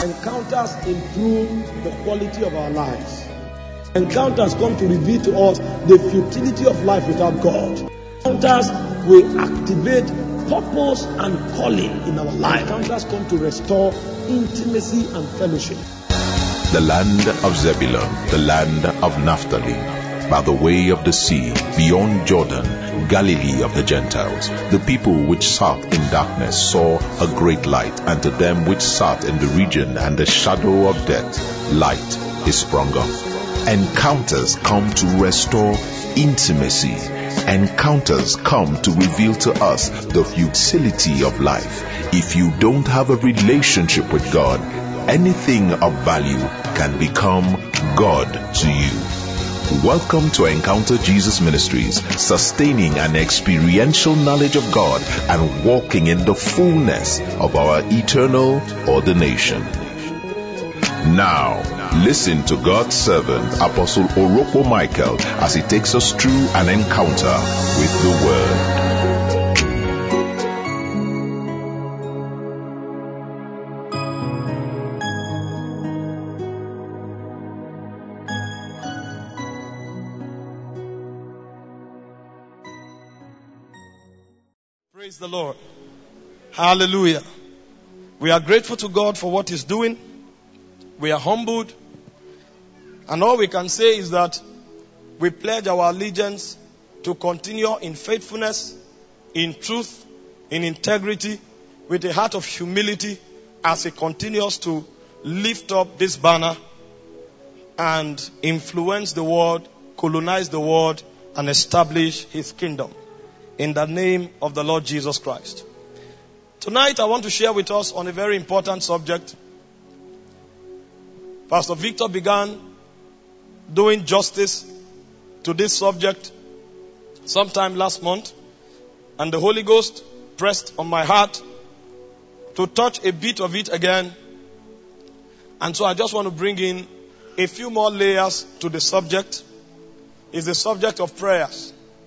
Encounters improve the quality of our lives. Encounters come to reveal to us the futility of life without God. Encounters will activate purpose and calling in our life. Encounters come to restore intimacy and fellowship. The land of Zebulun, the land of Naphtali, by the way of the sea, beyond Jordan, Galilee of the Gentiles. The people which sat in darkness saw a great light, and to them which sat in the region and the shadow of death, light is sprung up. Encounters come to restore intimacy. Encounters come to reveal to us the futility of life. If you don't have a relationship with God, anything of value can become God to you. Welcome to Encounter Jesus Ministries, sustaining an experiential knowledge of God and walking in the fullness of our eternal ordination. Now, listen to God's servant, Apostle Orokpo Michael, as he takes us through an encounter with the Word. Praise the Lord. Hallelujah. We are grateful to God for what He's doing. We are humbled. And all we can say is that we pledge our allegiance to continue in faithfulness, in truth, in integrity, with a heart of humility as He continues to lift up this banner and influence the world, colonize the world, and establish His kingdom. In the name of the Lord Jesus Christ. Tonight I want to share with us on a very important subject. Pastor Victor began doing justice to this subject sometime last month, and the Holy Ghost pressed on my heart to touch a bit of it again. And so I just want to bring in a few more layers to the subject. It's the subject of prayers.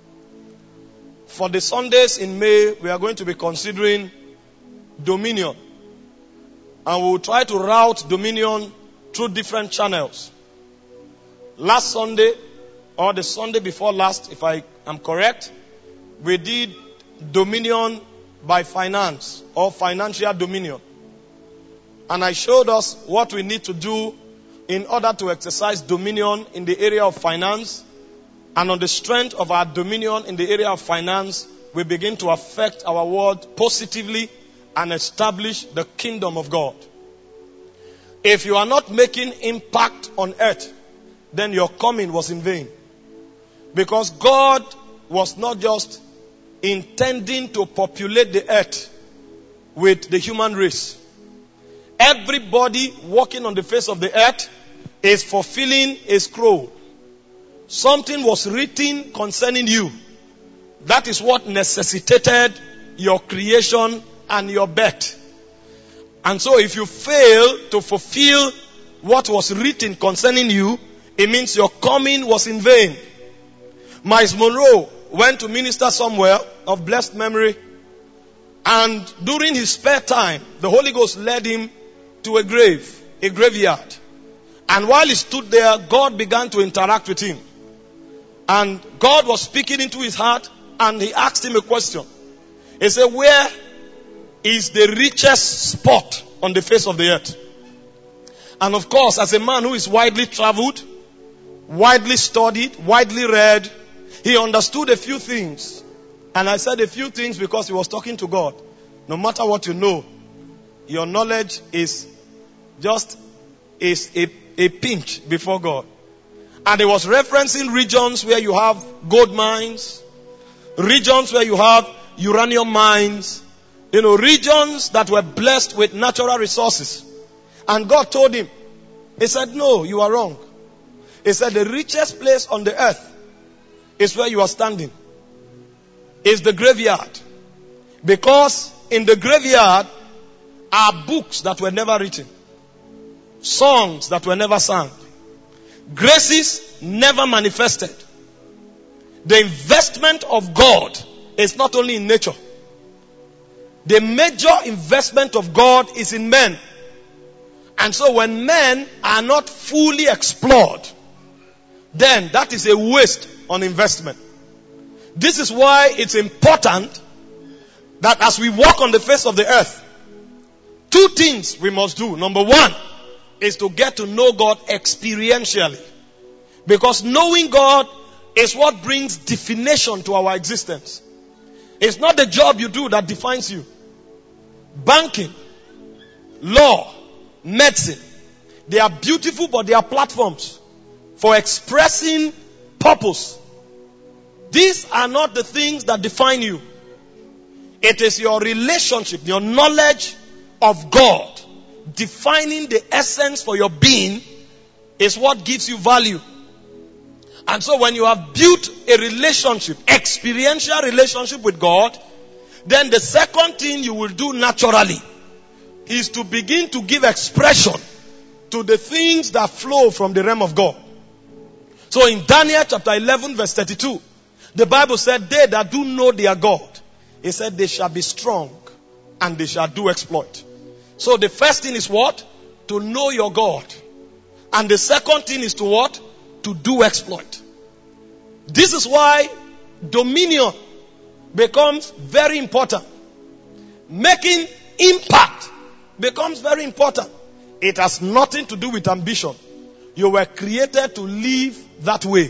For the Sundays in May, we are going to be considering dominion. And we will try to route dominion through different channels. Last Sunday, or the Sunday before last, if I am correct, we did dominion by finance, or financial dominion. And I showed us what we need to do in order to exercise dominion in the area of finance. And on the strength of our dominion in the area of finance, we begin to affect our world positively and establish the kingdom of God. If you are not making impact on earth, then your coming was in vain. Because God was not just intending to populate the earth with the human race. Everybody walking on the face of the earth is fulfilling a scroll. Something was written concerning you. That is what necessitated your creation and your birth. And so if you fail to fulfill what was written concerning you, it means your coming was in vain. Miles Monroe went to minister somewhere of blessed memory, and during his spare time, the Holy Ghost led him to a graveyard. And while he stood there, God began to interact with him. And God was speaking into his heart, and He asked him a question. He said, where is the richest spot on the face of the earth? And of course, as a man who is widely traveled, widely studied, widely read, he understood a few things. And I said a few things because he was talking to God. No matter what you know, your knowledge is just a pinch before God. And he was referencing regions where you have gold mines, regions where you have uranium mines, regions that were blessed with natural resources. And God told him, He said, no, you are wrong. He said, the richest place on the earth is where you are standing. It's the graveyard. Because in the graveyard are books that were never written, songs that were never sung, graces never manifested. The investment of God is not only in nature. The major investment of God is in men. And so when men are not fully explored, then that is a waste on investment. This is why it's important that as we walk on the face of the earth, two things we must do. Number one is to get to know God experientially. Because knowing God is what brings definition to our existence. It's not the job you do that defines you. Banking, law, medicine, they are beautiful, but they are platforms for expressing purpose. These are not the things that define you. It is your relationship, your knowledge of God, defining the essence for your being, is what gives you value. And so when you have built a relationship, experiential relationship with God, then the second thing you will do naturally is to begin to give expression to the things that flow from the realm of God. So in Daniel chapter 11 verse 32, the Bible said, they that do know their God, it said they shall be strong and they shall do exploit. So the first thing is what? To know your God. And the second thing is to what? To do exploit. This is why dominion becomes very important. Making impact becomes very important. It has nothing to do with ambition. You were created to live that way.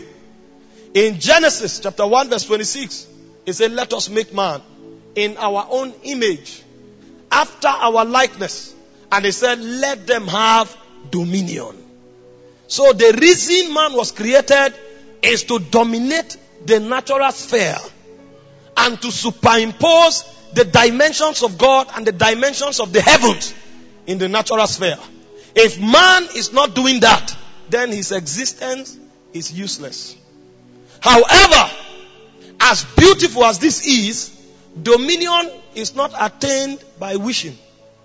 In Genesis chapter 1 verse 26, it said, let us make man in our own image, after our likeness. And it said, let them have dominion. So the reason man was created is to dominate the natural sphere and to superimpose the dimensions of God and the dimensions of the heavens in the natural sphere. If man is not doing that, then his existence is useless. However, as beautiful as this is, dominion is not attained by wishing.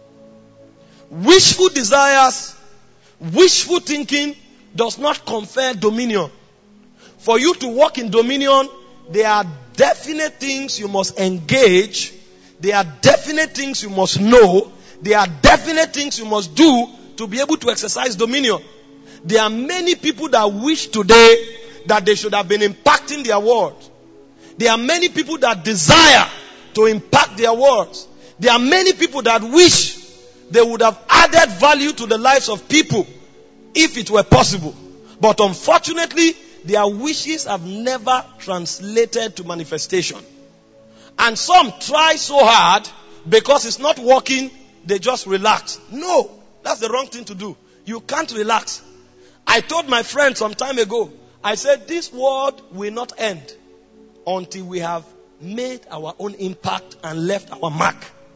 Wishful desires, wishful thinking does not confer dominion. For you to walk in dominion, there are definite things you must engage. There are definite things you must know. There are definite things you must do to be able to exercise dominion. There are many people that wish today that they should have been impacting their world. There are many people that desire to impact their worlds. There are many people that wish they would have added value to the lives of people if it were possible. But unfortunately, their wishes have never translated to manifestation. And some try so hard because it's not working, they just relax. No, that's the wrong thing to do. You can't relax. I told my friend some time ago, I said this world will not end until we have made our own impact and left our mark.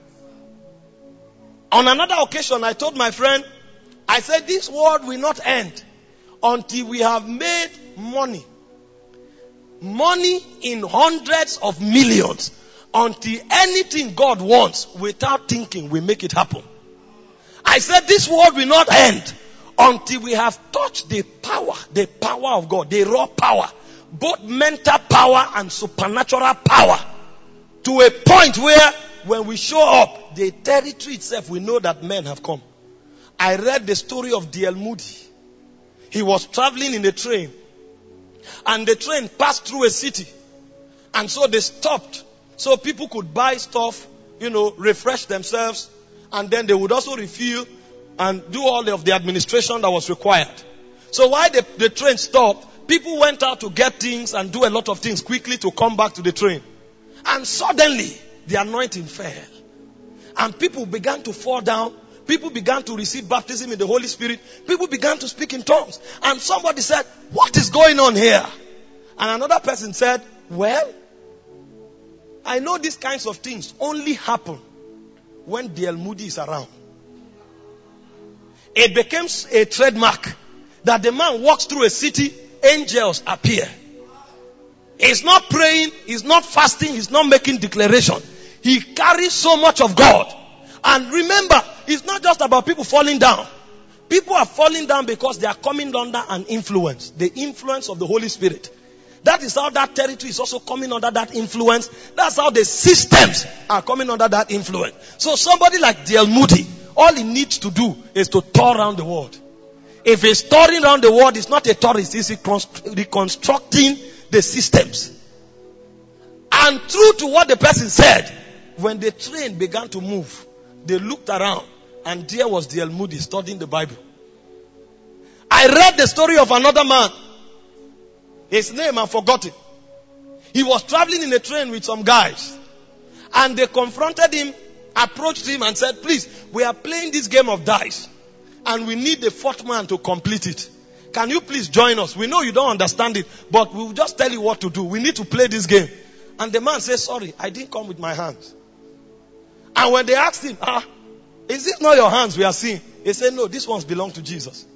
On another occasion, I told my friend, I said this world will not end until we have made money. Money in hundreds of millions. Until anything God wants, without thinking, we make it happen. I said this world will not end until we have touched the power of God, the raw power, both mental power and supernatural power, to a point where when we show up, the territory itself, we know that men have come. I read the story of D.L. Moody. He was traveling in a train, and the train passed through a city, and so they stopped so people could buy stuff, refresh themselves, and then they would also refuel and do all of the administration that was required. So while the train stopped, people went out to get things and do a lot of things quickly to come back to the train. And suddenly, the anointing fell. And people began to fall down. People began to receive baptism in the Holy Spirit. People began to speak in tongues. And somebody said, what is going on here? And another person said, well, I know these kinds of things only happen when D.L. Moody is around. It becomes a trademark that the man walks through a city, angels appear. He's not praying, he's not fasting, he's not making declaration. He carries so much of God. And remember, it's not just about people falling down. People are falling down because they are coming under an influence. The influence of the Holy Spirit. That is how that territory is also coming under that influence. That's how the systems are coming under that influence. So somebody like D.L. Moody all he needs to do is to tour around the world. If he's touring around the world, it's not a tourist, he's reconstructing the systems. And true to what the person said, when the train began to move, they looked around and there was D.L. Moody studying the Bible. I read the story of another man. His name I've forgotten. He was traveling in a train with some guys. And they confronted him, approached him and said, please, we are playing this game of dice. And we need the fourth man to complete it. Can you please join us? We know you don't understand it, but we'll just tell you what to do. We need to play this game. And the man says, sorry, I didn't come with my hands. And when they asked him, is it not your hands we are seeing? He said, no, these ones belong to Jesus.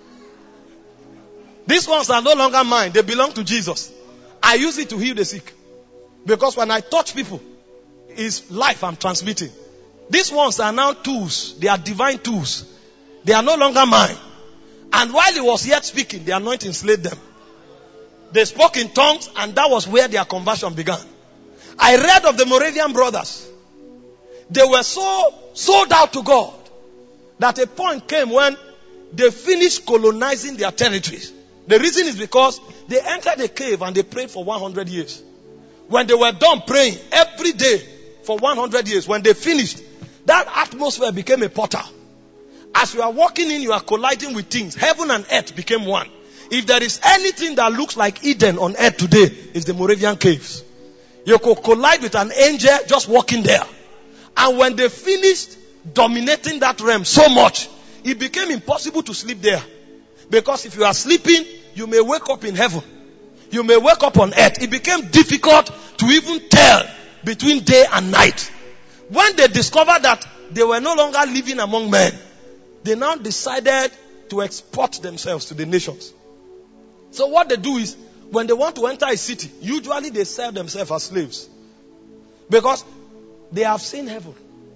These ones are no longer mine. They belong to Jesus. I use it to heal the sick. Because when I touch people, it's life I'm transmitting. These ones are now tools. They are divine tools. They are no longer mine. And while he was yet speaking, the anointing slayed them. They spoke in tongues, and that was where their conversion began. I read of the Moravian brothers. They were so sold out to God that a point came when they finished colonizing their territories. The reason is because they entered a cave and they prayed for 100 years. When they were done praying every day for 100 years, when they finished, that atmosphere became a portal. As you are walking in, you are colliding with things. Heaven and earth became one. If there is anything that looks like Eden on earth today, it's the Moravian caves. You could collide with an angel just walking there. And when they finished dominating that realm so much, it became impossible to sleep there. Because if you are sleeping, you may wake up in heaven. You may wake up on earth. It became difficult to even tell between day and night. When they discovered that they were no longer living among men, they now decided to export themselves to the nations. So what they do is, when they want to enter a city, usually they sell themselves as slaves. Because they have seen heaven.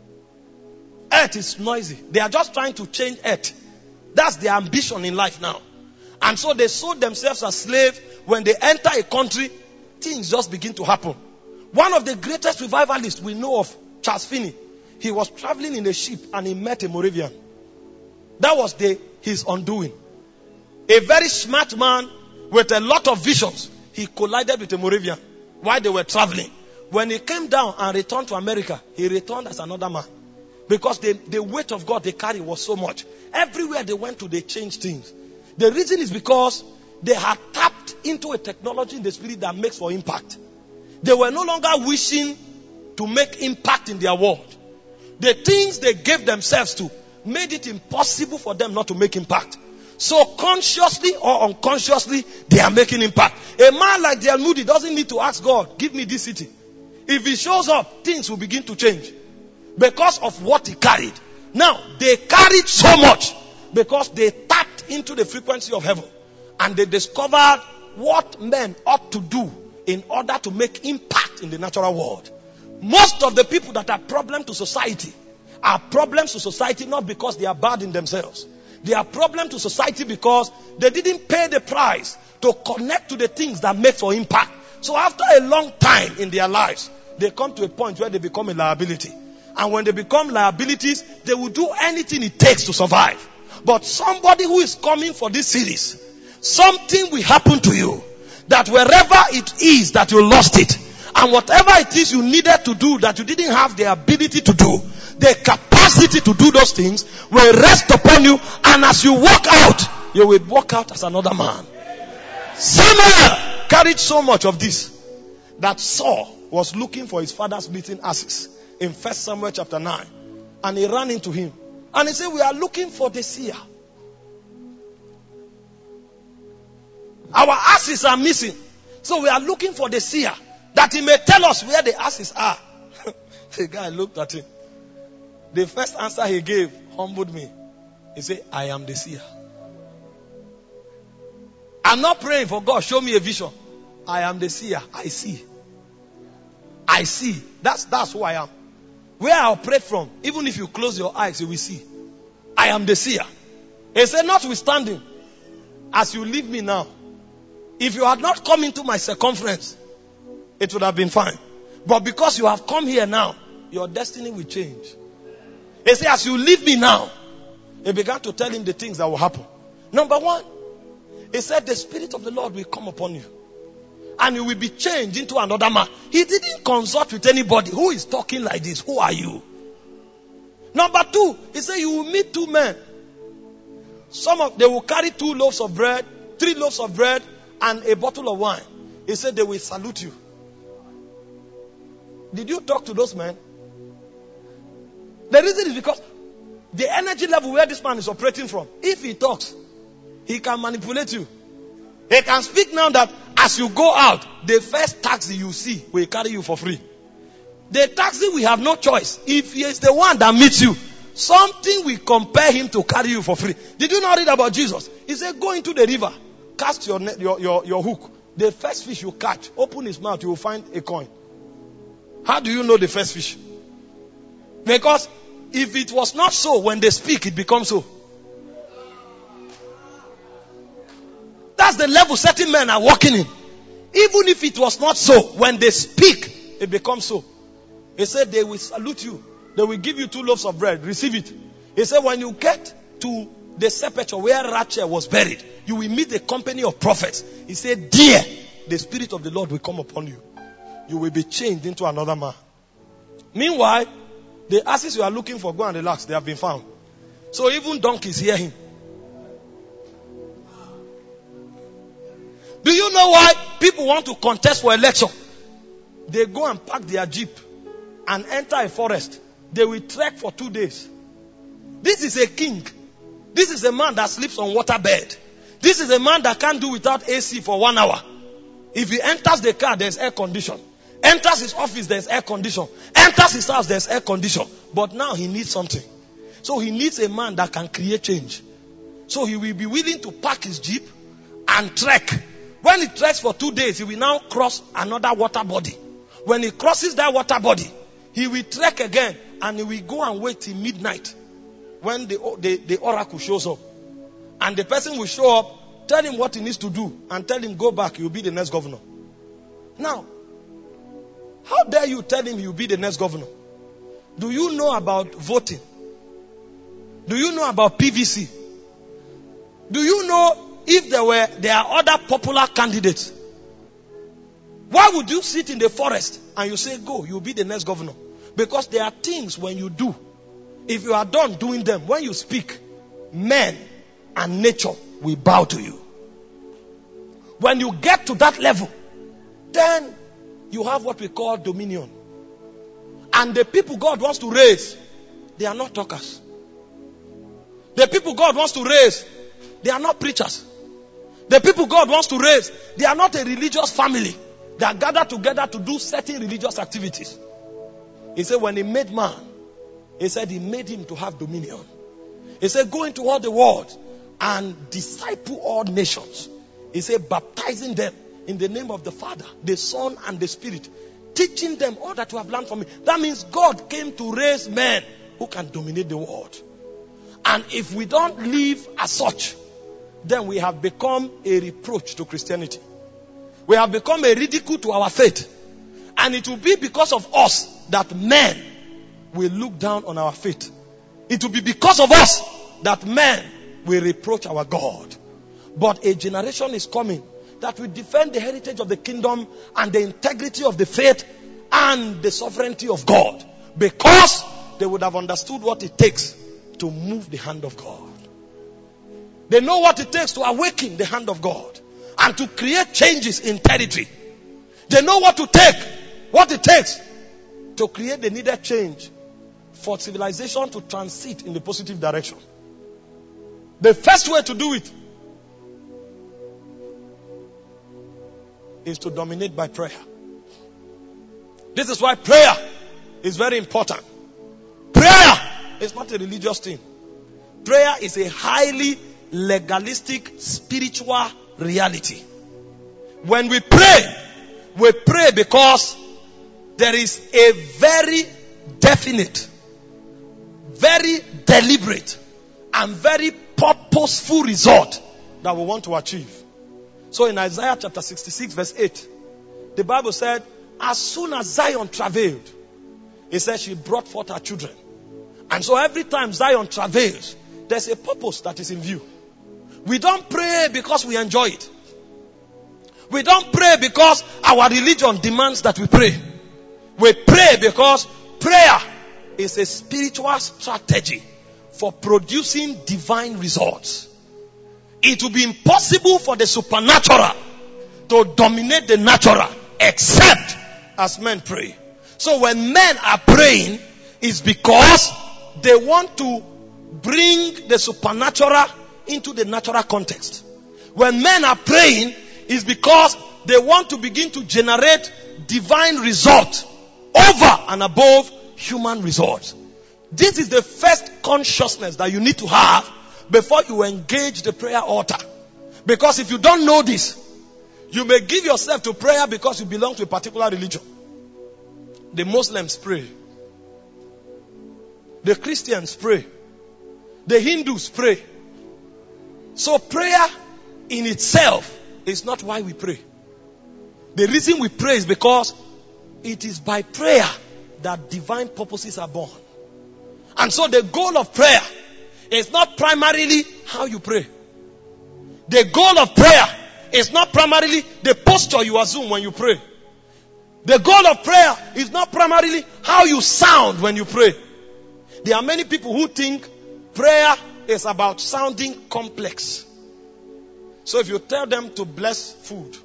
Earth is noisy. They are just trying to change earth. That's their ambition in life now. And so they sold themselves as slaves. When they enter a country, things just begin to happen. One of the greatest revivalists we know of, Charles Finney, he was traveling in a ship and he met a Moravian. That was his undoing. A very smart man with a lot of visions. He collided with a Moravian while they were traveling. When he came down and returned to America, he returned as another man. Because the weight of God they carried was so much. Everywhere they went to, they changed things. The reason is because they had tapped into a technology in the spirit that makes for impact. They were no longer wishing to make impact in their world. The things they gave themselves to made it impossible for them not to make impact. So consciously or unconsciously, they are making impact. A man like D.L. Moody doesn't need to ask God, give me this city. If he shows up, things will begin to change. Because of what he carried. Now, they carried so much because they tapped into the frequency of heaven. And they discovered what men ought to do in order to make impact in the natural world. Most of the people that are problems to society are problems to society not because they are bad in themselves. They are problems to society because they didn't pay the price to connect to the things that make for impact. So after a long time in their lives, they come to a point where they become a liability. And when they become liabilities, they will do anything it takes to survive. But somebody who is coming for this series, something will happen to you that wherever it is that you lost it, and whatever it is you needed to do that you didn't have the ability to do, the capacity to do those things will rest upon you, and as you walk out, you will walk out as another man. Samuel carried so much of this that Saul was looking for his father's beaten asses in 1 Samuel chapter 9, and he ran into him and he said, we are looking for the seer. Our asses are missing, so we are looking for the seer that he may tell us where the asses are. The guy looked at him. The first answer he gave humbled me. He said, I am the seer. I'm not praying for God, show me a vision. I am the seer. I see. I see. That's who I am. Where I operate from, even if you close your eyes, you will see. I am the seer. He said, notwithstanding, as you leave me now, if you had not come into my circumference, it would have been fine. But because you have come here now, your destiny will change. He said, as you leave me now, he began to tell him the things that will happen. Number one, he said, the Spirit of the Lord will come upon you. And you will be changed into another man. He didn't consult with anybody. Who is talking like this? Who are you? Number two, he said, you will meet two men. They will carry 2 loaves of bread, 3 loaves of bread, and a bottle of wine. He said, they will salute you. Did you talk to those men? The reason is because the energy level where this man is operating from, if he talks, he can manipulate you. He can speak now that as you go out, the first taxi you see will carry you for free. The taxi will have no choice. If he is the one that meets you, something will compel him to carry you for free. Did you not read about Jesus? He said, go into the river, cast your hook. The first fish you catch, open his mouth, you will find a coin. How do you know the first fish? Because if it was not so, when they speak, it becomes so. That's the level certain men are walking in. Even if it was not so, when they speak, it becomes so. He said, they will salute you. They will give you 2 loaves of bread. Receive it. He said, when you get to the sepulchre where Rachel was buried, you will meet a company of prophets. He said, there, the Spirit of the Lord will come upon you. You will be changed into another man. Meanwhile, the asses you are looking for, go and relax. They have been found. So even donkeys hear him. Do you know why people want to contest for election? They go and park their jeep and enter a forest. They will trek for 2 days. This is a king. This is a man that sleeps on waterbed. This is a man that can't do without AC for 1 hour. If he enters the car, there's air condition. Enters his office, there's air condition. Enters his house, there's air condition. But now he needs something. So he needs a man that can create change. So he will be willing to park his jeep and trek. When he treks for 2 days, he will now cross another water body. When he crosses that water body, he will trek again and he will go and wait till midnight when the oracle shows up. And the person will show up, tell him what he needs to do, and tell him go back, you'll be the next governor. Now, how dare you tell him you'll be the next governor? Do you know about voting? Do you know about PVC? Do you know if there are other popular candidates? Why would you sit in the forest and you say, go, you'll be the next governor? Because there are things when you do, if you are done doing them, when you speak, men and nature will bow to you. When you get to that level, then you have what we call dominion. And the people God wants to raise, they are not talkers. The people God wants to raise, they are not preachers. The people God wants to raise, they are not a religious family that gather together to do certain religious activities. He said when he made man, he said he made him to have dominion. He said go into all the world and disciple all nations. He said baptizing them in the name of the Father, the Son and the Spirit, teaching them all that you have learned from me. That means God came to raise men who can dominate the world. And if we don't live as such, then we have become a reproach to Christianity. We have become a ridicule to our faith. And it will be because of us that men will look down on our faith. It will be because of us that men will reproach our God. But a generation is coming that will defend the heritage of the kingdom and the integrity of the faith and the sovereignty of God. Because they would have understood what it takes to move the hand of God. They know what it takes to awaken the hand of God and to create changes in territory. They know what it takes to create the needed change for civilization to transit in the positive direction. The first way to do it is to dominate by prayer. This is why prayer is very important. Prayer is not a religious thing. Prayer is a highly legalistic spiritual reality. When we pray because there is a very definite, very deliberate, and very purposeful result that we want to achieve. So in Isaiah chapter 66 verse 8, the Bible said, as soon as Zion travailed, it said she brought forth her children. And so every time Zion travails, there's a purpose that is in view. We don't pray because we enjoy it. We don't pray because our religion demands that we pray. We pray because prayer is a spiritual strategy for producing divine results. It will be impossible for the supernatural to dominate the natural except as men pray. So when men are praying, it's because they want to bring the supernatural into the natural context. When men are praying, it's because they want to begin to generate divine results over and above human results. This is the first consciousness that you need to have before you engage the prayer altar. Because if you don't know this, you may give yourself to prayer because you belong to a particular religion. The Muslims pray. The Christians pray. The Hindus pray. So prayer in itself is not why we pray. The reason we pray is because it is by prayer that divine purposes are born. And so the goal of prayer is not primarily how you pray. The goal of prayer is not primarily the posture you assume when you pray. The goal of prayer is not primarily how you sound when you pray. There are many people who think prayer is about sounding complex. So if you tell them to bless food,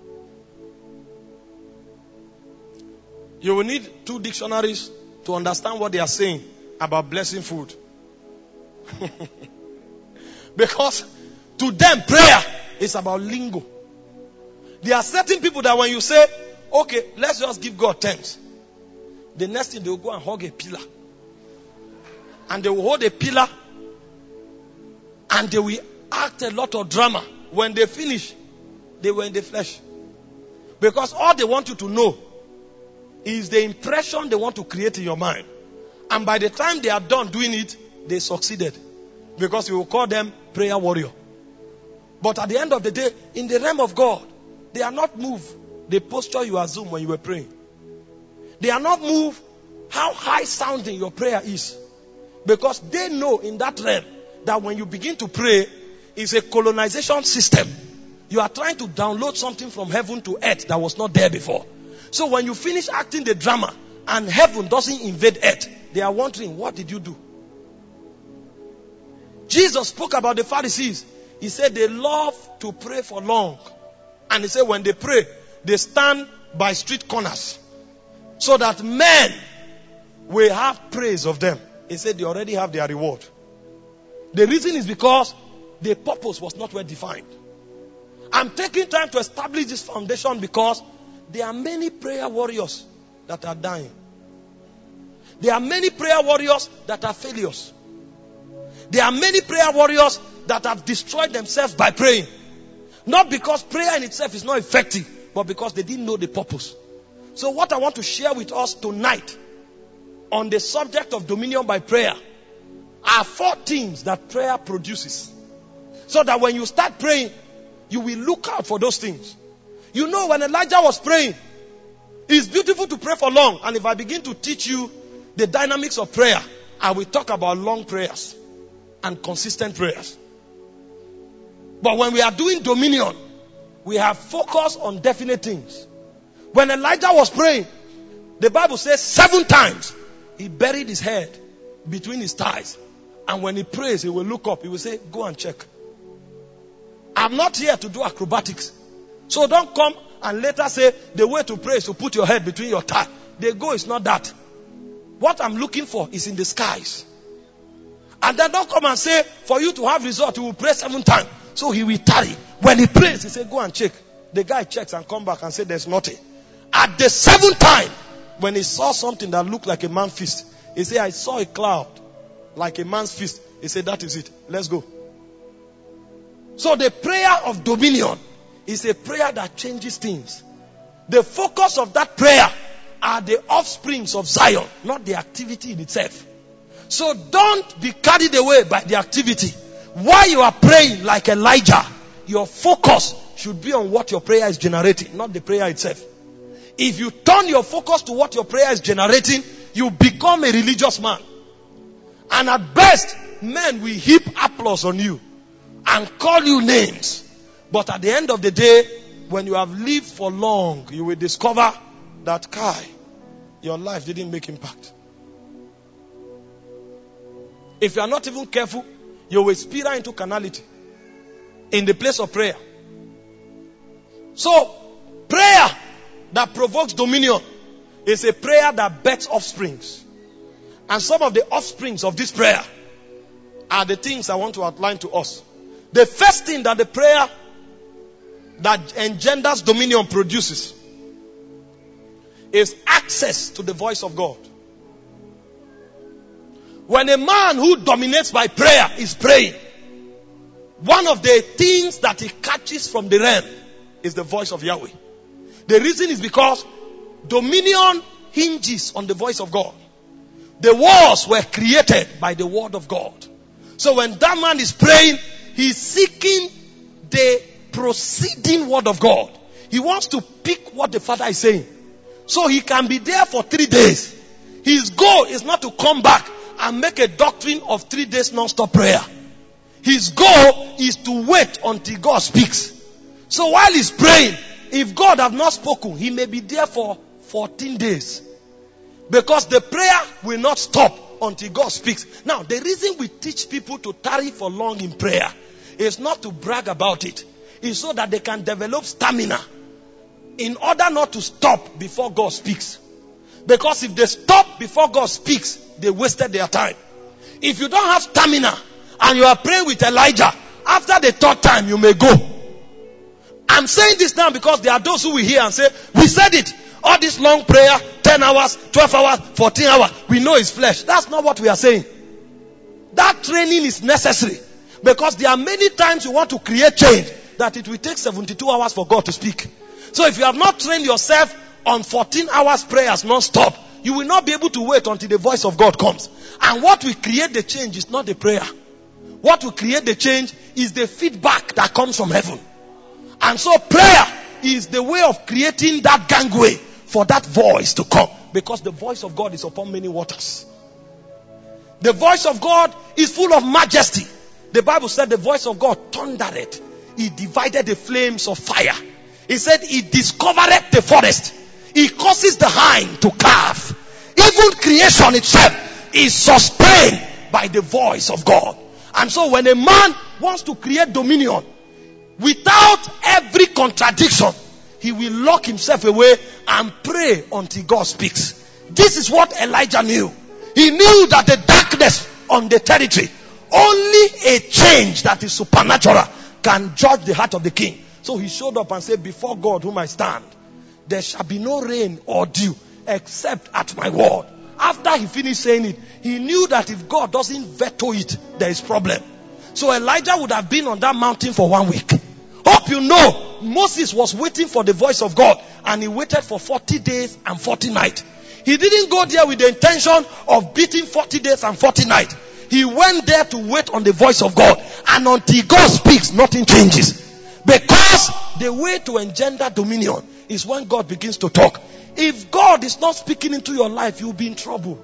you will need 2 dictionaries to understand what they are saying about blessing food. Because to them prayer is about lingo. There are certain people that when you say, okay, let's just give God thanks, the next thing they will go and hug a pillar. And they will hold a pillar and they will act a lot of drama. When they finish, they were in the flesh. Because all they want you to know is the impression they want to create in your mind. And by the time they are done doing it, they succeeded. Because you will call them prayer warrior. But at the end of the day, in the realm of God, they are not moved the posture you assume when you were praying. They are not moved how high sounding your prayer is. Because they know in that realm that when you begin to pray, it's a colonization system. You are trying to download something from heaven to earth that was not there before. So when you finish acting the drama and heaven doesn't invade earth, they are wondering, what did you do? Jesus spoke about the Pharisees. He said they love to pray for long. And he said when they pray, they stand by street corners so that men will have praise of them. He said they already have their reward. The reason is because the purpose was not well defined. I'm taking time to establish this foundation because there are many prayer warriors that are dying. There are many prayer warriors that are failures. There are many prayer warriors that have destroyed themselves by praying. Not because prayer in itself is not effective, but because they didn't know the purpose. So what I want to share with us tonight on the subject of dominion by prayer are 4 things that prayer produces. So that when you start praying, you will look out for those things. You know, when Elijah was praying, it's beautiful to pray for long. And if I begin to teach you the dynamics of prayer, I will talk about long prayers and consistent prayers. But when we are doing dominion, we have focus on definite things. When Elijah was praying, the Bible says 7 times he buried his head between his thighs. And when he prays, he will look up. He will say, go and check. I'm not here to do acrobatics. So don't come and later say the way to pray is to put your head between your thighs. The goal is not that. What I'm looking for is in the skies. And then don't come and say, for you to have result, you will pray 7 times. So he will tarry. When he prays, he say, go and check. The guy checks and come back and say, there's nothing. At the 7th time, when he saw something that looked like a man's fist, he said, I saw a cloud like a man's fist. He said, that is it. Let's go. So the prayer of dominion is a prayer that changes things. The focus of that prayer are the offsprings of Zion, not the activity in itself. So don't be carried away by the activity. While you are praying like Elijah, your focus should be on what your prayer is generating, not the prayer itself. If you turn your focus to what your prayer is generating, you become a religious man. And at best, men will heap applause on you and call you names. But at the end of the day, when you have lived for long, you will discover that, your life didn't make impact. If you are not even careful, you will spiral into carnality in the place of prayer. So, prayer that provokes dominion is a prayer that births offsprings. And some of the offsprings of this prayer are the things I want to outline to us. The first thing that the prayer that engenders dominion produces is access to the voice of God. When a man who dominates by prayer is praying, one of the things that he catches from the realm is the voice of Yahweh. The reason is because dominion hinges on the voice of God. The wars were created by the word of God. So when that man is praying, he's seeking the proceeding word of God. He wants to pick what the Father is saying. So he can be there for 3 days. His goal is not to come back and make a doctrine of 3 days non-stop prayer. His goal is to wait until God speaks. So while he's praying, if God have not spoken, he may be there for 14 days. Because the prayer will not stop until God speaks. Now, the reason we teach people to tarry for long in prayer is not to brag about it. It's so that they can develop stamina in order not to stop before God speaks. Because if they stop before God speaks, they wasted their time. If you don't have stamina and you are praying with Elijah, after the 3rd time you may go. I'm saying this now because there are those who will hear and say, we said it. All this long prayer, 10 hours, 12 hours, 14 hours, we know it's flesh. That's not what we are saying. That training is necessary. Because there are many times you want to create change that it will take 72 hours for God to speak. So if you have not trained yourself on 14 hours prayers non-stop, you will not be able to wait until the voice of God comes. And what will create the change is not the prayer. What will create the change is the feedback that comes from heaven. And so prayer is the way of creating that gangway for that voice to come. Because the voice of God is upon many waters. The voice of God is full of majesty. The Bible said the voice of God thundered. He divided the flames of fire. He said he discovered the forest. He causes the hind to calve. Even creation itself is sustained by the voice of God. And so when a man wants to create dominion, without every contradiction, he will lock himself away and pray until God speaks. This is what Elijah knew. He knew that the darkness on the territory, only a change that is supernatural can judge the heart of the king. So he showed up and said, before God whom I stand, there shall be no rain or dew except at my word. After he finished saying it, he knew that if God doesn't veto it, there is problem. So Elijah would have been on that mountain for 1 week. Hope you know, Moses was waiting for the voice of God, and he waited for 40 days and 40 nights. He didn't go there with the intention of beating 40 days and 40 nights. He went there to wait on the voice of God. And until God speaks, nothing changes. Because the way to engender dominion is when God begins to talk. If God is not speaking into your life, you'll be in trouble.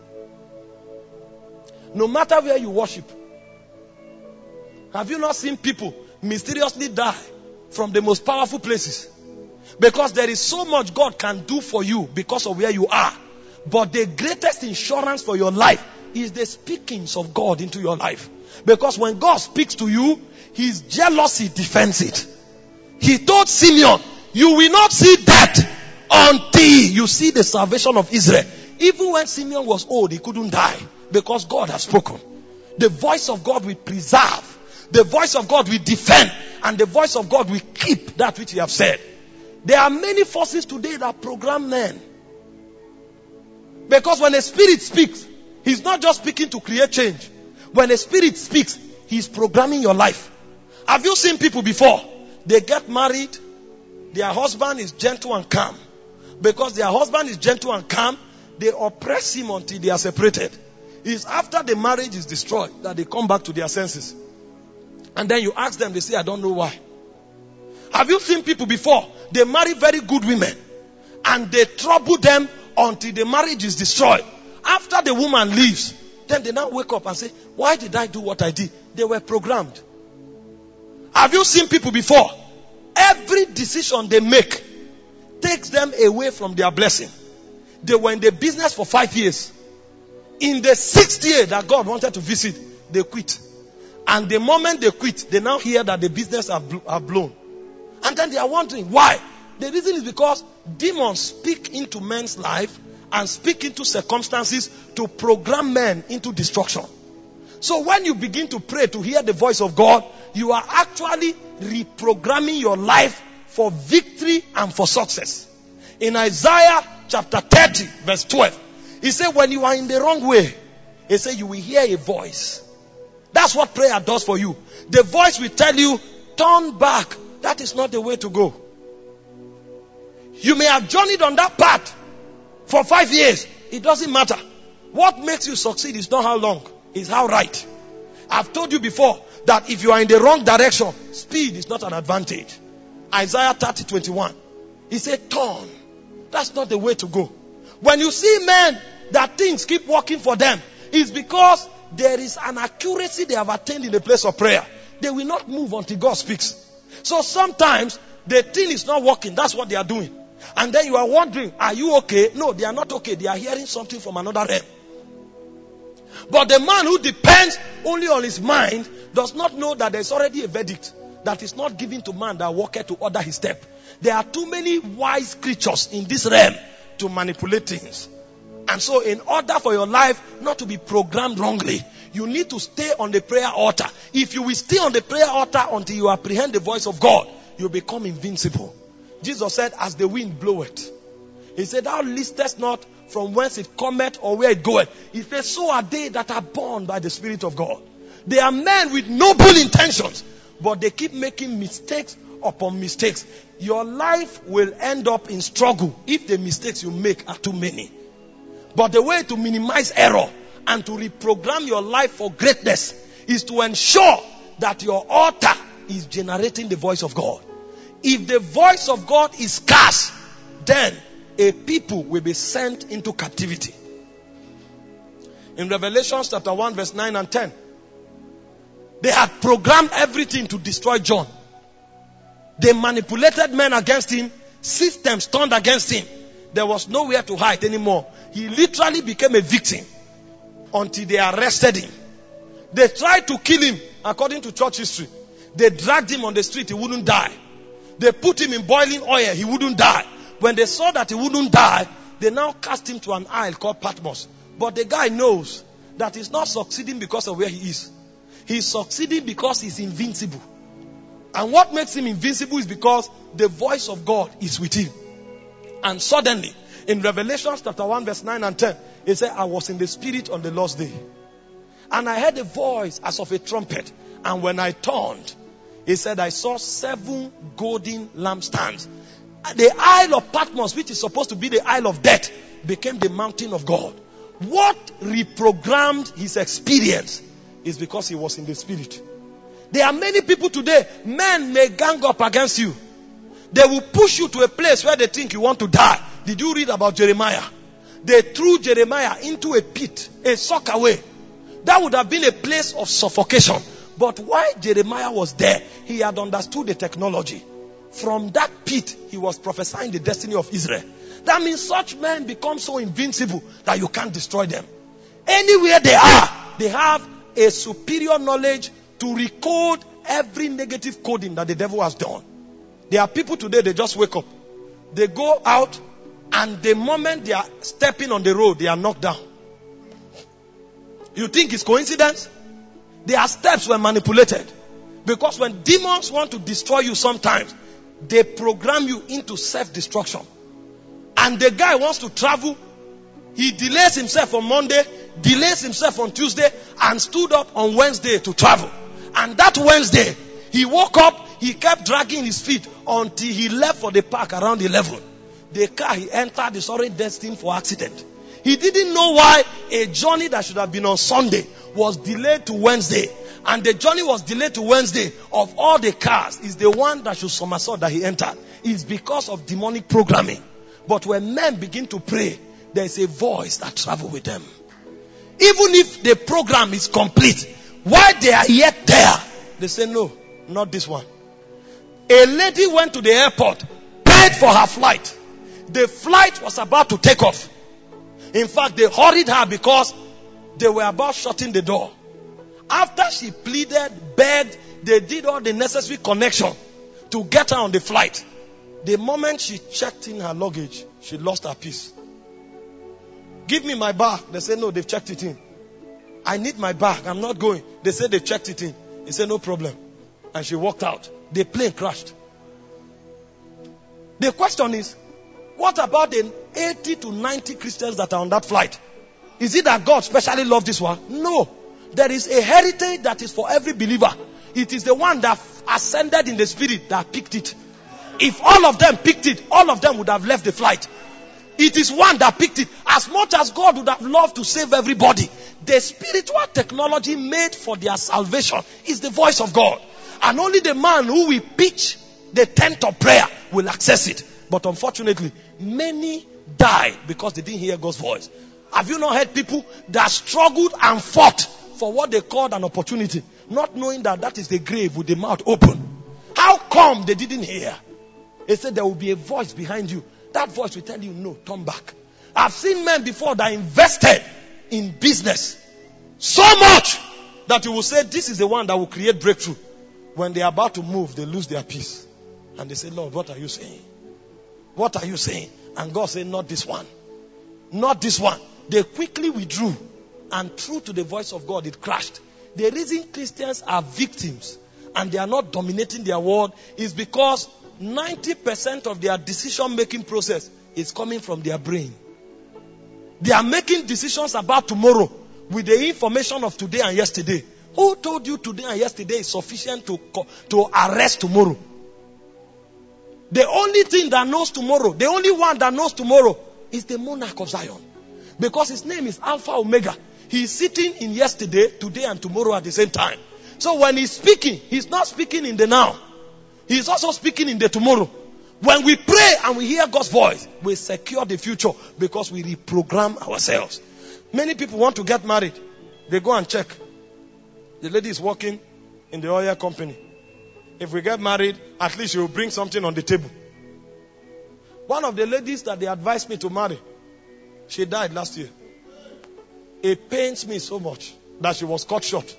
No matter where you worship. Have you not seen people mysteriously die from the most powerful places? Because there is so much God can do for you because of where you are. But the greatest insurance for your life is the speakings of God into your life. Because when God speaks to you, his jealousy defends it. He told Simeon, you will not see death until you see the salvation of Israel. Even when Simeon was old, he couldn't die because God has spoken. The voice of God will preserve. The voice of God will defend. And the voice of God will keep that which he has said. There are many forces today that program men. Because when a spirit speaks, he's not just speaking to create change. When a spirit speaks, he's programming your life. Have you seen people before? They get married, their husband is gentle and calm. Because their husband is gentle and calm, they oppress him until they are separated. It's after the marriage is destroyed that they come back to their senses. And then you ask them, they say, I don't know why. Have you seen people before? They marry very good women and they trouble them until the marriage is destroyed. After the woman leaves, Then they now wake up and say, why did I do what I did? They were programmed. Have you seen people before? Every decision they make takes them away from their blessing. They were in the business for 5 years. In the 6th year that God wanted to visit, they quit. And the moment they quit, they now hear that the business have blown. And then they are wondering why. The reason is because demons speak into men's life and speak into circumstances to program men into destruction. So when you begin to pray to hear the voice of God, you are actually reprogramming your life for victory and for success. In Isaiah chapter 30 verse 12, he said when you are in the wrong way, he said you will hear a voice. That's what prayer does for you. The voice will tell you, turn back. That is not the way to go. You may have journeyed on that path for 5 years. It doesn't matter. What makes you succeed is not how long, it's how right. I've told you before that if you are in the wrong direction, speed is not an advantage. Isaiah 30:21. He said, turn. That's not the way to go. When you see men that things keep working for them, it's because there is an accuracy they have attained in the place of prayer. They will not move until God speaks. So sometimes the thing is not working. That's what they are doing. And then you are wondering, are you okay? No, they are not okay. They are hearing something from another realm. But the man who depends only on his mind does not know that there is already a verdict that is not given to man that walketh to order his step. There are too many wise creatures in this realm to manipulate things. And so in order for your life not to be programmed wrongly, you need to stay on the prayer altar. If you will stay on the prayer altar until you apprehend the voice of God, you become invincible. Jesus said, as the wind bloweth. He said, thou listest not from whence it cometh or where it goeth. He said, so are they that are born by the Spirit of God. They are men with noble intentions, but they keep making mistakes upon mistakes. Your life will end up in struggle if the mistakes you make are too many. But the way to minimize error and to reprogram your life for greatness is to ensure that your altar is generating the voice of God. If the voice of God is scarce, then a people will be sent into captivity. In Revelation chapter 1 verse 9 and 10, they had programmed everything to destroy John. They manipulated men against him. Systems turned against him. There was nowhere to hide anymore. He literally became a victim until they arrested him. They tried to kill him according to church history. They dragged him on the street. He wouldn't die. They put him in boiling oil. He wouldn't die. When they saw that he wouldn't die, they now cast him to an isle called Patmos. But the guy knows that he's not succeeding because of where he is. He's succeeding because he's invincible. And what makes him invincible is because the voice of God is with him. And suddenly, in Revelation chapter 1 verse 9 and 10, it said, I was in the spirit on the Lord's day. And I heard a voice as of a trumpet. And when I turned, he said, I saw 7 golden lampstands. The Isle of Patmos, which is supposed to be the Isle of Death, became the mountain of God. What reprogrammed his experience is because he was in the spirit. There are many people today, men may gang up against you. They will push you to a place where they think you want to die. Did you read about Jeremiah? They threw Jeremiah into a pit, a sock away. That would have been a place of suffocation. But while Jeremiah was there, he had understood the technology. From that pit, he was prophesying the destiny of Israel. That means such men become so invincible that you can't destroy them. Anywhere they are, they have a superior knowledge to recode every negative coding that the devil has done. There are people today, they just wake up. They go out, and the moment they are stepping on the road, they are knocked down. You think it's coincidence? Their steps were manipulated. Because when demons want to destroy you sometimes, they program you into self-destruction. And the guy wants to travel. He delays himself on Monday, delays himself on Tuesday, and stood up on Wednesday to travel. And that Wednesday, he woke up, he kept dragging his feet until he left for the park around 11. The car he entered is already destined for accident. He didn't know why a journey that should have been on Sunday was delayed to Wednesday. And the journey was delayed to Wednesday. Of all the cars, is the one that should somersault that he entered. It's because of demonic programming. But when men begin to pray, there is a voice that travels with them. Even if the program is complete, while they are yet there, they say, no, not this one. A lady went to the airport, paid for her flight. The flight was about to take off. In fact, they hurried her because they were about shutting the door. After she pleaded, begged, they did all the necessary connection to get her on the flight. The moment she checked in her luggage, she lost her peace. Give me my bag. They said, no, they've checked it in. I need my bag. I'm not going. They said they checked it in. He said, no problem. And she walked out. The plane crashed. The question is, what about the 80 to 90 Christians that are on that flight? Is it that God specially loved this one? No. There is a heritage that is for every believer. It is the one that ascended in the spirit that picked it. If all of them picked it, all of them would have left the flight. It is one that picked it. As much as God would have loved to save everybody, the spiritual technology made for their salvation is the voice of God. And only the man who will pitch the tent of prayer will access it. But unfortunately, many died because they didn't hear God's voice. Have you not heard people that struggled and fought for what they called an opportunity, not knowing that that is the grave with the mouth open? How come they didn't hear? They said there will be a voice behind you. That voice will tell you, no, turn back. I've seen men before that invested in business so much that you will say, this is the one that will create breakthrough. When they are about to move, they lose their peace. And they say, Lord, what are you saying? What are you saying? And God said, not this one. Not this one. They quickly withdrew. And true to the voice of God, it crashed. The reason Christians are victims and they are not dominating their world is because 90% of their decision-making process is coming from their brain. They are making decisions about tomorrow with the information of today and yesterday. Who told you today and yesterday is sufficient to arrest tomorrow? The only thing that knows tomorrow, the only one that knows tomorrow is the monarch of Zion. Because his name is Alpha Omega. He is sitting in yesterday, today and tomorrow at the same time. So when he's speaking, he's not speaking in the now. He's also speaking in the tomorrow. When we pray and we hear God's voice, we secure the future because we reprogram ourselves. Many people want to get married. They go and check. The lady is working in the oil company. If we get married, at least she will bring something on the table. One of the ladies that they advised me to marry, she died last year. It pains me so much that she was cut short.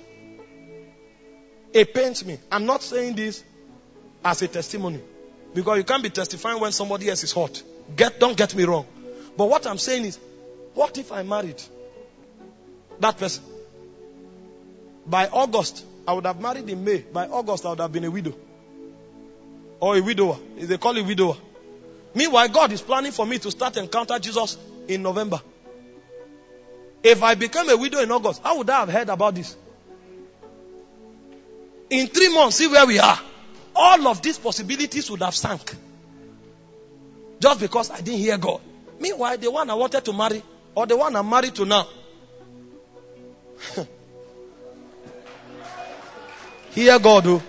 It pains me. I'm not saying this as a testimony, because you can't be testifying when somebody else is hurt. Don't get me wrong. But what I'm saying is, what if I married that person? By August, I would have married in May. By August, I would have been a widow. Or a widower. They call it widower. Meanwhile, God is planning for me to start encounter Jesus in November. If I became a widow in August, how would I have heard about this? In 3 months, see where we are. All of these possibilities would have sunk. Just because I didn't hear God. Meanwhile, the one I wanted to marry, or the one I'm married to now, hear God, oh.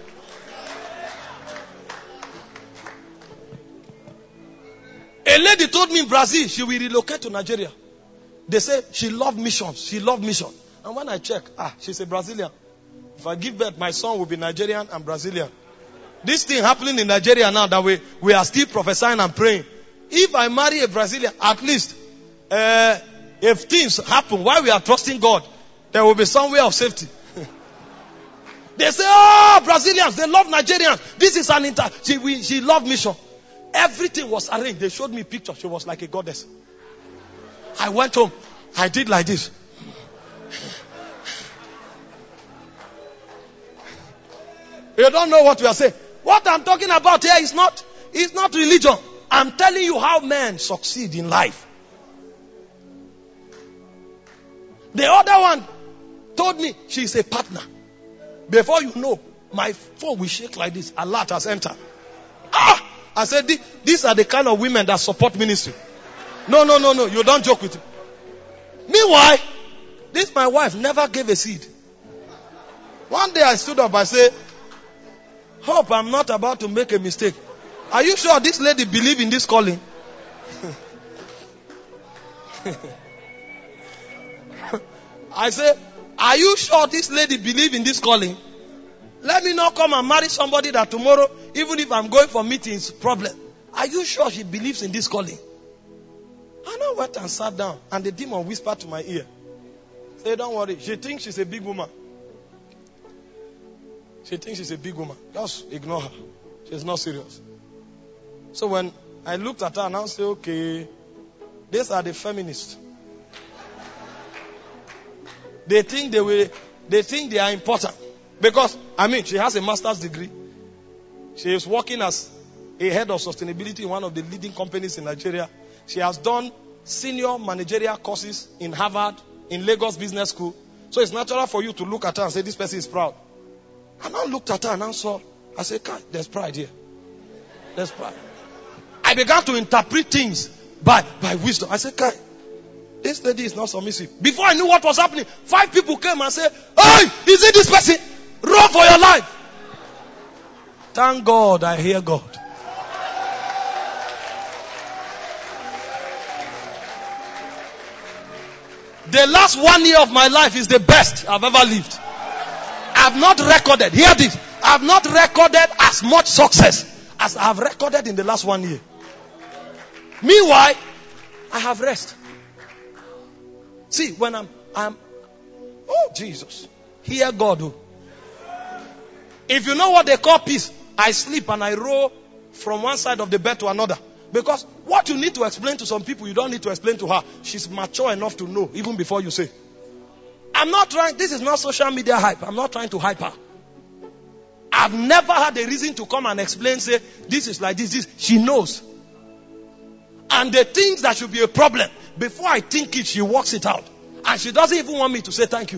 A lady told me in Brazil she will relocate to Nigeria. They say she loved missions. She loved mission. And when I check, she's a Brazilian. If I give birth, my son will be Nigerian and Brazilian. This thing happening in Nigeria now that we are still prophesying and praying. If I marry a Brazilian, at least, if things happen while we are trusting God, there will be some way of safety. They say, oh, Brazilians, they love Nigerians. This is she loved mission. Everything was arranged. They showed me pictures. She was like a goddess. I went home. I did like this. You don't know what we are saying. What I'm talking about here is not religion. I'm telling you how men succeed in life. The other one told me she's a partner. Before you know, my phone will shake like this. Alert has entered. I said, these are the kind of women that support ministry. No. You don't joke with me. Meanwhile, my wife never gave a seed. One day I stood up, I said, hope I'm not about to make a mistake. Are you sure this lady believes in this calling? I say, are you sure this lady believes in this calling? Let me not come and marry somebody that tomorrow, even if I'm going for meetings, problem. Are you sure she believes in this calling? And I went and sat down, and the demon whispered to my ear. Say, don't worry. She thinks she's a big woman. She thinks she's a big woman. Just ignore her. She's not serious. So when I looked at her and I said, okay, these are the feminists. They think they are important. Because, she has a master's degree. She is working as a head of sustainability in one of the leading companies in Nigeria. She has done senior managerial courses in Harvard, in Lagos Business School. So it's natural for you to look at her and say, this person is proud. And I looked at her and I said, there's pride here. There's pride. I began to interpret things by wisdom. I said, Kai, this lady is not submissive. Before I knew what was happening, 5 people came and said, hey, is it this person? Run for your life. Thank God I hear God. The last 1 year of my life is the best I've ever lived. I've not recorded, hear this, I've not recorded as much success as I've recorded in the last 1 year. Meanwhile, I have rest. See, when I'm oh Jesus, hear God. Oh. If you know what they call peace, I sleep and I roll from one side of the bed to another. Because what you need to explain to some people, you don't need to explain to her. She's mature enough to know, even before you say. This is not social media hype. I'm not trying to hype her. I've never had a reason to come and explain, say, this is like this. She knows. And the things that should be a problem, before I think it, she works it out. And she doesn't even want me to say thank you.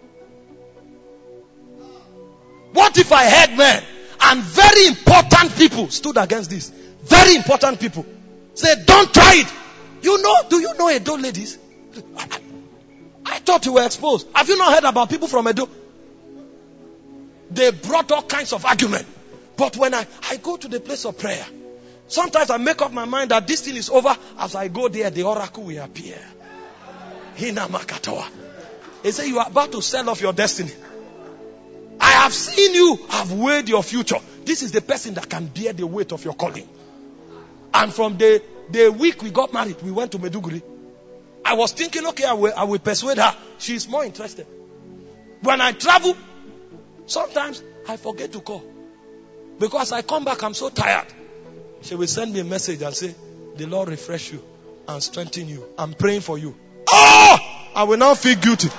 What if I had men and very important people stood against this? Very important people. Say, don't try it. Do you know Edo ladies? I thought you were exposed. Have you not heard about people from Edo? They brought all kinds of argument. But when I go to the place of prayer, sometimes I make up my mind that this thing is over. As I go there, the oracle will appear. Hina Makatawa. They say you are about to sell off your destiny. I have seen you. I've weighed your future. This is the person that can bear the weight of your calling. And from the week we got married, we went to Meduguri. I was thinking, okay, I will persuade her. She's more interested. When I travel, sometimes I forget to call. Because I come back, I'm so tired. She will send me a message and say, the Lord refresh you and strengthen you. I'm praying for you. Oh! I will now feel guilty.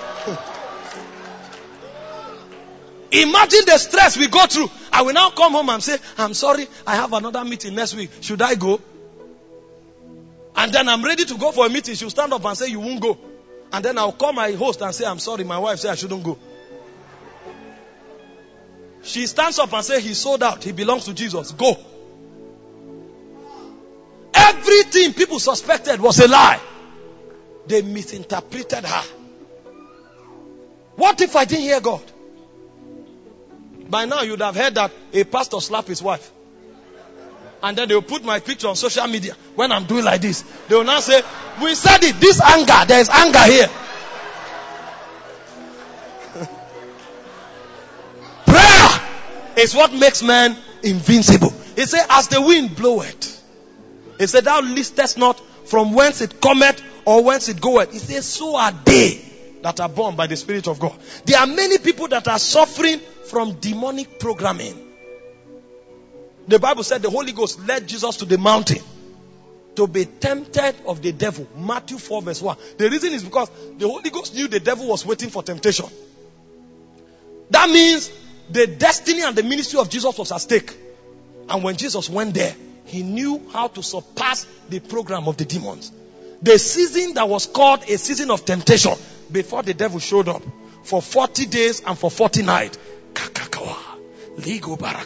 Imagine the stress we go through. I will now come home and say, I'm sorry, I have another meeting next week. Should I go? And then I'm ready to go for a meeting. She'll stand up and say, you won't go. And then I'll call my host and say, I'm sorry, my wife said I shouldn't go. She stands up and says, he sold out. He belongs to Jesus. Go. Everything people suspected was a lie. They misinterpreted her. What if I didn't hear God? By now you'd have heard that a pastor slapped his wife. And then they'll put my picture on social media when I'm doing like this. They will now say, we said it, this anger, there is anger here. Prayer is what makes man invincible. He said, as the wind bloweth. He said, thou listest not from whence it cometh or whence it goeth. He says, so are they that are born by the Spirit of God. There are many people that are suffering from demonic programming. The Bible said the Holy Ghost led Jesus to the mountain to be tempted of the devil. Matthew 4 verse 1. The reason is because the Holy Ghost knew the devil was waiting for temptation. That means the destiny and the ministry of Jesus was at stake. And when Jesus went there, he knew how to surpass the program of the demons. The season that was called a season of temptation before the devil showed up for 40 days and for 40 nights. The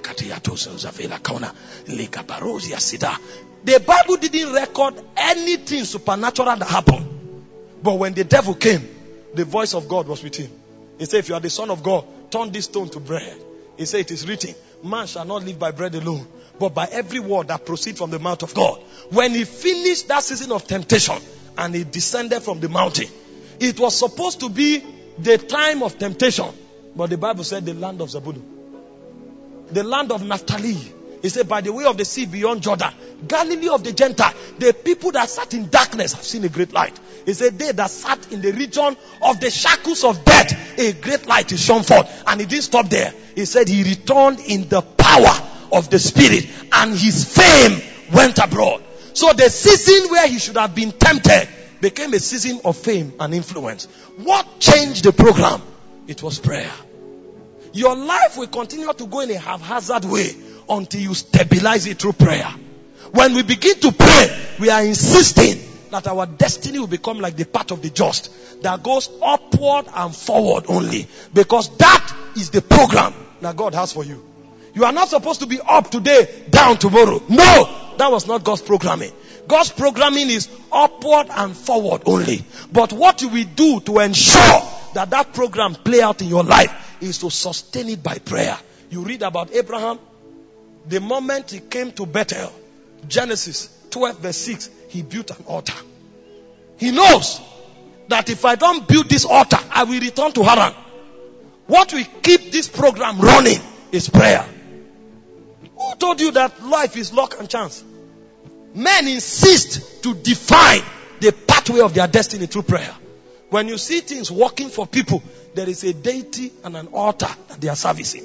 Bible didn't record anything supernatural that happened. But when the devil came, the voice of God was with him. He said, if you are the Son of God, turn this stone to bread. He said, it is written, man shall not live by bread alone, but by every word that proceeds from the mouth of God. When he finished that season of temptation and he descended from the mountain, It was supposed to be the time of temptation. But the Bible said the land of Zebulun. The land of Naphtali. He said, by the way of the sea beyond Jordan, Galilee of the Gentile, the people that sat in darkness have seen a great light. He said, they that sat in the region of the shackles of death, a great light is shone forth. And he didn't stop there. He said he returned in the power of the Spirit, and his fame went abroad. So the season where he should have been tempted became a season of fame and influence. What changed the program? It was prayer. Your life will continue to go in a haphazard way until you stabilize it through prayer. When we begin to pray, we are insisting that our destiny will become like the path of the just, that goes upward and forward only, because that is the program that God has for you. You are not supposed to be up today, down tomorrow. No, that was not God's programming. God's programming is upward and forward only. But what you will do to ensure that that program play out in your life is to sustain it by prayer. You read about Abraham. The moment he came to Bethel, Genesis 12 verse 6, he built an altar. He knows that if I don't build this altar, I will return to Haran. What will keep this program running is prayer. Who told you that life is luck and chance? Men insist to define the pathway of their destiny through prayer. When you see things working for people, there is a deity and an altar that they are servicing.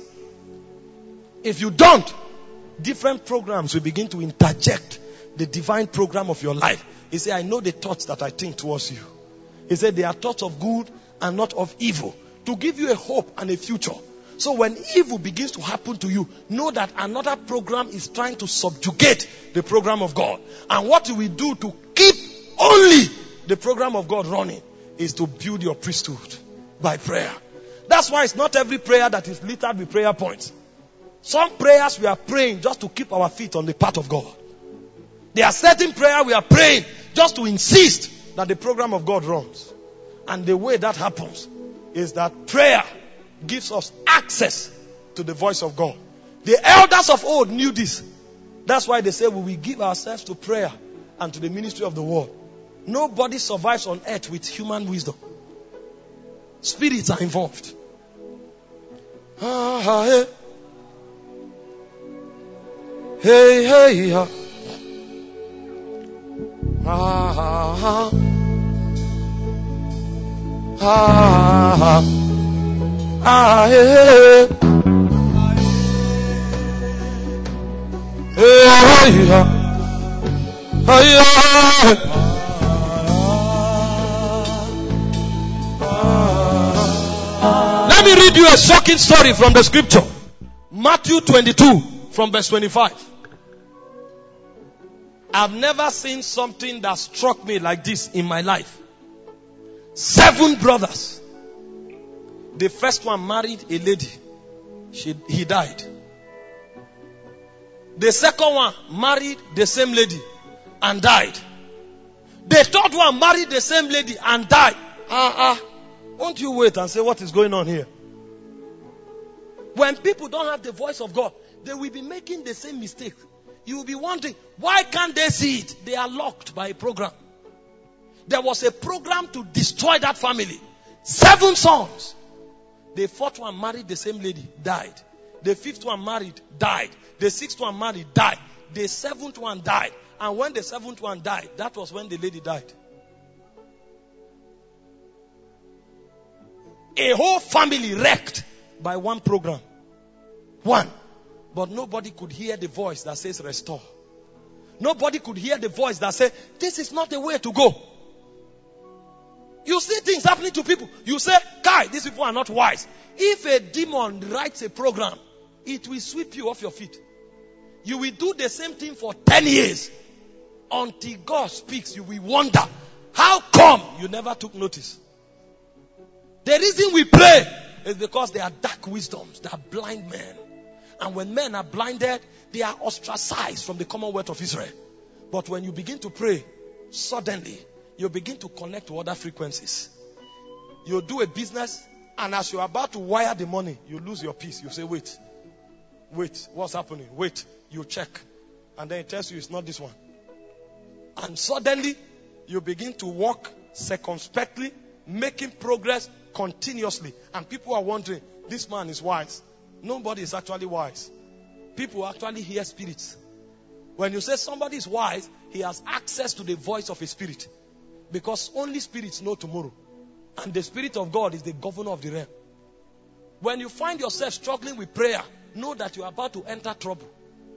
If you don't, different programs will begin to interject the divine program of your life. He said, I know the thoughts that I think towards you. He said, they are thoughts of good and not of evil, to give you a hope and a future. So when evil begins to happen to you, know that another program is trying to subjugate the program of God. And what we do to keep only the program of God running is to build your priesthood by prayer. That's why it's not every prayer that is littered with prayer points. Some prayers we are praying just to keep our feet on the path of God. There are certain prayers we are praying just to insist that the program of God runs. And the way that happens is that prayer gives us access to the voice of God. The elders of old knew this. That's why they say we will give ourselves to prayer and to the ministry of the word. Nobody survives on earth with human wisdom. Spirits are involved. Hey, hey, hey, ha. Ah, ah, ah, ah, hey, hey, hey, let me read you a shocking story from the scripture. Matthew 22 from verse 25. I've never seen something that struck me like this in my life. 7 brothers. The first one married a lady. He died. The second one married the same lady and died. The third one married the same lady and died. Won't you wait and say what is going on here? When people don't have the voice of God, they will be making the same mistake. You will be wondering, why can't they see it? They are locked by a program. There was a program to destroy that family. 7 sons. The 4th one married the same lady, died. The 5th one married, died. The 6th one married, died. The 7th one died. And when the 7th one died, that was when the lady died. A whole family wrecked by one program. One. But nobody could hear the voice that says restore. Nobody could hear the voice that says this is not the way to go. You see things happening to people. You say, Kai, these people are not wise. If a demon writes a program, it will sweep you off your feet. You will do the same thing for 10 years. Until God speaks, you will wonder, how come you never took notice? The reason we pray is because they are dark wisdoms. They are blind men. And when men are blinded, they are ostracized from the Commonwealth of Israel. But when you begin to pray, suddenly, you begin to connect to other frequencies. You do a business, and as you're about to wire the money, you lose your peace. You say, wait, what's happening? Wait, you check. And then it tells you it's not this one. And suddenly, you begin to walk circumspectly making progress continuously. And people are wondering, this man is wise. Nobody is actually wise. People actually hear spirits. When you say somebody is wise, he has access to the voice of a spirit. Because only spirits know tomorrow. And the Spirit of God is the governor of the realm. When you find yourself struggling with prayer, know that you are about to enter trouble.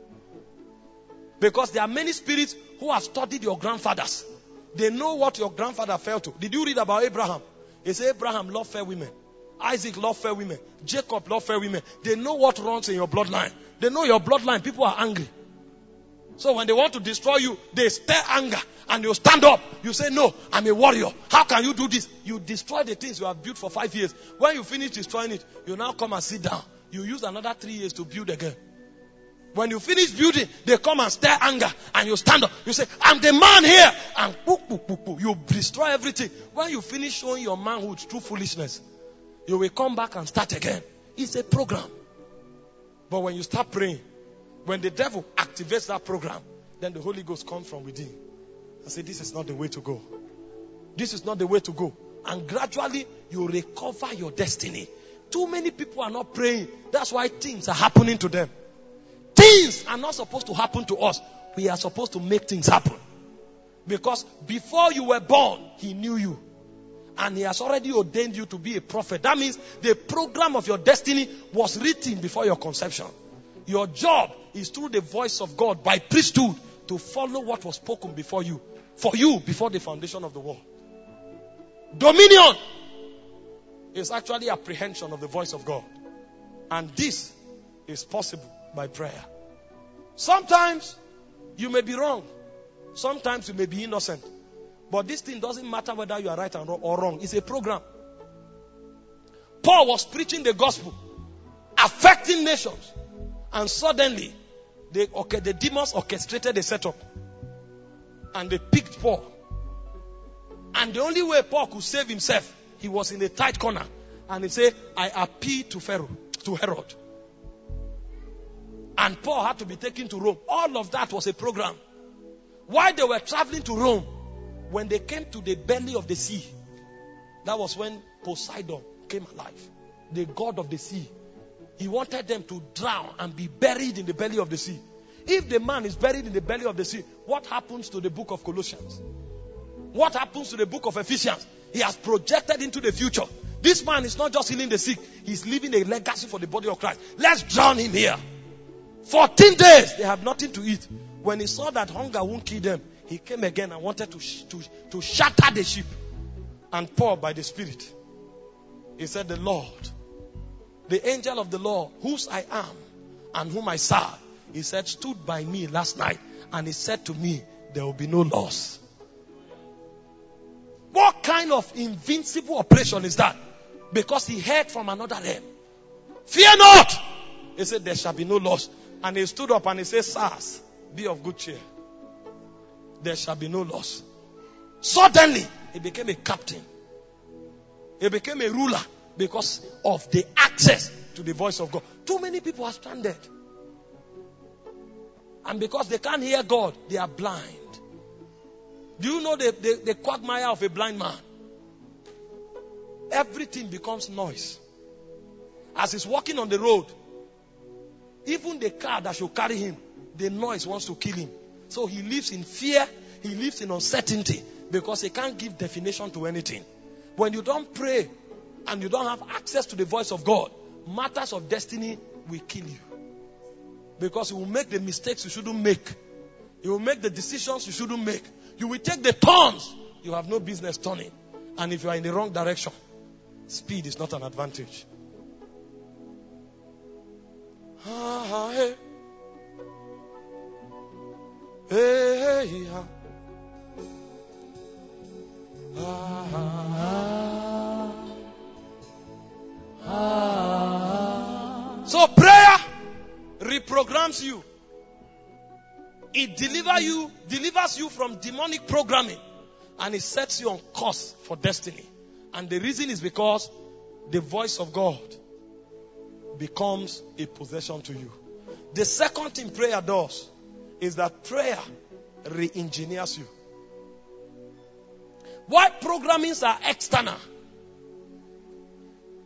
Because there are many spirits who have studied your grandfathers. They know what your grandfather fell to. Did you read about Abraham? He said Abraham loved fair women. Isaac loved fair women. Jacob loved fair women. They know what runs in your bloodline. They know your bloodline. People are angry. So when they want to destroy you, they stir anger and you stand up. You say, no, I'm a warrior. How can you do this? You destroy the things you have built for 5 years. When you finish destroying it, you now come and sit down. You use another 3 years to build again. When you finish building, they come and stir anger and you stand up. You say, I'm the man here. And you destroy everything. When you finish showing your manhood through foolishness, you will come back and start again. It's a program. But when you start praying, when the devil activates that program, then the Holy Ghost comes from within and say, this is not the way to go. This is not the way to go. And gradually, you recover your destiny. Too many people are not praying. That's why things are happening to them. Things are not supposed to happen to us. We are supposed to make things happen. Because before you were born, he knew you. And he has already ordained you to be a prophet. That means the program of your destiny was written before your conception. Your job is through the voice of God by priesthood to follow what was spoken before you. For you, before the foundation of the world. Dominion is actually apprehension of the voice of God. And this is possible by prayer. Sometimes you may be wrong. Sometimes you may be innocent. But this thing doesn't matter whether you are right or wrong. It's a program. Paul was preaching the gospel, affecting nations. And suddenly, the demons orchestrated a setup. And they picked Paul. And the only way Paul could save himself, he was in a tight corner. And he said, I appeal to Herod. And Paul had to be taken to Rome. All of that was a program. While they were traveling to Rome, when they came to the belly of the sea, that was when Poseidon came alive. The god of the sea. He wanted them to drown and be buried in the belly of the sea. If the man is buried in the belly of the sea, what happens to the book of Colossians? What happens to the book of Ephesians? He has projected into the future. This man is not just healing the sick. He's leaving a legacy for the body of Christ. Let's drown him here. 14 days, they have nothing to eat. When he saw that hunger won't kill them, he came again and wanted to shatter the ship. And Paul, by the Spirit, he said, the Lord, the angel of the Lord, whose I am and whom I serve, he said, stood by me last night. And he said to me, there will be no loss. What kind of invincible operation is that? Because he heard from another realm. Fear not. He said, there shall be no loss. And he stood up and he said, sirs, be of good cheer. There shall be no loss. Suddenly, he became a captain. He became a ruler because of the access to the voice of God. Too many people are stranded. And because they can't hear God, they are blind. Do you know the quagmire of a blind man? Everything becomes noise. As he's walking on the road, even the car that should carry him, the noise wants to kill him. So he lives in fear, he lives in uncertainty, because he can't give definition to anything. When you don't pray and you don't have access to the voice of God, matters of destiny will kill you. Because you will make the mistakes you shouldn't make. You will make the decisions you shouldn't make. You will take the turns you have no business turning. And if you are in the wrong direction, speed is not an advantage. Hey. Hey, yeah. So prayer reprograms you. It delivers you from demonic programming, and it sets you on course for destiny. And the reason is because the voice of God becomes a possession to you. The second thing prayer does is that prayer re-engineers you. While programmings are external,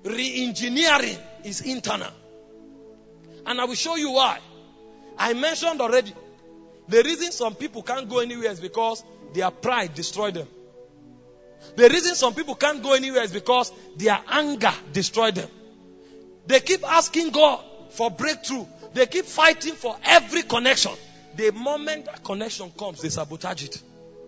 Re-engineering is internal. And I will show you why. I mentioned already, the reason some people can't go anywhere is because their pride destroyed them. The reason some people can't go anywhere is because their anger destroyed them. They keep asking God for breakthrough. They keep fighting for every connection. The moment that connection comes, they sabotage it.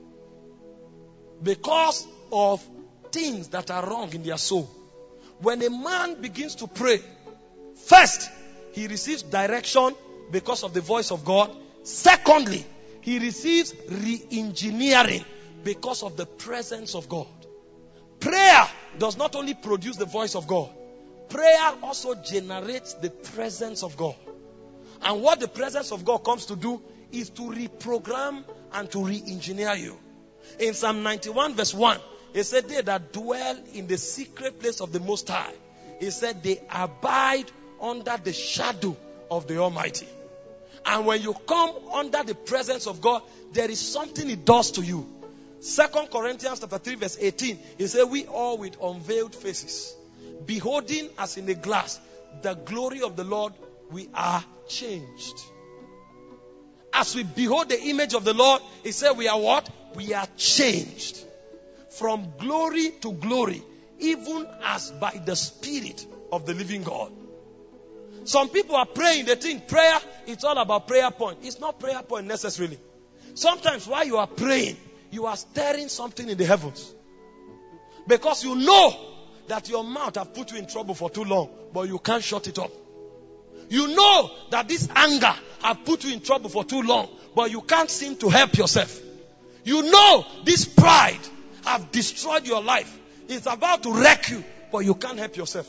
Because of things that are wrong in their soul. When a man begins to pray, first, he receives direction because of the voice of God. Secondly, he receives re-engineering because of the presence of God. Prayer does not only produce the voice of God. Prayer also generates the presence of God. And what the presence of God comes to do is to reprogram and to re-engineer you. In Psalm 91 verse 1, it said, they that dwell in the secret place of the Most High, it said they abide under the shadow of the Almighty. And when you come under the presence of God, there is something it does to you. 2 Corinthians chapter 3 verse 18, it said, we all with unveiled faces, beholding as in a glass the glory of the Lord, we are changed. As we behold the image of the Lord, it said we are what? We are changed. From glory to glory, even as by the Spirit of the living God. Some people are praying, they think prayer, it's all about prayer point. It's not prayer point necessarily. Sometimes while you are praying, you are stirring something in the heavens. Because you know that your mouth have put you in trouble for too long, but you can't shut it up. You know that this anger have put you in trouble for too long, but you can't seem to help yourself. You know this pride have destroyed your life. It's about to wreck you, but you can't help yourself.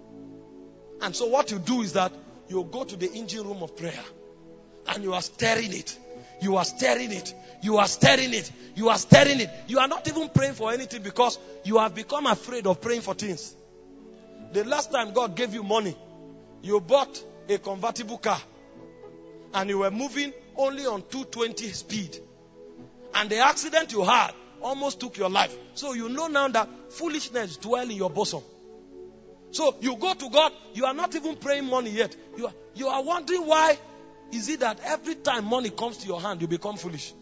And so what you do is that you go to the engine room of prayer and you are stirring it. You are stirring it. You are stirring it. You are stirring it. You are not even praying for anything because you have become afraid of praying for things. The last time God gave you money, you bought a convertible car and you were moving only on 220 speed. And the accident you had almost took your life. So you know now that foolishness dwells in your bosom. So you go to God, you are not even praying money yet. You are wondering why is it that every time money comes to your hand, you become foolish.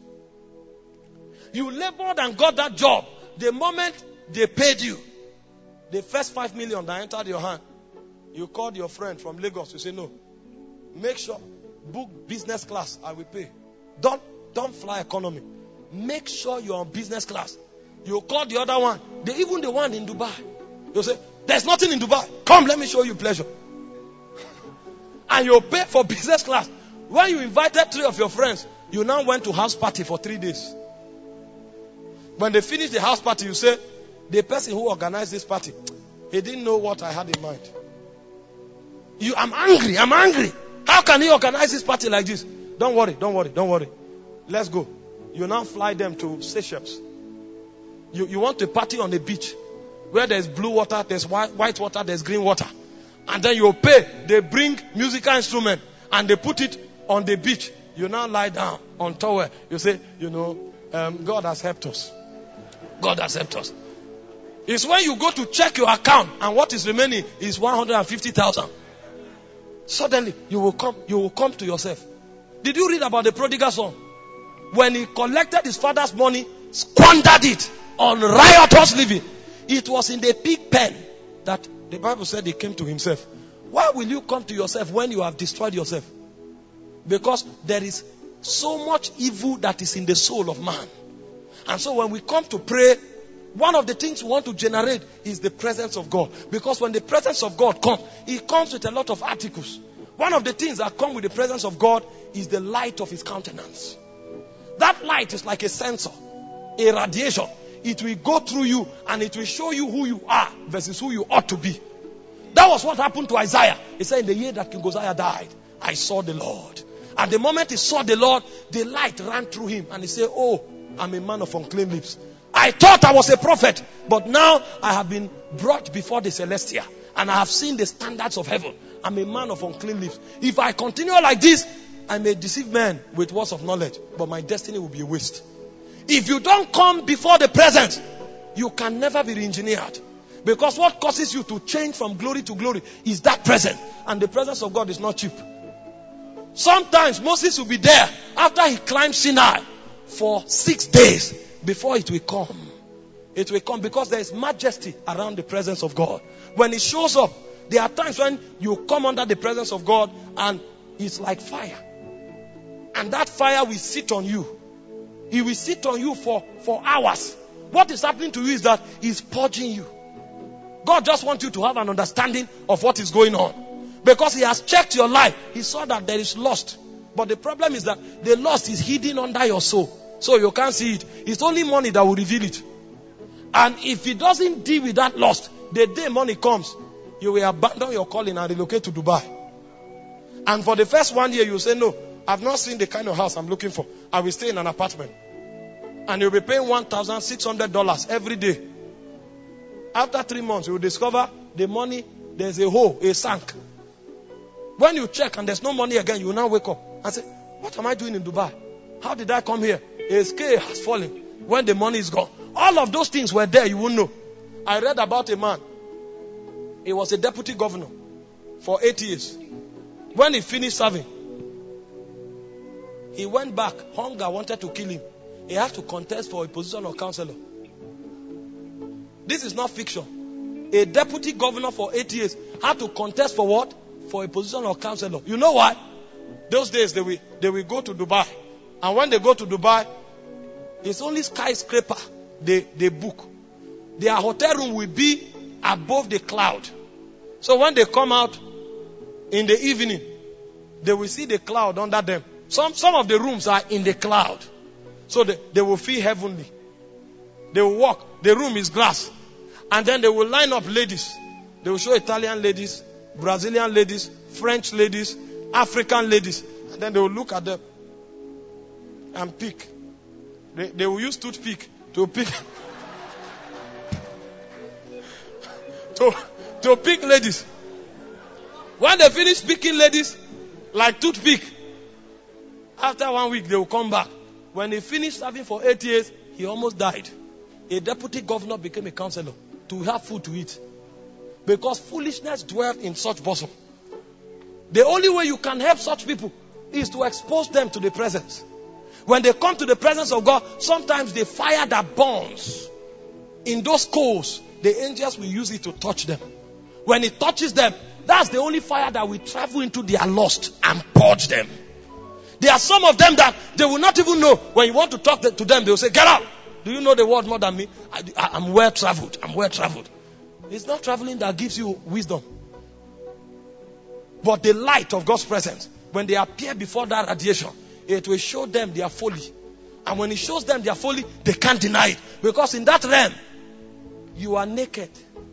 You labored and got that job. The moment they paid you, the first 5 million that entered your hand, you called your friend from Lagos. You say, no, make sure, book business class, I will pay. Don't fly economy. Make sure you're on business class. You call the other one, even the one in Dubai. You say, there's nothing in Dubai. Come, let me show you pleasure. And you pay for business class. When you invited 3 of your friends, you now went to house party for 3 days. When they finish the house party, you say, the person who organized this party, he didn't know what I had in mind. I'm angry. How can he organize this party like this? Don't worry. Let's go. You now fly them to Seychelles. You want to party on the beach where there's blue water, there's white water, there's green water. And then you pay. They bring musical instrument and they put it on the beach. You now lie down on towel. You say, God has helped us. God has helped us. It's when you go to check your account and what is remaining is 150,000. Suddenly you will come to yourself. Did you read about the prodigal son? When he collected his father's money, squandered it on riotous living. It was in the pig pen that the Bible said he came to himself. Why will you come to yourself when you have destroyed yourself? Because there is so much evil that is in the soul of man. And so when we come to pray, one of the things we want to generate is the presence of God. Because when the presence of God comes, it comes with a lot of articles. One of the things that come with the presence of God is the light of his countenance. That light is like a sensor, a radiation. It will go through you and it will show you who you are versus who you ought to be. That was what happened to Isaiah. He said, in the year that King Uzziah died, I saw the Lord. And the moment he saw the Lord, the light ran through him. And he said, oh, I'm a man of unclean lips. I thought I was a prophet, but now I have been brought before the Celestia. And I have seen the standards of heaven. I'm a man of unclean lips. If I continue like this, I may deceive men with words of knowledge, but my destiny will be a waste. If you don't come before the presence, you can never be re-engineered. Because what causes you to change from glory to glory is that presence. And the presence of God is not cheap. Sometimes Moses will be there after he climbed Sinai for 6 days before it will come. It will come because there is majesty around the presence of God. When it shows up, there are times when you come under the presence of God and it's like fire. And that fire will sit on you. It will sit on you for hours. What is happening to you is that He's purging you. God just wants you to have an understanding of what is going on. Because He has checked your life. He saw that there is lust. But the problem is that the lust is hidden under your soul. So you can't see it. It's only money that will reveal it. And if He doesn't deal with that lust, the day money comes, you will abandon your calling and relocate to Dubai. And for the first 1 year, you say, no, I've not seen the kind of house I'm looking for. I will stay in an apartment. And you'll be paying $1,600 every day. After 3 months, you will discover the money, there's a hole, a sink. When you check and there's no money again, you will now wake up and say, what am I doing in Dubai? How did I come here? A scale has fallen when the money is gone. All of those things were there, you won't know. I read about a man. He was a deputy governor for 8 years. When he finished serving, he went back. Hunger wanted to kill him. He had to contest for a position of councillor. This is not fiction. A deputy governor for 8 years had to contest for what? For a position of councillor. You know why? Those days they will go to Dubai. And when they go to Dubai, it's only skyscraper they book. Their hotel room will be above the cloud. So when they come out in the evening, they will see the cloud under them. Some of the rooms are in the cloud. So they will feel heavenly. They will walk. The room is glass. And then they will line up ladies. They will show Italian ladies, Brazilian ladies, French ladies, African ladies. And then they will look at them and pick. They will use toothpick to pick. to pick ladies. When they finish picking ladies, like toothpick, after 1 week they will come back. When he finished serving for 8 years, he almost died. A deputy governor became a councillor to have food to eat. Because foolishness dwelt in such bosom. The only way you can help such people is to expose them to the presence. When they come to the presence of God, sometimes the fire that burns in those coals, the angels will use it to touch them. When it touches them, that's the only fire that will travel into their lust and purge them. There are some of them that they will not even know. When you want to talk to them, they will say, get out. Do you know the word more than me? I'm well traveled. I'm well traveled. It's not traveling that gives you wisdom. But the light of God's presence, when they appear before that radiation, it will show them their folly. And when it shows them their folly, they can't deny it. Because in that realm, you are naked.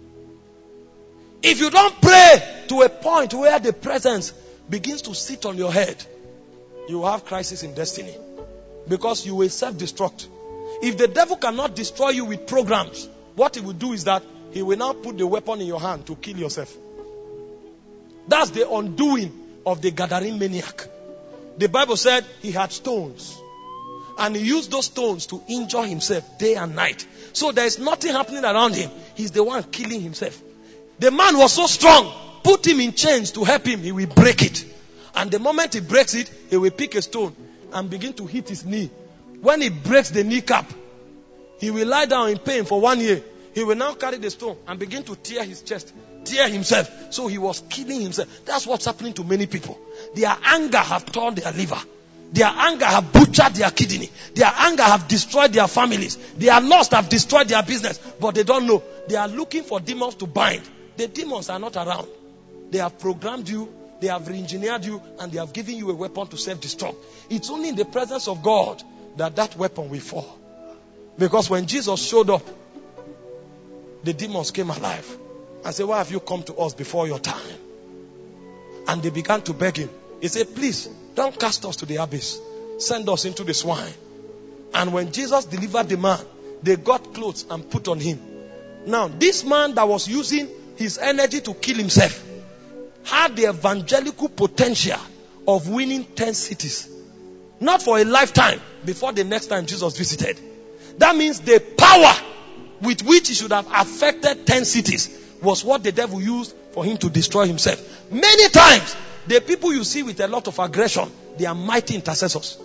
If you don't pray to a point where the presence begins to sit on your head, you will have crisis in destiny. Because you will self-destruct. If the devil cannot destroy you with programs, what he will do is that he will now put the weapon in your hand to kill yourself. That's the undoing of the Gadarene maniac. The Bible said he had stones. And he used those stones to injure himself day and night. So there is nothing happening around him. He's the one killing himself. The man was so strong. Put him in chains to help him. He will break it. And the moment he breaks it, he will pick a stone and begin to hit his knee. When he breaks the kneecap, he will lie down in pain for 1 year. He will now carry the stone and begin to tear his chest, tear himself. So he was killing himself. That's what's happening to many people. Their anger have torn their liver. Their anger have butchered their kidney. Their anger have destroyed their families. Their lust have destroyed their business. But they don't know. They are looking for demons to bind. The demons are not around. They have programmed you. They have re-engineered you. And they have given you a weapon to self-destruct. It's only in the presence of God that weapon will fall. Because when Jesus showed up, the demons came alive and said, why have you come to us before your time? And they began to beg him. He said, please, don't cast us to the abyss. Send us into the swine. And when Jesus delivered the man, they got clothes and put on him. Now, this man that was using his energy to kill himself had the evangelical potential of winning 10 cities. Not for a lifetime, before the next time Jesus visited. That means the power with which he should have affected 10 cities was what the devil used for him to destroy himself. Many times, the people you see with a lot of aggression, they are mighty intercessors.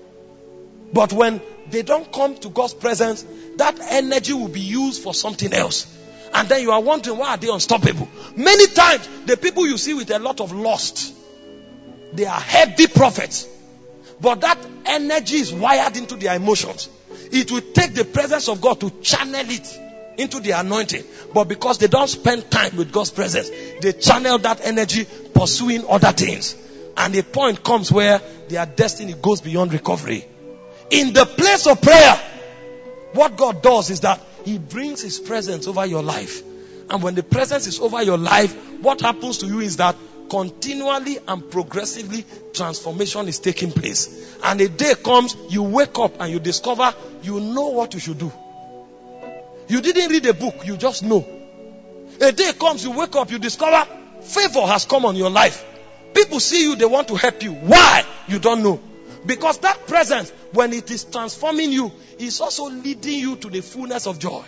But when they don't come to God's presence, that energy will be used for something else. And then you are wondering, why are they unstoppable? Many times, the people you see with a lot of lust, they are heavy prophets. But that energy is wired into their emotions. It will take the presence of God to channel it into the anointing. But because they don't spend time with God's presence, they channel that energy pursuing other things. And a point comes where their destiny goes beyond recovery. In the place of prayer, what God does is that He brings His presence over your life. And when the presence is over your life, what happens to you is that continually and progressively transformation is taking place. And a day comes, you wake up and you discover you know what you should do. You didn't read a book, you just know. A day comes, you wake up, you discover favor has come on your life. People see you, they want to help you. Why? You don't know. Because that presence, when it is transforming you, is also leading you to the fullness of joy.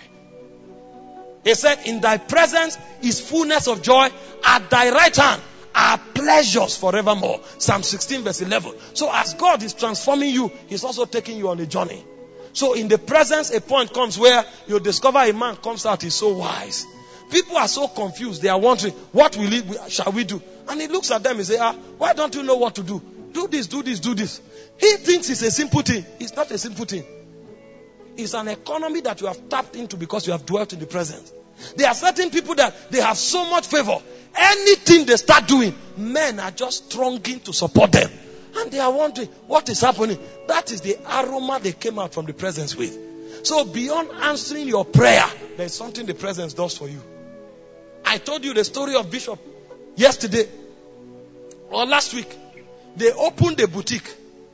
He said, in thy presence is fullness of joy. At thy right hand are pleasures forevermore. Psalm 16 verse 11. So as God is transforming you, He's also taking you on a journey. So in the presence, a point comes where you discover a man comes out, he's so wise. People are so confused. They are wondering, what shall we do? And he looks at them and says, why don't you know what to do? Do this, do this, do this. He thinks it's a simple thing. It's not a simple thing. It's an economy that you have tapped into because you have dwelt in the presence. There are certain people that they have so much favor. Anything they start doing, men are just thronging to support them. And they are wondering, what is happening? That is the aroma they came out from the presence with. So beyond answering your prayer, there is something the presence does for you. I told you the story of Bishop yesterday or last week. They opened a boutique.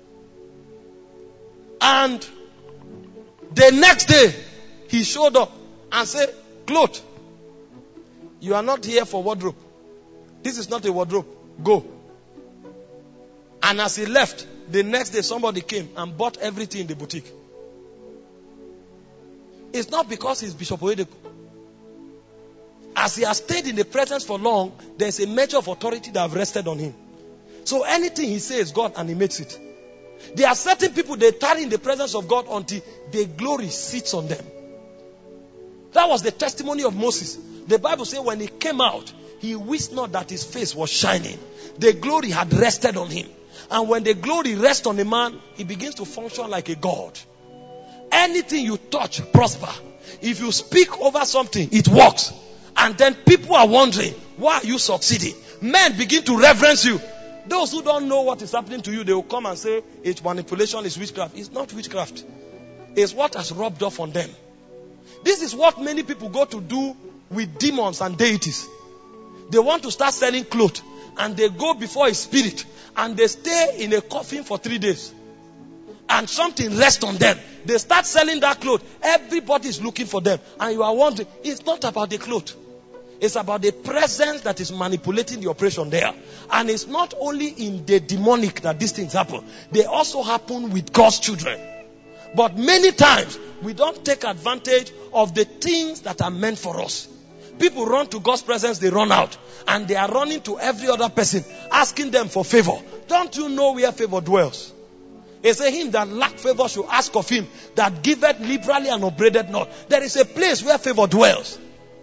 And the next day, he showed up and said, Claude, you are not here for wardrobe. This is not a wardrobe. Go. And as he left, the next day somebody came and bought everything in the boutique. It's not because he's Bishop Oyedepo. As he has stayed in the presence for long, there's a measure of authority that have rested on him. So anything he says, God, and he makes it. There are certain people, they tarry in the presence of God until the glory sits on them. That was the testimony of Moses. The Bible says when he came out, he wished not that his face was shining. The glory had rested on him. And when the glory rests on a man, he begins to function like a god. Anything you touch, prosper. If you speak over something, it works. And then people are wondering, why are you succeeding? Men begin to reverence you. Those who don't know what is happening to you, they will come and say, it's manipulation, it's witchcraft. It's not witchcraft. It's what has rubbed off on them. This is what many people go to do with demons and deities. They want to start selling clothes. And they go before a spirit. And they stay in a coffin for 3 days. And something rests on them. They start selling that cloth. Everybody is looking for them. And you are wondering, it's not about the cloth. It's about the presence that is manipulating the operation there. And it's not only in the demonic that these things happen. They also happen with God's children. But many times, we don't take advantage of the things that are meant for us. People run to God's presence, they run out. And they are running to every other person, asking them for favor. Don't you know where favor dwells? He said, him that lack favor should ask of him that giveth liberally and upbraideth not. There is a place where favor dwells.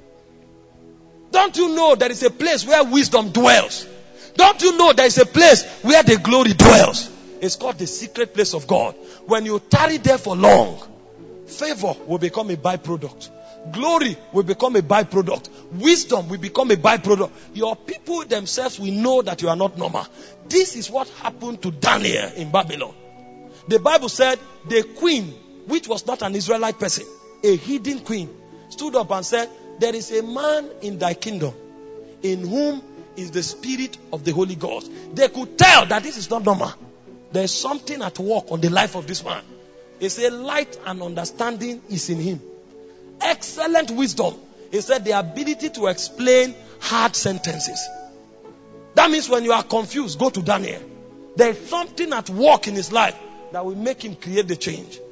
Don't you know there is a place where wisdom dwells? Don't you know there is a place where the glory dwells? It's called the secret place of God. When you tarry there for long, favor will become a byproduct. Glory will become a byproduct. Wisdom will become a byproduct. Your people themselves will know that you are not normal. This is what happened to Daniel in Babylon. The Bible said the queen, which was not an Israelite person, a hidden queen, stood up and said, there is a man in thy kingdom in whom is the spirit of the Holy Ghost. They could tell that this is not normal. There is something at work on the life of this man. He said light and understanding is in him. Excellent wisdom. He said the ability to explain hard sentences. That means when you are confused, go to Daniel. There is something at work in his life that will make him create the change.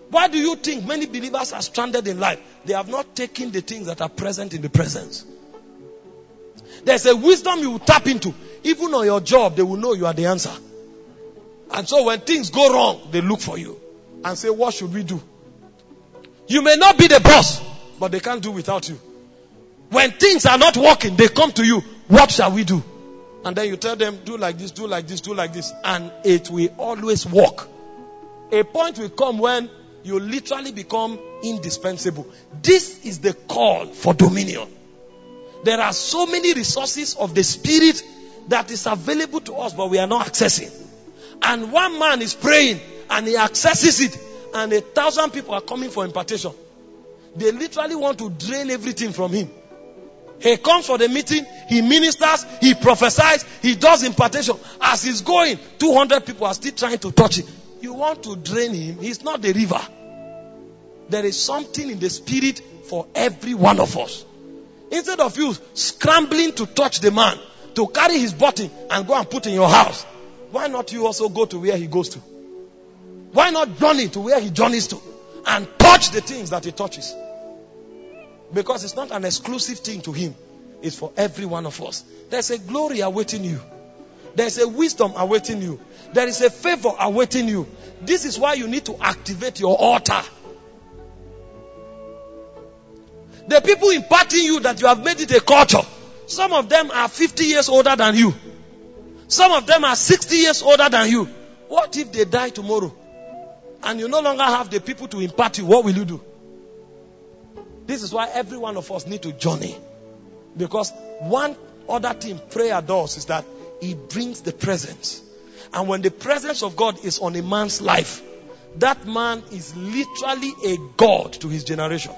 Why do you think many believers are stranded in life? They have not taken the things that are present in the presence. There's a wisdom you will tap into. Even on your job, they will know you are the answer. And so when things go wrong, they look for you and say, what should we do? You may not be the boss, but they can't do without you. When things are not working, they come to you. What shall we do? And then you tell them, do like this, do like this, do like this. And it will always work. A point will come when you literally become indispensable. This is the call for dominion. There are so many resources of the Spirit that is available to us, but we are not accessing. And one man is praying and he accesses it, and 1,000 people are coming for impartation. They literally want to drain everything from him. He comes for the meeting, he ministers, he prophesies, he does impartation. As he's going, 200 people are still trying to touch him. You want to drain him? He's not the river. There is something in the Spirit for every one of us. Instead of you scrambling to touch the man, to carry his bottle and go and put in your house, why not you also go to where he goes to? Why not journey to where he journeys to and touch the things that he touches? Because it's not an exclusive thing to him. It's for every one of us. There's a glory awaiting you. There's a wisdom awaiting you. There is a favor awaiting you. This is why you need to activate your altar. The people imparting you that you have made it a culture. Some of them are 50 years older than you. Some of them are 60 years older than you. What if they die tomorrow? And you no longer have the people to impart you. What will you do? This is why every one of us need to journey. Because one other thing prayer does is that it brings the presence. And when the presence of God is on a man's life, that man is literally a God to his generation.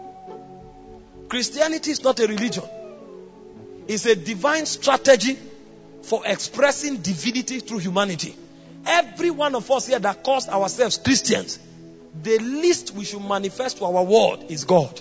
Christianity is not a religion. It's a divine strategy for expressing divinity through humanity. Every one of us here that calls ourselves Christians, the least we should manifest to our world is God.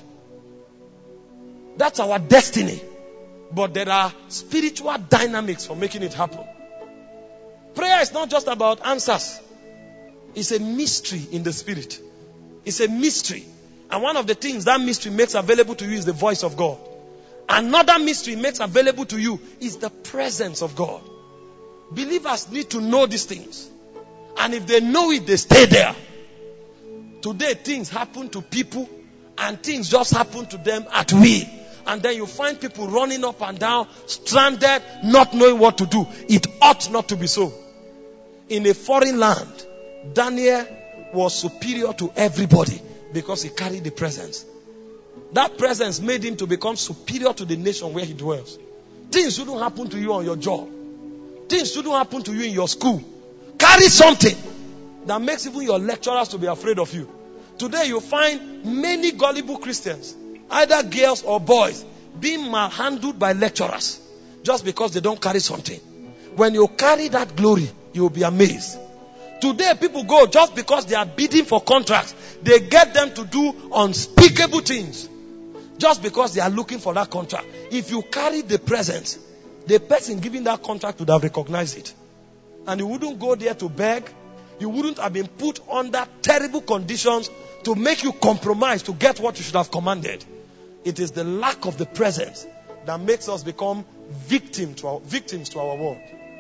That's our destiny. But there are spiritual dynamics for making it happen. Prayer is not just about answers. It's a mystery in the Spirit. It's a mystery. And one of the things that mystery makes available to you is the voice of God. Another mystery makes available to you is the presence of God. Believers need to know these things. And if they know it, they stay there. Today things happen to people and things just happen to them at will. And then you find people running up and down, stranded, not knowing what to do. It ought not to be so. In a foreign land, Daniel was superior to everybody because he carried the presence. That presence made him to become superior to the nation where he dwells. Things shouldn't happen to you on your job. Things shouldn't happen to you in your school. Carry something that makes even your lecturers to be afraid of you. Today you find many gullible Christians, either girls or boys, being manhandled by lecturers just because they don't carry something. When you carry that glory, you will be amazed. Today people go just because they are bidding for contracts. They get them to do unspeakable things just because they are looking for that contract. If you carry the presence, the person giving that contract would have recognized it. And you wouldn't go there to beg. You wouldn't have been put under terrible conditions to make you compromise to get what you should have commanded. It is the lack of the presence that makes us become victims to our world.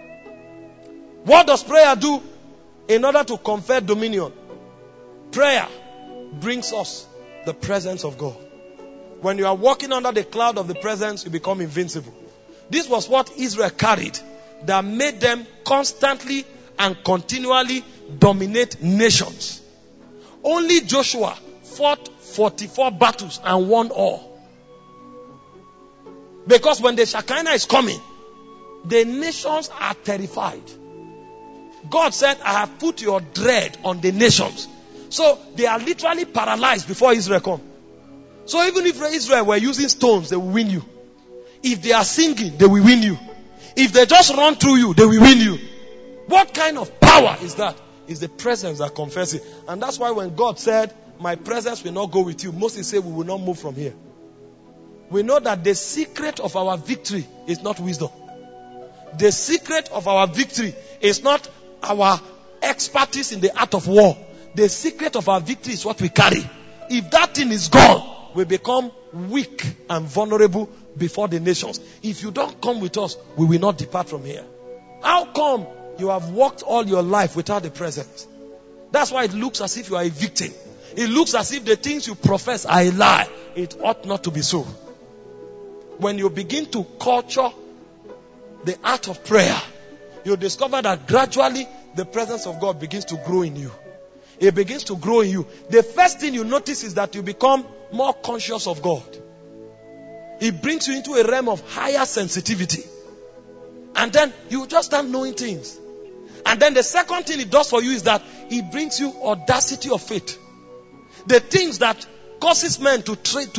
What does prayer do in order to confer dominion? Prayer brings us the presence of God. When you are walking under the cloud of the presence, you become invincible. This was what Israel carried that made them constantly and continually dominate nations. Only Joshua fought 44 battles and won all. Because when the Shekinah is coming, the nations are terrified. God said, I have put your dread on the nations. So they are literally paralyzed before Israel comes. So even if Israel were using stones, they will win you. If they are singing, they will win you. If they just run through you, they will win you. What kind of power is that? It's the presence that confers it. And that's why when God said, my presence will not go with you, Moses said we will not move from here. We know that the secret of our victory is not wisdom. The secret of our victory is not our expertise in the art of war. The secret of our victory is what we carry. If that thing is gone, we become weak and vulnerable before the nations. If you don't come with us, we will not depart from here. How come you have walked all your life without the presence? That's why it looks as if you are a victim. It looks as if the things you profess are a lie. It ought not to be so. When you begin to culture the art of prayer, you discover that gradually the presence of God begins to grow in you. It begins to grow in you. The first thing you notice is that you become more conscious of God. It brings you into a realm of higher sensitivity. And then you just start knowing things. And then the second thing it does for you is that it brings you audacity of faith. The things that causes men to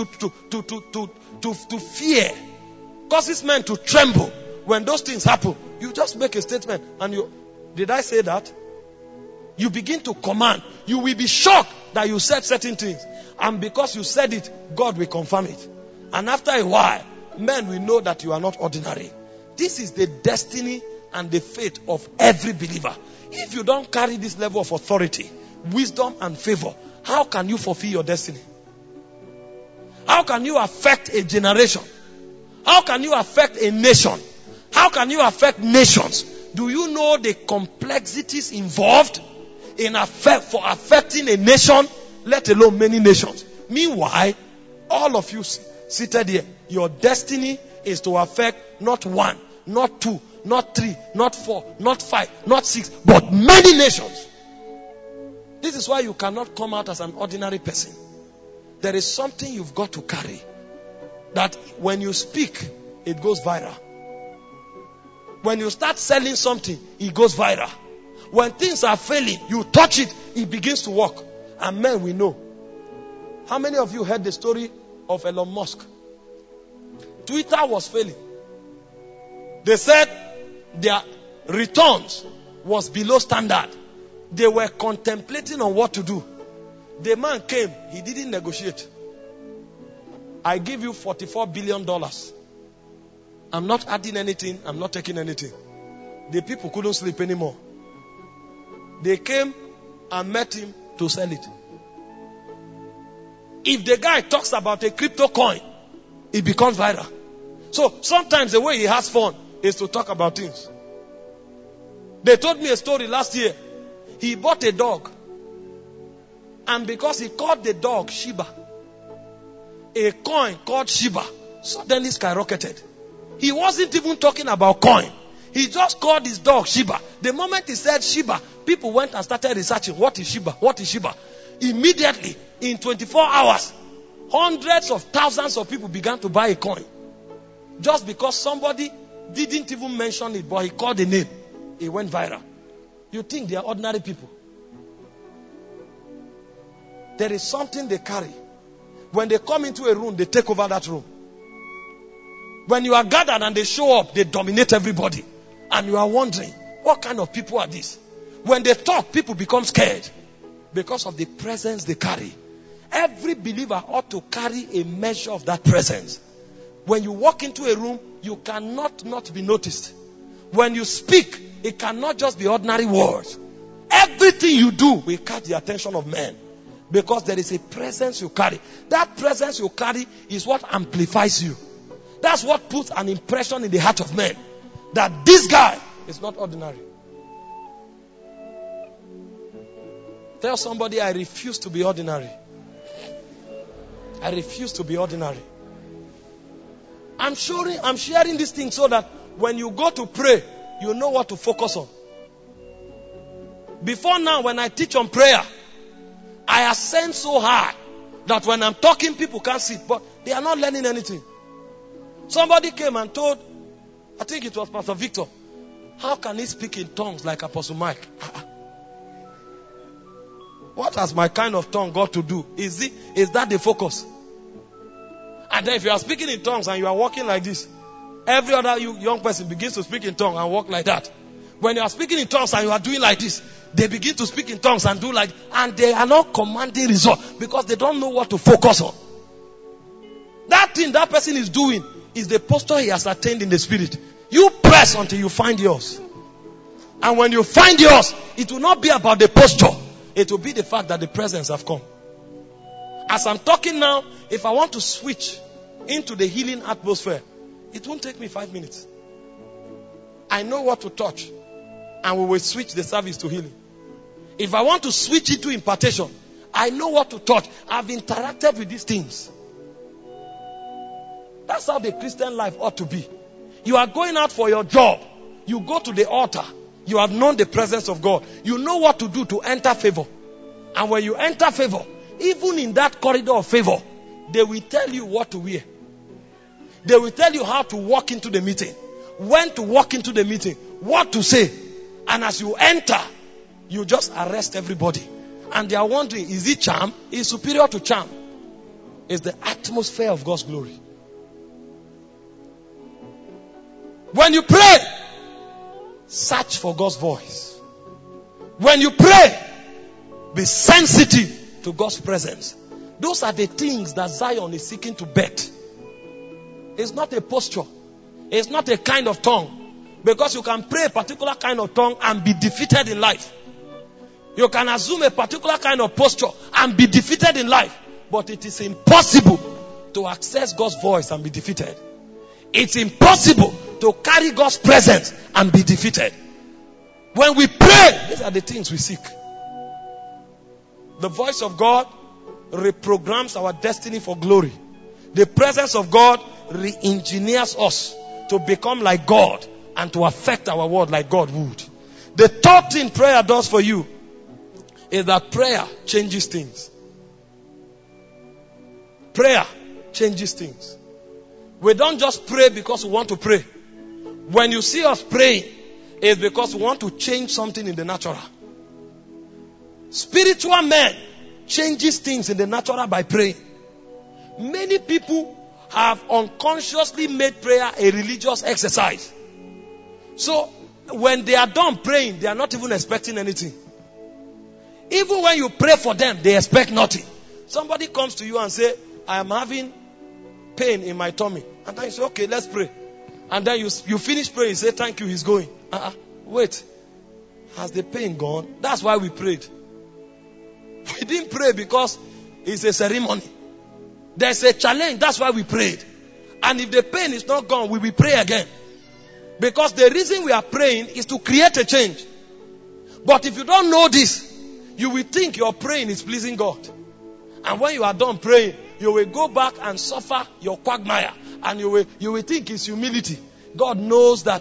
fear, causes men to tremble. When those things happen, you just make a statement and did I say that? You begin to command. You will be shocked that you said certain things. And because you said it, God will confirm it. And after a while, men will know that you are not ordinary. This is the destiny and the faith of every believer. If you don't carry this level of authority, wisdom and favor, how can you fulfill your destiny? How can you affect a generation? How can you affect a nation? How can you affect nations? Do you know the complexities involved for affecting a nation, let alone many nations? Meanwhile, all of you seated here, your destiny is to affect not one, not two, not three, not four, not five, not six, but many nations. This is why you cannot come out as an ordinary person. There is something you've got to carry. That when you speak, it goes viral. When you start selling something, it goes viral. When things are failing, you touch it, it begins to work. And men will know. How many of you heard the story of Elon Musk? Twitter was failing. They said their returns was below standard. They were contemplating on what to do. The man came, he didn't negotiate. I give you $44 billion. I'm not adding anything, I'm not taking anything. The people couldn't sleep anymore. They came and met him to sell it. If the guy talks about a crypto coin, it becomes viral. So sometimes the way he has fun is to talk about things. They told me a story last year. He bought a dog. And because he called the dog Shiba, a coin called Shiba suddenly skyrocketed. He wasn't even talking about coin. He just called his dog Shiba. The moment he said Shiba, people went and started researching, what is Shiba? What is Shiba? Immediately, in 24 hours, hundreds of thousands of people began to buy a coin. Just because somebody didn't even mention it, but he called the name. It went viral. You think they are ordinary people? There is something they carry. When they come into a room, they take over that room. When you are gathered and they show up, they dominate everybody. And you are wondering, what kind of people are these? When they talk, people become scared because of the presence they carry. Every believer ought to carry a measure of that presence. When you walk into a room, you cannot not be noticed. When you speak, it cannot just be ordinary words. Everything you do will catch the attention of men. Because there is a presence you carry. That presence you carry is what amplifies you. That's what puts an impression in the heart of men. That this guy is not ordinary. Tell somebody, I refuse to be ordinary. I refuse to be ordinary. I'm sharing this thing so that when you go to pray, you know what to focus on. Before now, when I teach on prayer, I ascend so high that when I'm talking, people can't sit, but they are not learning anything. Somebody came and told, I think it was Pastor Victor, how can he speak in tongues like Apostle Mike? What has my kind of tongue got to do? Is that the focus? And then if you are speaking in tongues and you are walking like this, every other young person begins to speak in tongues and walk like that. When you are speaking in tongues and you are doing like this, they begin to speak in tongues and do like, and they are not commanding result because they don't know what to focus on. That thing that person is doing is the posture he has attained in the spirit. You press until you find yours. And when you find yours, it will not be about the posture. It will be the fact that the presence have come. As I'm talking now, if I want to switch into the healing atmosphere, it won't take me 5 minutes. I know what to touch, and we will switch the service to healing. If I want to switch it to impartation, I know what to touch. I've interacted with these things. That's how the Christian life ought to be. You are going out for your job. You go to the altar. You have known the presence of God. You know what to do to enter favor. And when you enter favor, even in that corridor of favor, they will tell you what to wear. They will tell you how to walk into the meeting, when to walk into the meeting, what to say. And as you enter, you just arrest everybody. And they are wondering, is it charm? Is superior to charm? It's the atmosphere of God's glory. When you pray, search for God's voice. When you pray, be sensitive to God's presence. Those are the things that Zion is seeking to bet. It's not a posture. It's not a kind of tongue. Because you can pray a particular kind of tongue and be defeated in life. You can assume a particular kind of posture and be defeated in life. But it is impossible to access God's voice and be defeated. It's impossible to carry God's presence and be defeated. When we pray, these are the things we seek. The voice of God reprograms our destiny for glory. The presence of God re-engineers us to become like God and to affect our world like God would. The third thing prayer does for you is that prayer changes things. Prayer changes things. We don't just pray because we want to pray. When you see us praying, it's because we want to change something in the natural. Spiritual men changes things in the natural by praying. Many people have unconsciously made prayer a religious exercise. So when they are done praying, they are not even expecting anything. Even when you pray for them, they expect nothing. Somebody comes to you and say, I am having pain in my tummy. And then you say, okay, let's pray. And then you finish praying, you say, thank you, he's going. Wait. Has the pain gone? That's why we prayed. We didn't pray because it's a ceremony. There's a challenge. That's why we prayed. And if the pain is not gone, we will pray again. Because the reason we are praying is to create a change. But if you don't know this, you will think your praying is pleasing God. And when you are done praying, you will go back and suffer your quagmire. And you will think it's humility. God knows that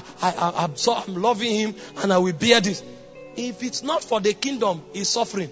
I'm loving him and I will bear this. If it's not for the kingdom, he's suffering.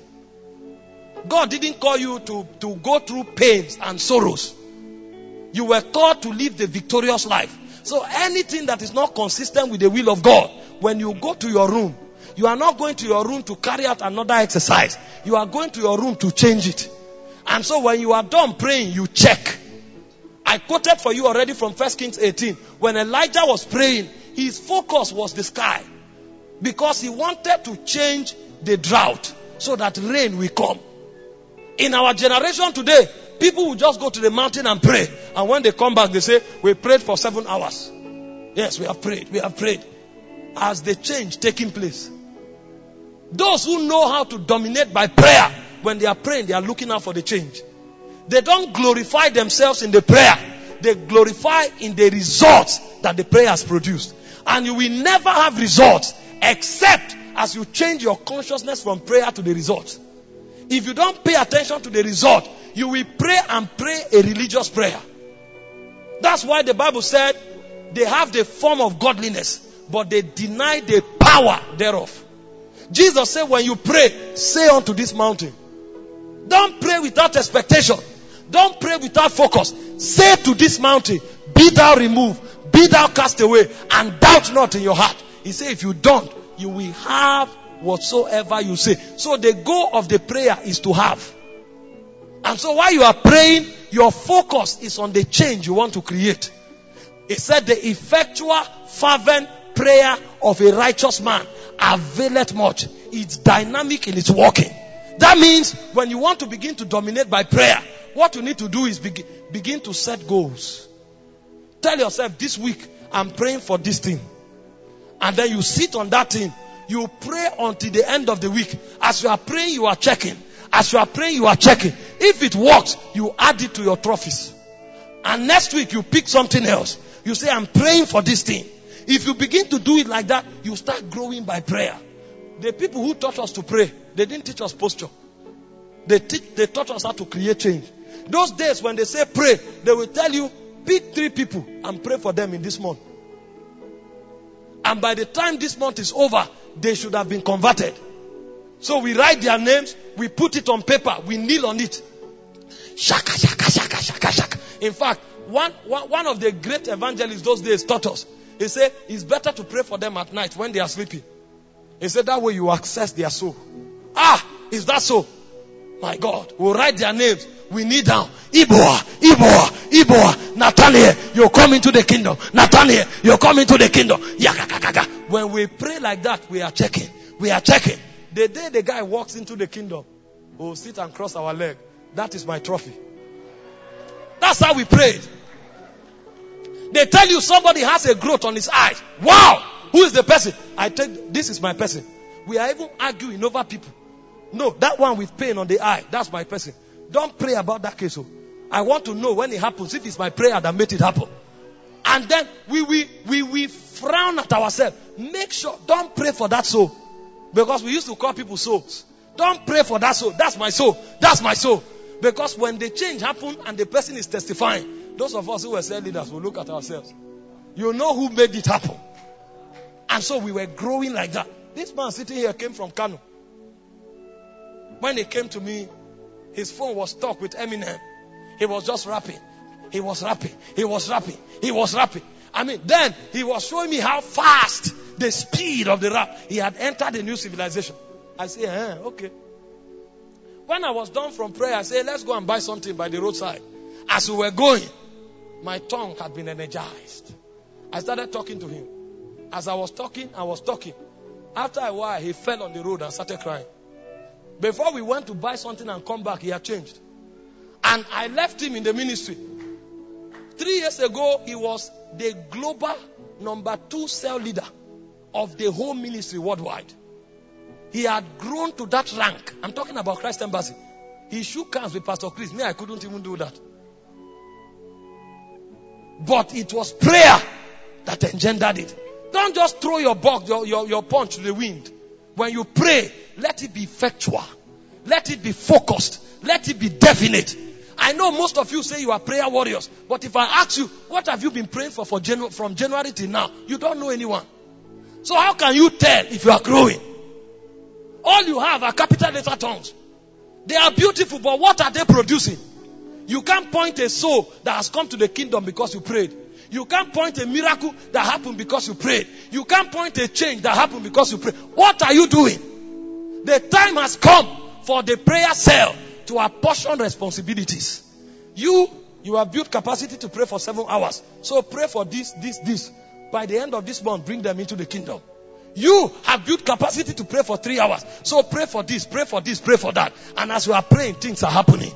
God didn't call you to go through pains and sorrows. You were called to live the victorious life. So anything that is not consistent with the will of God, when you go to your room, you are not going to your room to carry out another exercise. You are going to your room to change it. And so when you are done praying, you check. I quoted for you already from 1 Kings 18. When Elijah was praying, his focus was the sky. Because he wanted to change the drought so that rain will come. In our generation today, people will just go to the mountain and pray. And when they come back, they say, we prayed for 7 hours. Yes, we have prayed. We have prayed. As the change taking place. Those who know how to dominate by prayer, when they are praying, they are looking out for the change. They don't glorify themselves in the prayer. They glorify in the results that the prayer has produced. And you will never have results except as you change your consciousness from prayer to the result. If you don't pay attention to the result, you will pray and pray a religious prayer. That's why the Bible said they have the form of godliness, but they deny the power thereof. Jesus said, when you pray, say unto this mountain. Don't pray without expectation. Don't pray without focus. Say to this mountain, be thou removed, be thou cast away, and doubt not in your heart. He said, if you don't, you will have whatsoever you say. So the goal of the prayer is to have. And so while you are praying, your focus is on the change you want to create. It said the effectual, fervent prayer of a righteous man availeth much. It's dynamic in its working. That means when you want to begin to dominate by prayer, what you need to do is begin to set goals. Tell yourself, this week I'm praying for this thing. And then you sit on that thing You pray until the end of the week. As you are praying, you are checking. As you are praying, you are checking. If it works, you add it to your trophies. And next week, you pick something else. You say, I'm praying for this thing. If you begin to do it like that, you start growing by prayer. The people who taught us to pray, they didn't teach us posture. They taught us how to create change. Those days when they say pray, they will tell you, pick 3 people and pray for them in this month. And by the time this month is over, they should have been converted. So we write their names, we put it on paper, we kneel on it. Shaka, shaka, shaka, shaka, shaka. In fact, one of the great evangelists those days taught us. He said, it's better to pray for them at night when they are sleeping. He said, that way you access their soul. Is that so? My God, we'll write their names. We kneel down. Iboa. Nathaniel, you're coming to the kingdom. Nathaniel, you're coming to the kingdom. When we pray like that, we are checking. The day the guy walks into the kingdom, we'll sit and cross our leg. That is my trophy. That's how we prayed. They tell you somebody has a growth on his eyes. Wow! Who is the person? I tell you, this is my person. We are even arguing over people. No, that one with pain on the eye, that's my person. Don't pray about that case. I want to know when it happens, if it's my prayer that made it happen. And then we frown at ourselves. Make sure, don't pray for that soul. Because we used to call people souls. Don't pray for that soul. That's my soul. That's my soul. Because when the change happens and the person is testifying, those of us who were cell leaders will look at ourselves. You know who made it happen. And so we were growing like that. This man sitting here came from Kano. When he came to me, his phone was stuck with Eminem. He was just rapping. He was rapping. I mean, then he was showing me how fast, the speed of the rap. He had entered a new civilization. I said, okay. When I was done from prayer, I said, let's go and buy something by the roadside. As we were going, my tongue had been energized. I started talking to him. As I was talking. After a while, he fell on the road and started crying. Before we went to buy something and come back, he had changed. And I left him in the ministry. 3 years ago, he was the global number 2 cell leader of the whole ministry worldwide. He had grown to that rank. I'm talking about Christ Embassy. He shook hands with Pastor Chris. Me, I couldn't even do that. But it was prayer that engendered it. Don't just throw your punch to the wind. When you pray, let it be effectual. Let it be focused. Let it be definite. I know most of you say you are prayer warriors. But if I ask you, what have you been praying for from January till now? You don't know anyone. So how can you tell if you are growing? All you have are capital letter tongues. They are beautiful, but what are they producing? You can't point a soul that has come to the kingdom because you prayed. You can't point a miracle that happened because you prayed. You can't point a change that happened because you prayed. What are you doing? The time has come for the prayer cell to apportion responsibilities. You have built capacity to pray for 7 hours. So pray for this. By the end of this month, bring them into the kingdom. You have built capacity to pray for 3 hours. So pray for this, pray for that. And as you are praying, things are happening.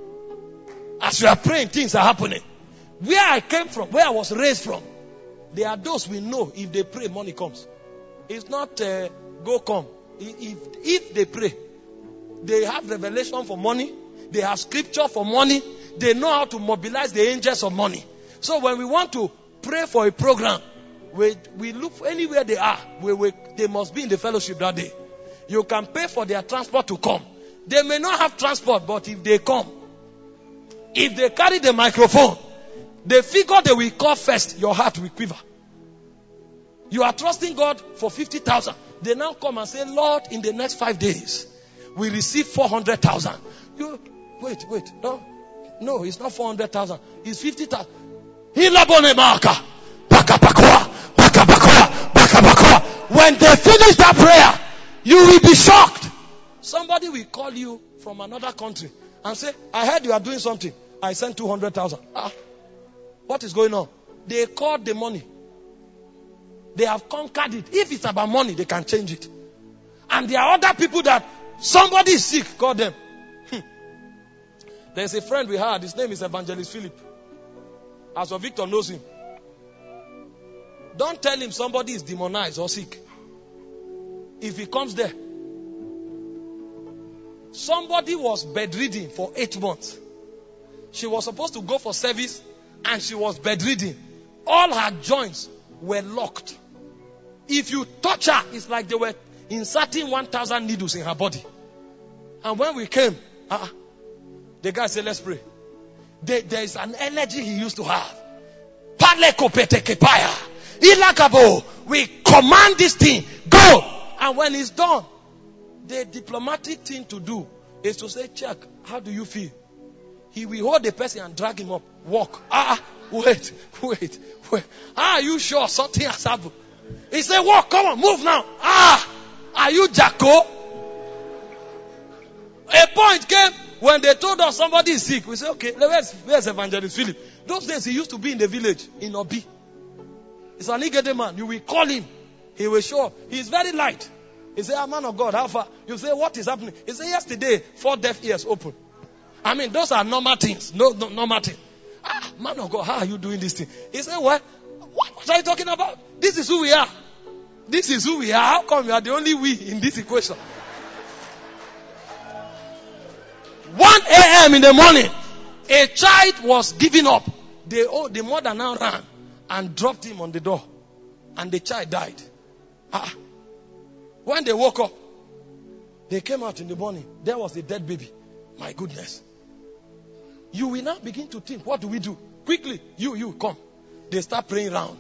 Where I came from, where I was raised from, there are those we know, if they pray, money comes. It's not go come. If they pray, they have revelation for money. They have scripture for money. They know how to mobilize the angels of money. So when we want to pray for a program, we look anywhere they are. They must be in the fellowship that day. You can pay for their transport to come. They may not have transport, but if they come, if they carry the microphone, the figure they will call first, your heart will quiver. You are trusting God for 50,000. They now come and say, Lord, in the next 5 days, we receive 400,000. You wait. No, it's not 400,000. It's 50,000. When they finish that prayer, you will be shocked. Somebody will call you from another country and say, I heard you are doing something. I sent 200,000. What is going on? They called the money. They have conquered it. If it's about money, they can change it. And there are other people that somebody is sick, call them. There's a friend we had. His name is Evangelist Philip. Pastor Victor knows him. Don't tell him somebody is demonized or sick. if he comes there. Somebody was bedridden for 8 months. She was supposed to go for service and she was bedridden. All her joints were locked. If you touch her, it's like they were inserting 1,000 needles in her body. And when we came, the guy said, let's pray. There is an energy he used to have. We command this thing, go. And when it's done, the diplomatic thing to do is to say, check, how do you feel? He will hold the person and drag him up. Walk. Wait. Are you sure something has happened? He said, walk, come on, move now. Are you Jacko? A point came when they told us somebody is sick. We said, okay, where's Evangelist Philip? Those days he used to be in the village in Obi. He's an Igede man. You will call him. He will show up. He's very light. He said, man of God, how far? You say, what is happening? He said, yesterday, 4 deaf ears open. I mean, those are normal things. No normal thing. Man of God, how are you doing this thing? He said, what are you talking about? This is who we are. This is who we are. How come you are the only we in this equation? 1 a.m. in the morning, a child was giving up. The mother now ran and dropped him on the door. And the child died. When they woke up, they came out in the morning. There was a dead baby. My goodness. You will now begin to think, what do we do? Quickly, you come. They start praying round.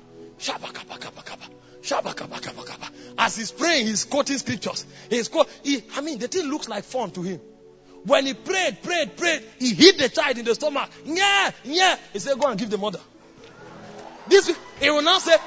As he's praying, he's quoting scriptures. The thing looks like fun to him. When he prayed, he hit the child in the stomach. Yeah. He said, go and give the mother. He will now say,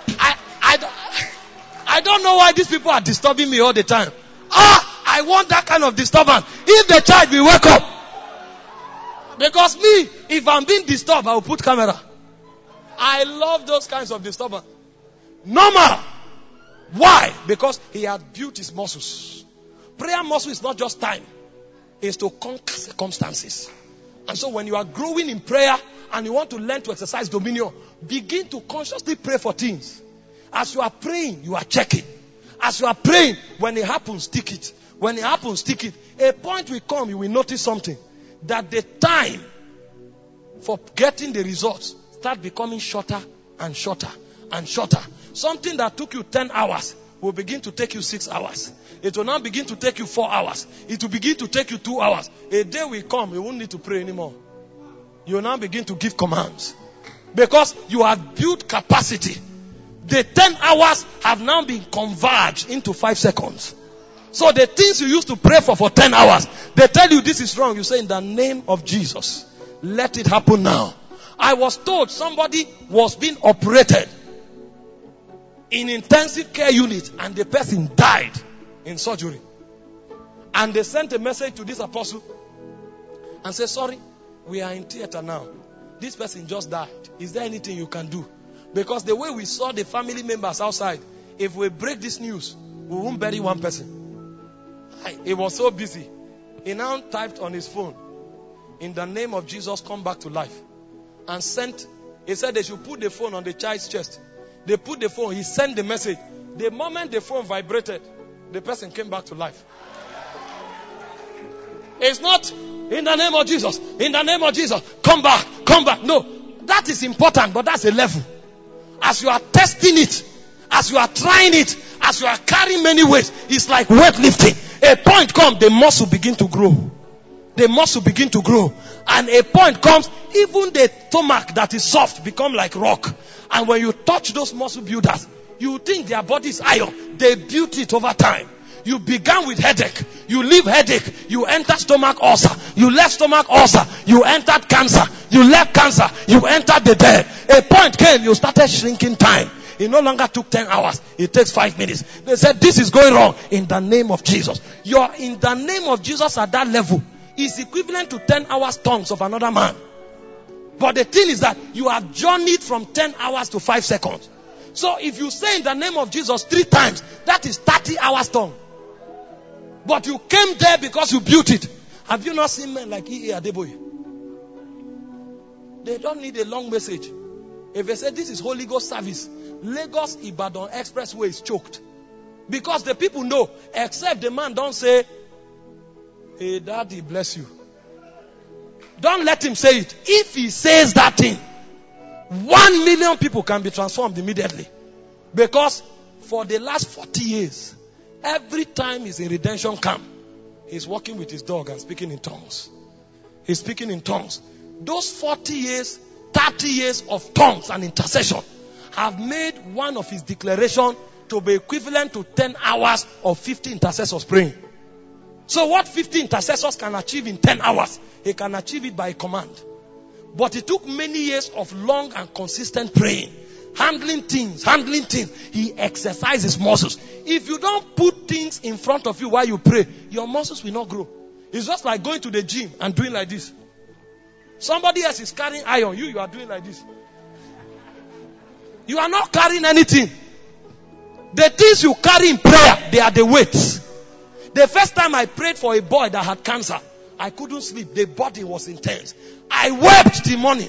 I don't know why these people are disturbing me all the time. I want that kind of disturbance. If the child will wake up. Because me, if I'm being disturbed, I will put camera. I love those kinds of disturbance. Normal. Why? Because he had built his muscles. Prayer muscle is not just time. It's to conquer circumstances. And so when you are growing in prayer and you want to learn to exercise dominion, begin to consciously pray for things. As you are praying, you are checking. As you are praying, when it happens, stick it. When it happens, stick it. A point will come, you will notice something. That the time for getting the results start becoming shorter and shorter and shorter. Something that took you 10 hours will begin to take you 6 hours. It will now begin to take you 4 hours. It will begin to take you 2 hours. A day will come, you won't need to pray anymore. You will now begin to give commands. Because you have built capacity. The 10 hours have now been converged into 5 seconds. So the things you used to pray for 10 hours, they tell you this is wrong. You say, in the name of Jesus, let it happen now. I was told somebody was being operated in intensive care unit and the person died in surgery. And they sent a message to this apostle and said, sorry, we are in theater now. This person just died. Is there anything you can do? Because the way we saw the family members outside, if we break this news, we won't bury one person. He was so busy. He now typed on his phone, in the name of Jesus, come back to life. And sent, he said they should put the phone on the child's chest. They put the phone, he sent the message. The moment the phone vibrated, the person came back to life. It's not, in the name of Jesus, in the name of Jesus, come back. No, that is important, but that's a level. As you are testing it, as you are trying it, as you are carrying many weights, it's like weightlifting. A point comes, the muscle begin to grow. The muscle begin to grow. And a point comes, even the stomach that is soft become like rock. And when you touch those muscle builders, you think their body is iron. They built it over time. You began with headache. You leave headache. You enter stomach ulcer. You left stomach ulcer. You entered cancer. You left cancer. You entered the dead. A point came, you started shrinking time. It no longer took 10 hours. It takes 5 minutes. They said, this is going wrong. In the name of Jesus. You're in the name of Jesus at that level. Is equivalent to 10 hours tongues of another man. But the thing is that you have journeyed from 10 hours to 5 seconds. So if you say in the name of Jesus 3 times, that is 30 hours tongue. But you came there because you built it. Have you not seen men like E.A. Adeboye? They don't need a long message. If they say this is Holy Ghost service, Lagos Ibadan Expressway is choked. Because the people know, except the man don't say, hey, daddy, bless you. Don't let him say it. If he says that thing, 1 million people can be transformed immediately. Because for the last 40 years, every time he's in redemption camp, he's walking with his dog and speaking in tongues. He's speaking in tongues. Those 40 years, 30 years of tongues and intercession have made one of his declarations to be equivalent to 10 hours of 50 intercessors praying. So what 50 intercessors can achieve in 10 hours, he can achieve it by command. But it took many years of long and consistent praying. Handling things. He exercises muscles. If you don't put things in front of you while you pray, your muscles will not grow. It's just like going to the gym and doing like this. Somebody else is carrying iron. You are doing like this. You are not carrying anything. The things you carry in prayer, they are the weights. The first time I prayed for a boy that had cancer, I couldn't sleep. The body was intense. I wept the morning.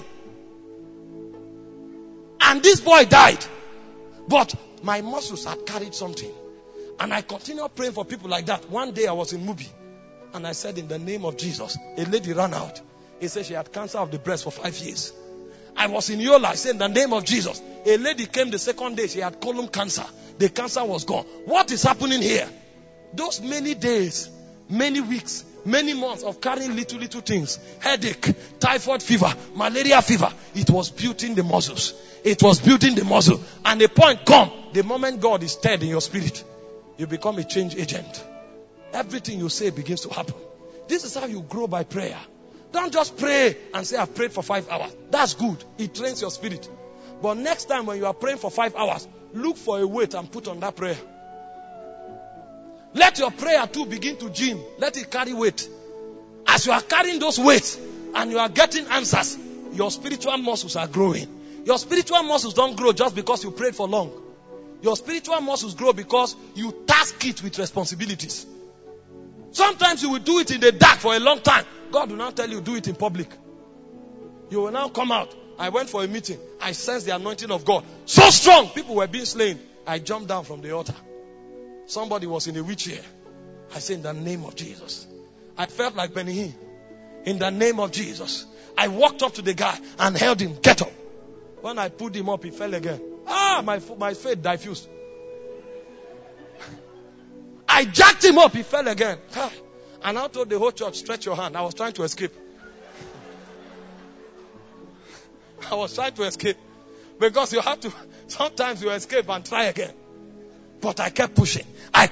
And this boy died. But my muscles had carried something. And I continued praying for people like that. One day I was in Mubi. And I said, in the name of Jesus. A lady ran out. He said she had cancer of the breast for 5 years. I was in Yola. I said, in the name of Jesus. A lady came the second day. She had colon cancer. The cancer was gone. What is happening here? Those many days, many weeks, many months of carrying little things, headache, typhoid fever, malaria fever, it was building the muscles. It was building the muscle. And the point come, the moment God is stirred in your spirit, you become a change agent. Everything you say begins to happen. This is how you grow by prayer. Don't just pray and say, I've prayed for 5 hours. That's good. It trains your spirit. But next time when you are praying for 5 hours, look for a weight and put on that prayer. Let your prayer too begin to gym. Let it carry weight. As you are carrying those weights and you are getting answers, your spiritual muscles are growing. Your spiritual muscles don't grow just because you prayed for long. Your spiritual muscles grow because you task it with responsibilities. Sometimes you will do it in the dark for a long time. God will now tell you, do it in public. You will now come out. I went for a meeting. I sensed the anointing of God. So strong. People were being slain. I jumped down from the altar. Somebody was in a wheelchair. I said, in the name of Jesus. I felt like Benny Hinn. In the name of Jesus. I walked up to the guy and held him. Get up. When I pulled him up, he fell again. My faith diffused. I jacked him up. He fell again. And I told the whole church, stretch your hand. I was trying to escape. Because you have to, sometimes you escape and try again. But I kept pushing. A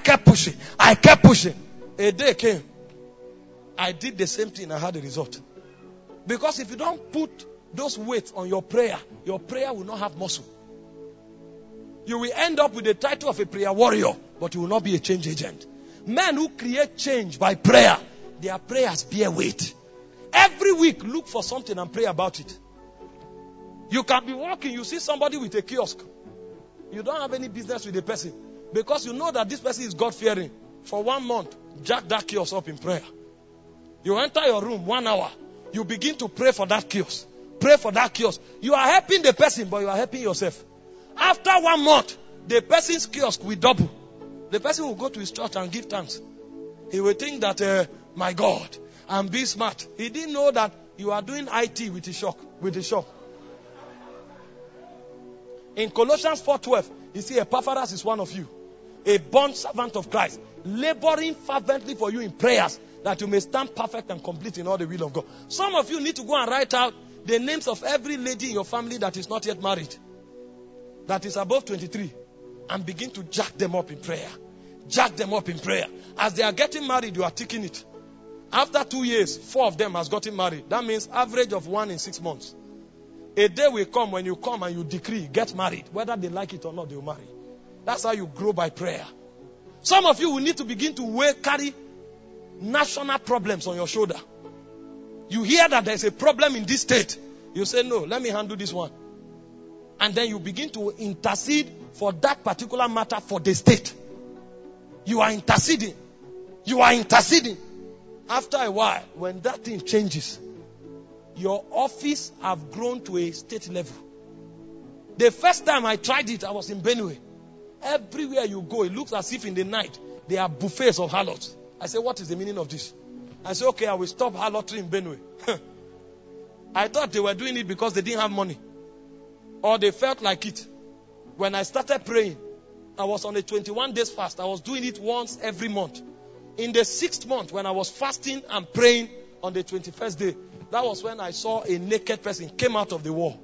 day came. I did the same thing and I had a result. Because if you don't put those weights on your prayer will not have muscle. You will end up with the title of a prayer warrior, but you will not be a change agent. Men who create change by prayer, their prayers bear weight. Every week, look for something and pray about it. You can be walking, you see somebody with a kiosk. You don't have any business with the person. Because you know that this person is God-fearing. For 1 month, jack that kiosk up in prayer. You enter your room 1 hour. You begin to pray for that kiosk. Pray for that kiosk. You are helping the person, but you are helping yourself. After 1 month, the person's kiosk will double. The person will go to his church and give thanks. He will think that, my God, I'm being smart. He didn't know that you are doing IT with the shop. In Colossians 4:12, you see, Epaphras is one of you. A bond servant of Christ. Laboring fervently for you in prayers, that you may stand perfect and complete in all the will of God. Some of you need to go and write out the names of every lady in your family that is not yet married. That is above 23. And begin to jack them up in prayer. Jack them up in prayer. As they are getting married, you are ticking it. After 2 years, 4 of them has gotten married. That means average of 1 in 6 months. A day will come when you come and you decree, get married. Whether they like it or not, they will marry. That's how you grow by prayer. Some of you will need to begin to carry national problems on your shoulder. You hear that there's a problem in this state. You say, no, let me handle this one. And then you begin to intercede for that particular matter for the state. You are interceding. After a while, when that thing changes, your office have grown to a state level. The first time I tried it, I was in Benue. Everywhere you go, it looks as if in the night, there are buffets of harlots. I say, what is the meaning of this? I say, okay, I will stop harlotry in Benue. I thought they were doing it because they didn't have money. Or they felt like it. When I started praying, I was on a 21 days fast. I was doing it once every month. In the 6th month, when I was fasting and praying on the 21st day, that was when I saw a naked person came out of the wall.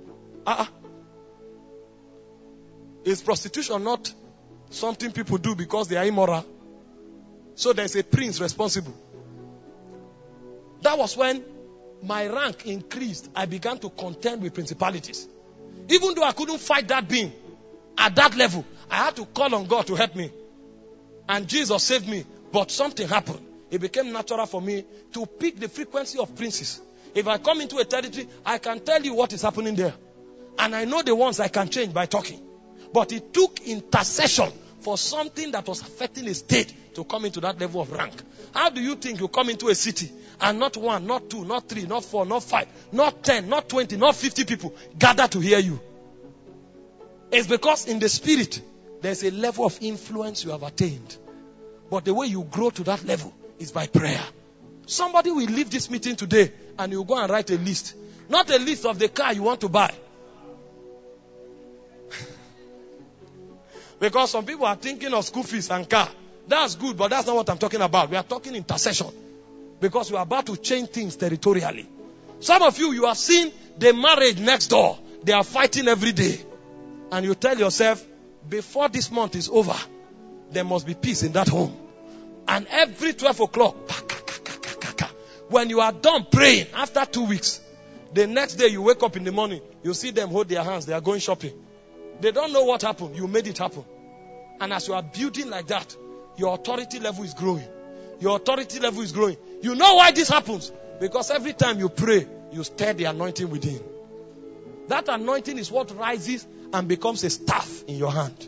Is prostitution not something people do because they are immoral? So there's a prince responsible. That was when my rank increased. I began to contend with principalities. Even though I couldn't fight that being at that level, I had to call on God to help me. And Jesus saved me. But something happened. It became natural for me to pick the frequency of princes. If I come into a territory, I can tell you what is happening there. And I know the ones I can change by talking. But it took intercession for something that was affecting a state to come into that level of rank. How do you think you come into a city and not 1, not 2, not 3, not 4, not 5, not 10, not 20, not 50 people gather to hear you? It's because in the spirit, there's a level of influence you have attained. But the way you grow to that level is by prayer. Somebody will leave this meeting today and you go and write a list. Not a list of the car you want to buy. Because some people are thinking of school fees and car. That's good, but that's not what I'm talking about. We are talking intercession. Because we are about to change things territorially. Some of you are seeing the marriage next door. They are fighting every day. And you tell yourself, before this month is over, there must be peace in that home. And every 12 o'clock, when you are done praying, after 2 weeks, the next day you wake up in the morning, you see them hold their hands, they are going shopping. They don't know what happened. You made it happen. And as you are building like that, your authority level is growing. Your authority level is growing. You know why this happens? Because every time you pray, you stir the anointing within. That anointing is what rises and becomes a staff in your hand.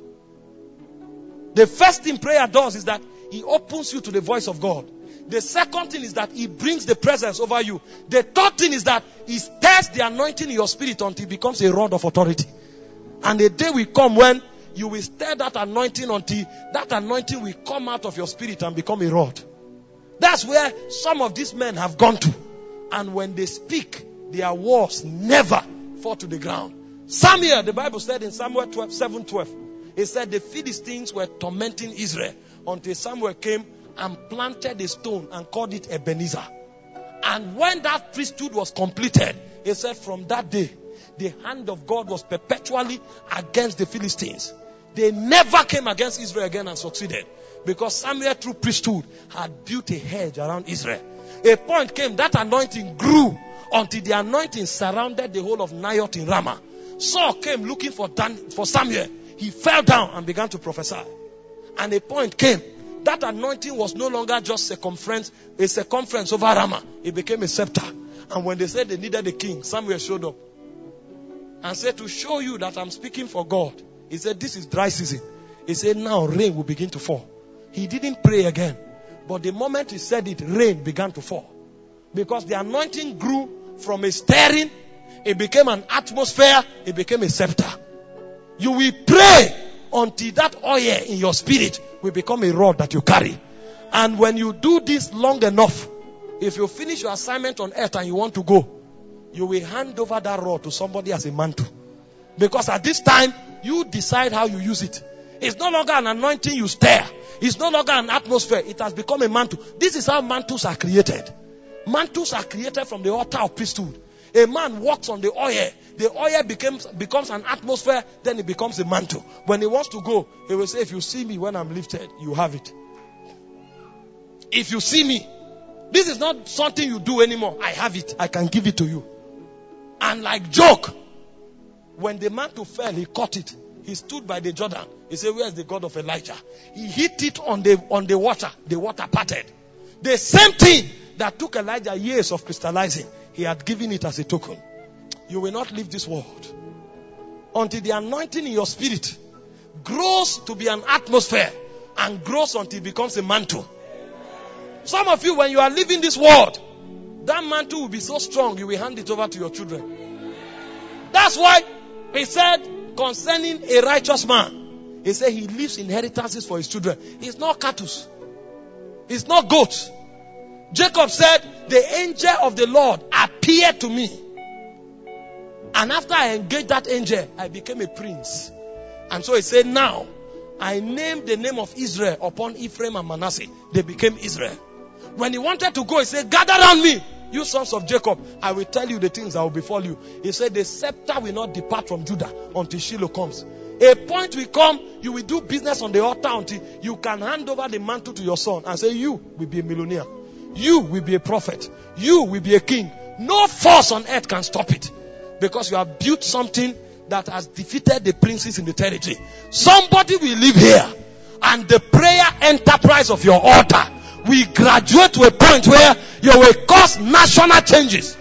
The first thing prayer does is that it opens you to the voice of God. The second thing is that it brings the presence over you. The third thing is that it stirs the anointing in your spirit until it becomes a rod of authority. And the day will come when you will stir that anointing until that anointing will come out of your spirit and become a rod. That's where some of these men have gone to. And when they speak, their words never fall to the ground. Samuel, the Bible said in Samuel 7:12, it said the Philistines were tormenting Israel until Samuel came and planted a stone and called it Ebenezer. And when that priesthood was completed, it said from that day, the hand of God was perpetually against the Philistines. They never came against Israel again and succeeded. Because Samuel, through priesthood, had built a hedge around Israel. A point came, that anointing grew until the anointing surrounded the whole of Naioth in Ramah. Saul came looking for Samuel. He fell down and began to prophesy. And a point came, that anointing was no longer just a circumference over Ramah. It became a scepter. And when they said they needed a king, Samuel showed up and said, to show you that I'm speaking for God. He said, this is dry season. He said, now rain will begin to fall. He didn't pray again. But the moment he said it, rain began to fall. Because the anointing grew from a stirring, it became an atmosphere, it became a scepter. You will pray until that oil in your spirit will become a rod that you carry. And when you do this long enough, if you finish your assignment on earth and you want to go, you will hand over that rod to somebody as a mantle. Because at this time, you decide how you use it. It's no longer an anointing you stir. It's no longer an atmosphere. It has become a mantle. This is how mantles are created. Mantles are created from the altar of priesthood. A man walks on the oil. The oil becomes an atmosphere. Then it becomes a mantle. When he wants to go, he will say, if you see me when I'm lifted, you have it. If you see me, this is not something you do anymore. I have it. I can give it to you. And like joke, when the mantle fell, he caught it. He stood by the Jordan. He said, where is the God of Elijah? He hit it on the water. The water parted. The same thing that took Elijah years of crystallizing, he had given it as a token. You will not leave this world until the anointing in your spirit grows to be an atmosphere and grows until it becomes a mantle. Some of you, when you are leaving this world, that mantle will be so strong, you will hand it over to your children. That's why he said concerning a righteous man, He said he leaves inheritances for his children. It's not cattle. It's not goats. Jacob said, the angel of the Lord appeared to me. And after I engaged that angel, I became a prince. And so he said, now, I named the name of Israel upon Ephraim and Manasseh. They became Israel. When he wanted to go, he said, gather around me, you sons of Jacob. I will tell you the things that will befall you. He said, the scepter will not depart from Judah until Shiloh comes. A point will come, you will do business on the altar until you can hand over the mantle to your son and say, you will be a millionaire. You will be a prophet. You will be a king. No force on earth can stop it. Because you have built something that has defeated the princes in the territory. Somebody will live here, and the prayer enterprise of your altar will graduate to a point where you will cause national changes.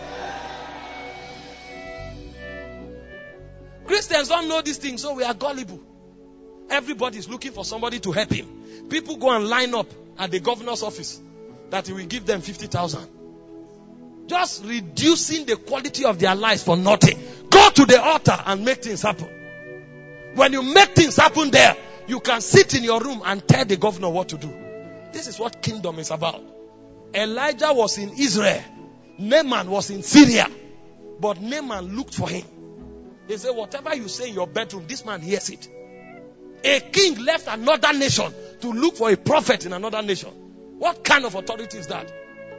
Christians don't know these things, so we are gullible. Everybody is looking for somebody to help him. People go and line up at the governor's office that he will give them 50,000. Just reducing the quality of their lives for nothing. Go to the altar and make things happen. When you make things happen there, you can sit in your room and tell the governor what to do. This is what kingdom is about. Elijah was in Israel. Naaman was in Syria. But Naaman looked for him. They said, whatever you say in your bedroom, this man hears it. A king left another nation to look for a prophet in another nation. What kind of authority is that?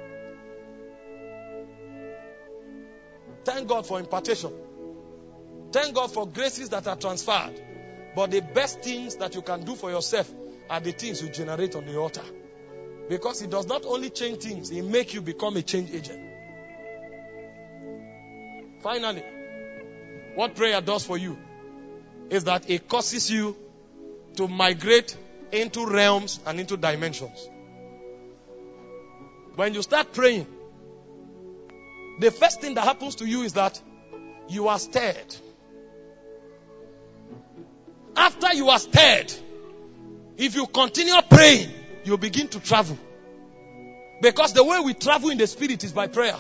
Thank God for impartation. Thank God for graces that are transferred. But the best things that you can do for yourself are the things you generate on the altar. Because it does not only change things, it makes you become a change agent. Finally, what prayer does for you is that it causes you to migrate into realms and into dimensions. When you start praying, the first thing that happens to you is that you are stirred. After you are stirred, if you continue praying, you begin to travel. Because the way we travel in the spirit is by prayer.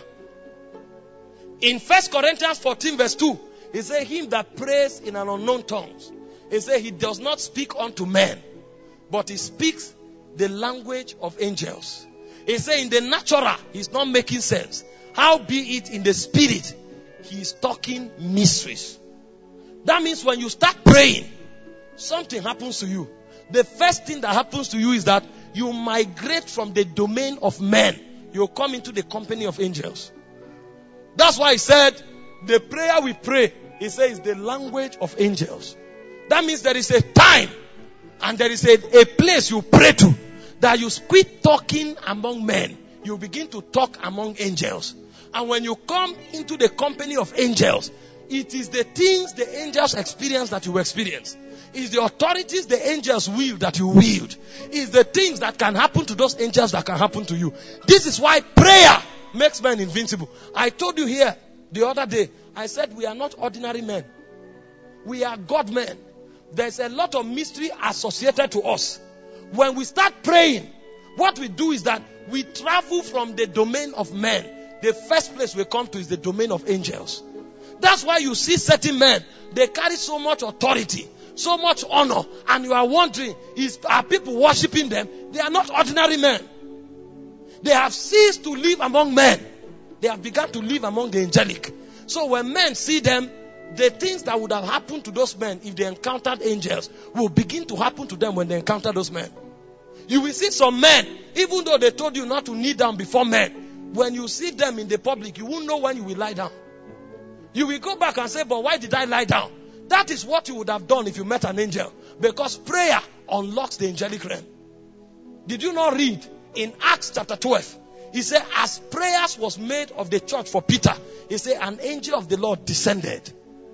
In 1 Corinthians 14 verse 2, he said, him that prays in an unknown tongues, he said he does not speak unto men, but he speaks the language of angels. He said in the natural, he's not making sense. How be it in the spirit, he is talking mysteries. That means when you start praying, something happens to you. The first thing that happens to you is that you migrate from the domain of men. You come into the company of angels. That's why he said, the prayer we pray, he says, the language of angels. That means there is a time and there is a place you pray to, that you quit talking among men. You begin to talk among angels. And when you come into the company of angels, it is the things the angels experience that you experience. It's the authorities the angels wield that you wield. It's the things that can happen to those angels that can happen to you. This is why prayer makes men invincible. I told you here the other day, I said we are not ordinary men. We are God men. There's a lot of mystery associated to us. When we start praying, what we do is that we travel from the domain of men. The first place we come to is the domain of angels. That's why you see certain men, they carry so much authority, so much honor, and you are wondering, are people worshiping them? They are not ordinary men. They have ceased to live among men. They have begun to live among the angelic. So when men see them, the things that would have happened to those men if they encountered angels will begin to happen to them when they encounter those men. You will see some men, even though they told you not to kneel down before men, when you see them in the public, you won't know when you will lie down. You will go back and say, but why did I lie down? That is what you would have done if you met an angel. Because prayer unlocks the angelic realm. Did you not read in Acts chapter 12? He said, as prayers was made of the church for Peter, he said, an angel of the Lord descended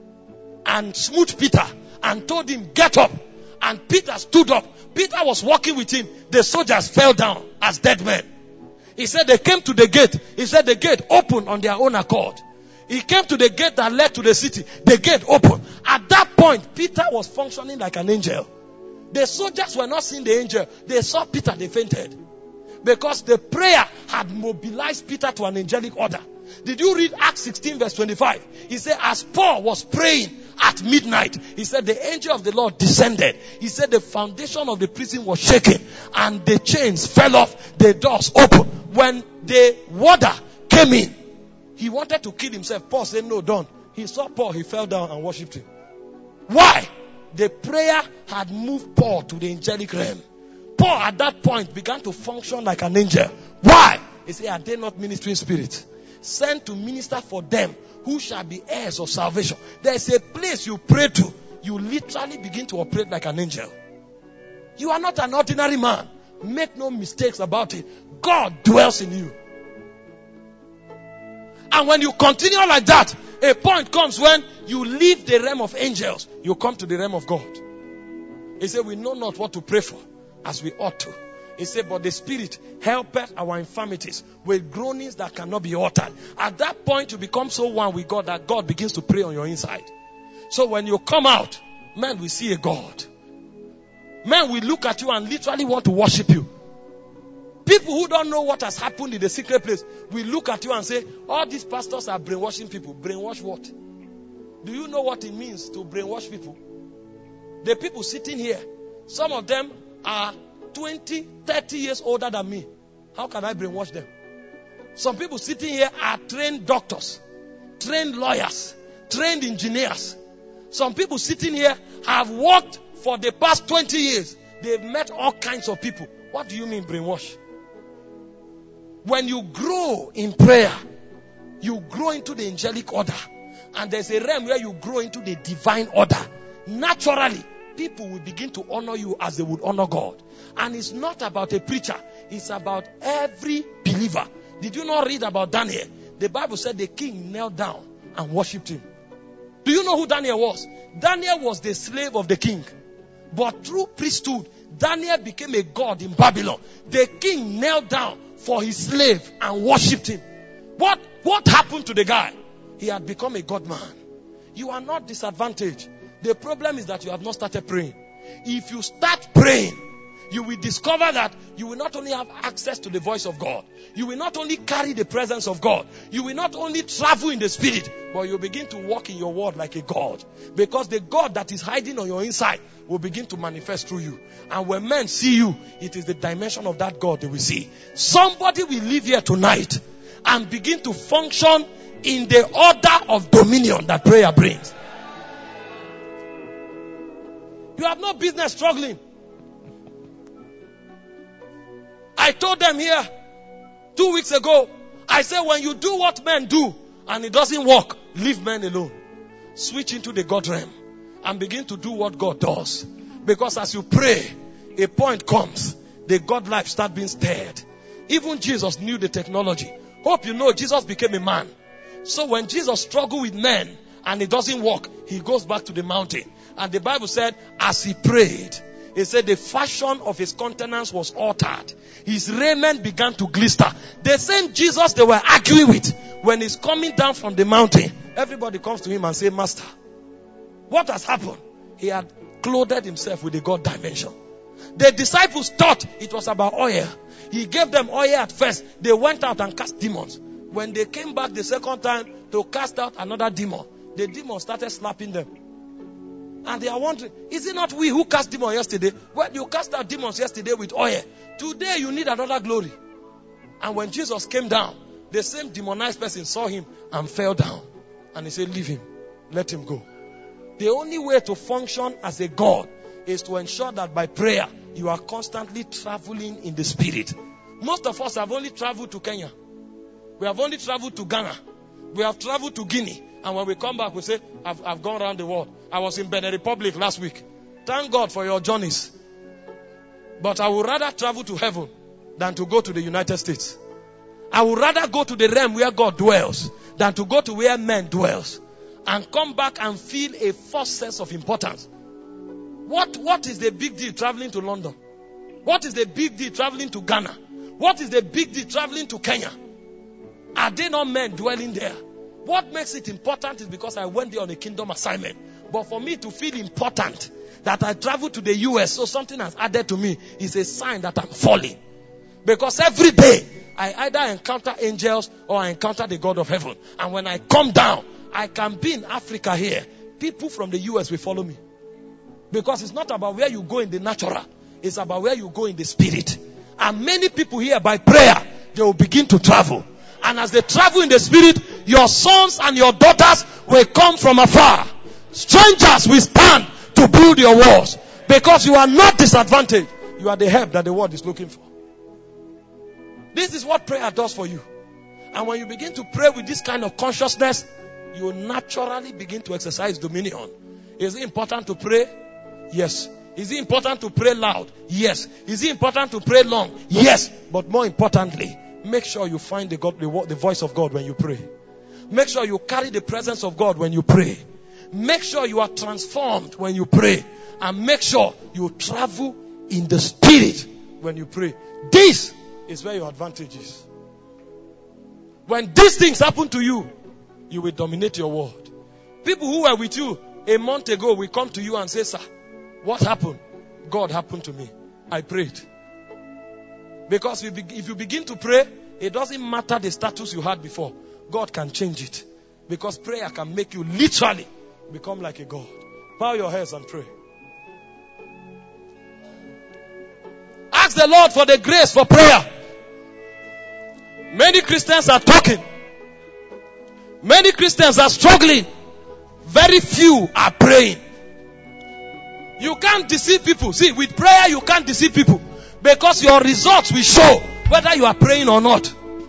and smote Peter and told him, get up. And Peter stood up. Peter was walking with him. The soldiers fell down as dead men. He said they came to the gate. He said the gate opened on their own accord. He came to the gate that led to the city. The gate opened. At that point, Peter was functioning like an angel. The soldiers were not seeing the angel. They saw Peter, they fainted. Because the prayer had mobilized Peter to an angelic order. Did you read Acts 16 verse 25? He said, as Paul was praying at midnight, he said the angel of the Lord descended. He said the foundation of the prison was shaken and the chains fell off, the doors opened. When the warder came in, he wanted to kill himself. Paul said, no, don't. He saw Paul, he fell down and worshipped him. Why? The prayer had moved Paul to the angelic realm. Paul at that point began to function like an angel. Why? He said, are they not ministering spirits? Sent to minister for them who shall be heirs of salvation. There's a place you pray to, you literally begin to operate like an angel. You are not an ordinary man. Make no mistakes about it. God dwells in you. And when you continue like that, a point comes when you leave the realm of angels, you come to the realm of God. He said, we know not what to pray for as we ought to. He said, but the Spirit helpeth our infirmities with groanings that cannot be uttered. At that point, you become so one with God that God begins to pray on your inside. So when you come out, man will see a God. Man will look at you and literally want to worship you. People who don't know what has happened in the secret place will look at you and say, all these pastors are brainwashing people. Brainwash what? Do you know what it means to brainwash people? The people sitting here, some of them are 20, 30 years older than me. How can I brainwash them? Some people sitting here are trained doctors, trained lawyers, trained engineers. Some people sitting here have worked for the past 20 years. They've met all kinds of people. What do you mean brainwash? When you grow in prayer, you grow into the angelic order. And there's a realm where you grow into the divine order. Naturally, people will begin to honor you as they would honor God. And it's not about a preacher. It's about every believer. Did you not read about Daniel? The Bible said the king knelt down and worshipped him. Do you know who Daniel was? Daniel was the slave of the king. But through priesthood, Daniel became a god in Babylon. The king knelt down for his slave and worshipped him. What happened to the guy? He had become a God man. You are not disadvantaged. The problem is that you have not started praying. If you start praying, you will discover that you will not only have access to the voice of God, you will not only carry the presence of God, you will not only travel in the spirit, but you begin to walk in your word like a God. Because the God that is hiding on your inside will begin to manifest through you. And when men see you, it is the dimension of that God they will see. Somebody will live here tonight and begin to function in the order of dominion that prayer brings. You have no business struggling. I told them here 2 weeks ago, I said when you do what men do and it doesn't work, leave men alone. Switch into the God realm and begin to do what God does. Because as you pray, a point comes, the God life start being stirred. Even Jesus knew the technology. Hope you know Jesus became a man. So when Jesus struggled with men and it doesn't work, he goes back to the mountain. And the Bible said, as he prayed, he said the fashion of his countenance was altered. His raiment began to glister. The same Jesus they were arguing with, when he's coming down from the mountain, everybody comes to him and say, Master, what has happened? He had clothed himself with the God dimension. The disciples thought it was about oil. He gave them oil at first. They went out and cast demons. When they came back the second time to cast out another demon, the demon started slapping them. And they are wondering, is it not we who cast demons yesterday? Well, you cast out demons yesterday with oil. Today you need another glory. And when Jesus came down, the same demonized person saw him and fell down. And he said, leave him. Let him go. The only way to function as a God is to ensure that by prayer, you are constantly traveling in the spirit. Most of us have only traveled to Kenya. We have only traveled to Ghana. We have traveled to Guinea. And when we come back, we say, I've gone around the world. I was in Benin Republic last week. Thank God for your journeys. But I would rather travel to heaven than to go to the United States. I would rather go to the realm where God dwells than to go to where men dwells. And come back and feel a false sense of importance. What is the big deal traveling to London? What is the big deal traveling to Ghana? What is the big deal traveling to Kenya? Are they not men dwelling there? What makes it important is because I went there on a kingdom assignment. But for me to feel important that I traveled to the US, so something has added to me, is a sign that I'm falling. Because every day, I either encounter angels or I encounter the God of heaven. And when I come down, I can be in Africa here. People from the US will follow me. Because it's not about where you go in the natural. It's about where you go in the spirit. And many people here, by prayer, they will begin to travel. And as they travel in the spirit, your sons and your daughters will come from afar. Strangers will stand to build your walls. Because you are not disadvantaged. You are the help that the world is looking for. This is what prayer does for you. And when you begin to pray with this kind of consciousness, you naturally begin to exercise dominion. Is it important to pray? Yes. Is it important to pray loud? Yes. Is it important to pray long? Yes. But more importantly, make sure you find the voice of God when you pray. Make sure you carry the presence of God when you pray. Make sure you are transformed when you pray. And make sure you travel in the spirit when you pray. This is where your advantage is. When these things happen to you, you will dominate your world. People who were with you a month ago will come to you and say, sir, what happened? God happened to me. I prayed. Because if you begin to pray, it doesn't matter the status you had before. God can change it. Because prayer can make you literally become like a God. Bow your heads and pray. Ask the Lord for the grace for prayer. Many Christians are talking. Many Christians are struggling. Very few are praying. You can't deceive people. See, with prayer you can't deceive people. Because your results will show whether you are praying or not.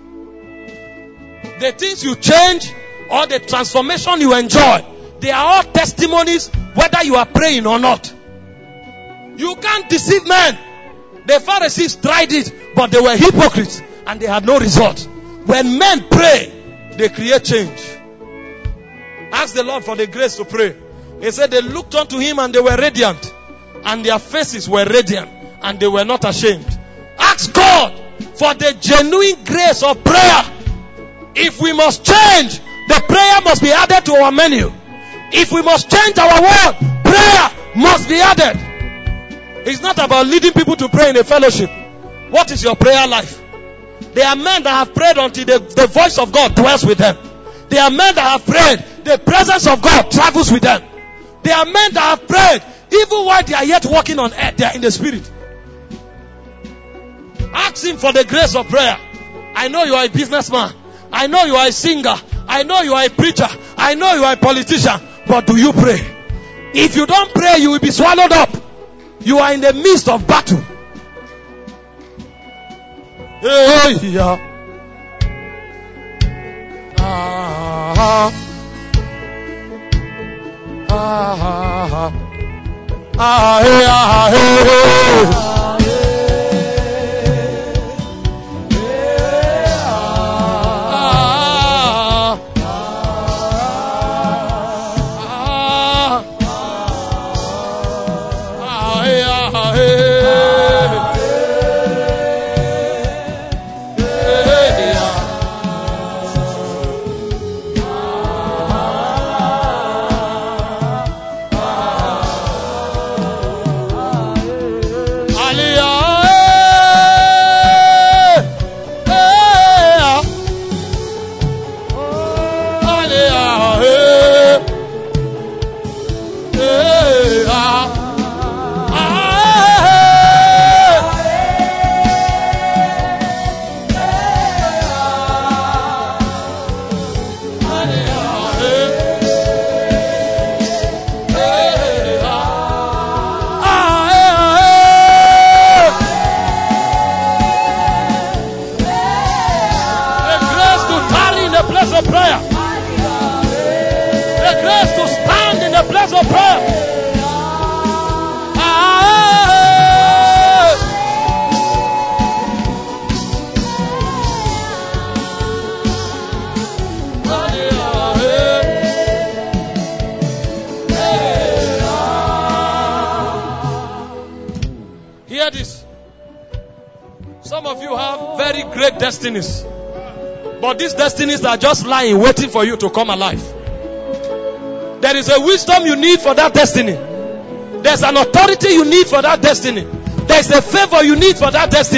The things you change or the transformation you enjoy, they are all testimonies whether you are praying or not. You can't deceive men. The Pharisees tried it, but they were hypocrites and they had no result. When men pray, they create change. Ask the Lord for the grace to pray. He said they looked unto him and they were radiant, and their faces were radiant, and they were not ashamed. Ask God for the genuine grace of prayer. If we must change, the prayer must be added to our menu. If we must change our world, prayer must be added. It's not about leading people to pray in a fellowship. What is your prayer life? There are men that have prayed until the voice of God dwells with them. There are men that have prayed, the presence of God travels with them. There are men that have prayed, even while they are yet walking on earth, they are in the spirit. Ask him for the grace of prayer. I know you are a businessman. I know you are a singer. I know you are a preacher. I know you are a politician. But do you pray? If you don't pray, you will be swallowed up. You are in the midst of battle. Hey, yeah. Hear this. Some of you have very great destinies. But these destinies are just lying, waiting for you to come alive. There is a wisdom you need for that destiny. There's an authority you need for that destiny. There's a favor you need for that destiny.